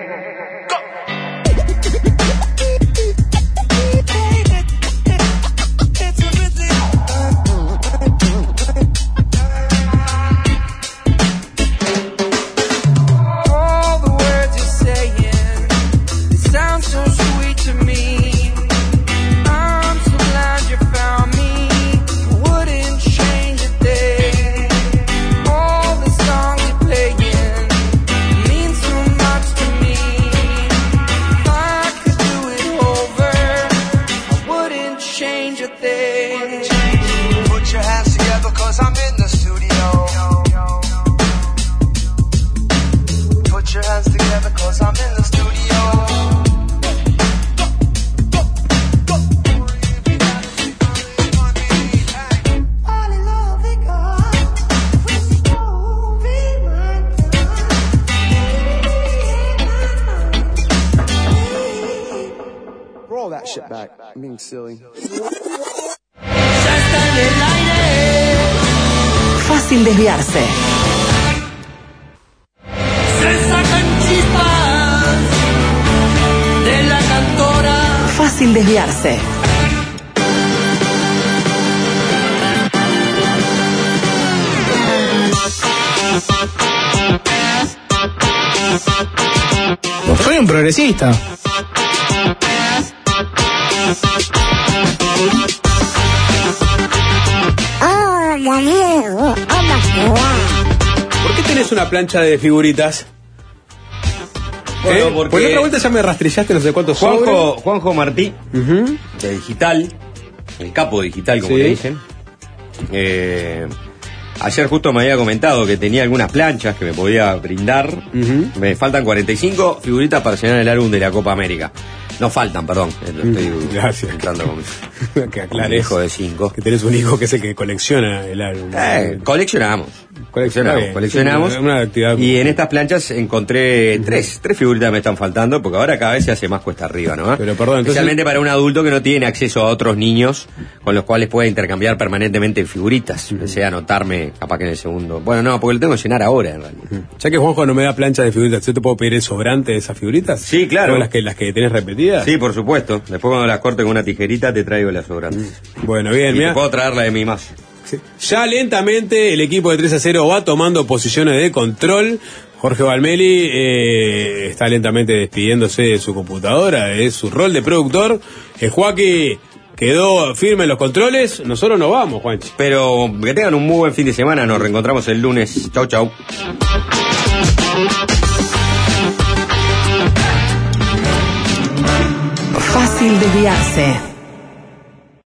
All the words you're saying, they sound so sweet to me. I'm so glad you found me. Wouldn't change a thing. All the songs you're playing mean so much to me. If I could do it over, I wouldn't change a thing. Put your hands together 'cause I'm in the studio. Put your hands together 'cause I'm in the studio. Roll that shit back. I'm being silly. Fácil desviarse. Se sacan chispas de la cantora. Fácil desviarse. Soy un progresista. ¿Por qué tenés una plancha de figuritas? Bueno, porque Pues la otra vuelta ya me rastrillaste no sé cuántos sobres. Juanjo Martí, de Digital, el capo digital, como Sí. le dicen. Ayer justo me había comentado que tenía algunas planchas que me podía brindar. Me faltan 45 figuritas para llenar el álbum de la Copa América. No faltan, perdón. Lo estoy Gracias. entrando con Que un aclares hijo de 5. que tenés un hijo que es el que colecciona el álbum. Coleccionamos. Coleccionamos. Una actividad. Y en estas planchas encontré tres figuritas me están faltando, porque ahora cada vez se hace más cuesta arriba, ¿no? Pero perdón, entonces... Especialmente para un adulto que no tiene acceso a otros niños con los cuales puede intercambiar permanentemente figuritas. Desea anotarme capaz que en el segundo. Bueno, no, porque lo tengo que llenar ahora en realidad. Ya que Juanjo no me da plancha de figuritas, ¿yo te puedo pedir el sobrante de esas figuritas? Sí, claro. ¿Las que tenés repetidas? Sí, por supuesto. Después cuando las corte con una tijerita te traigo las sobrantes. Bueno, bien, y mira. te puedo traer la de mi mazo. Sí. Ya lentamente el equipo de 3-0 va tomando posiciones de control. Jorge Valmeli está lentamente despidiéndose de su computadora, de su rol de productor. Joaquín quedó firme en los controles. Nosotros nos vamos, Juanchi. Pero que tengan un muy buen fin de semana. Nos reencontramos el lunes. Chau, chau. Fácil desviarse.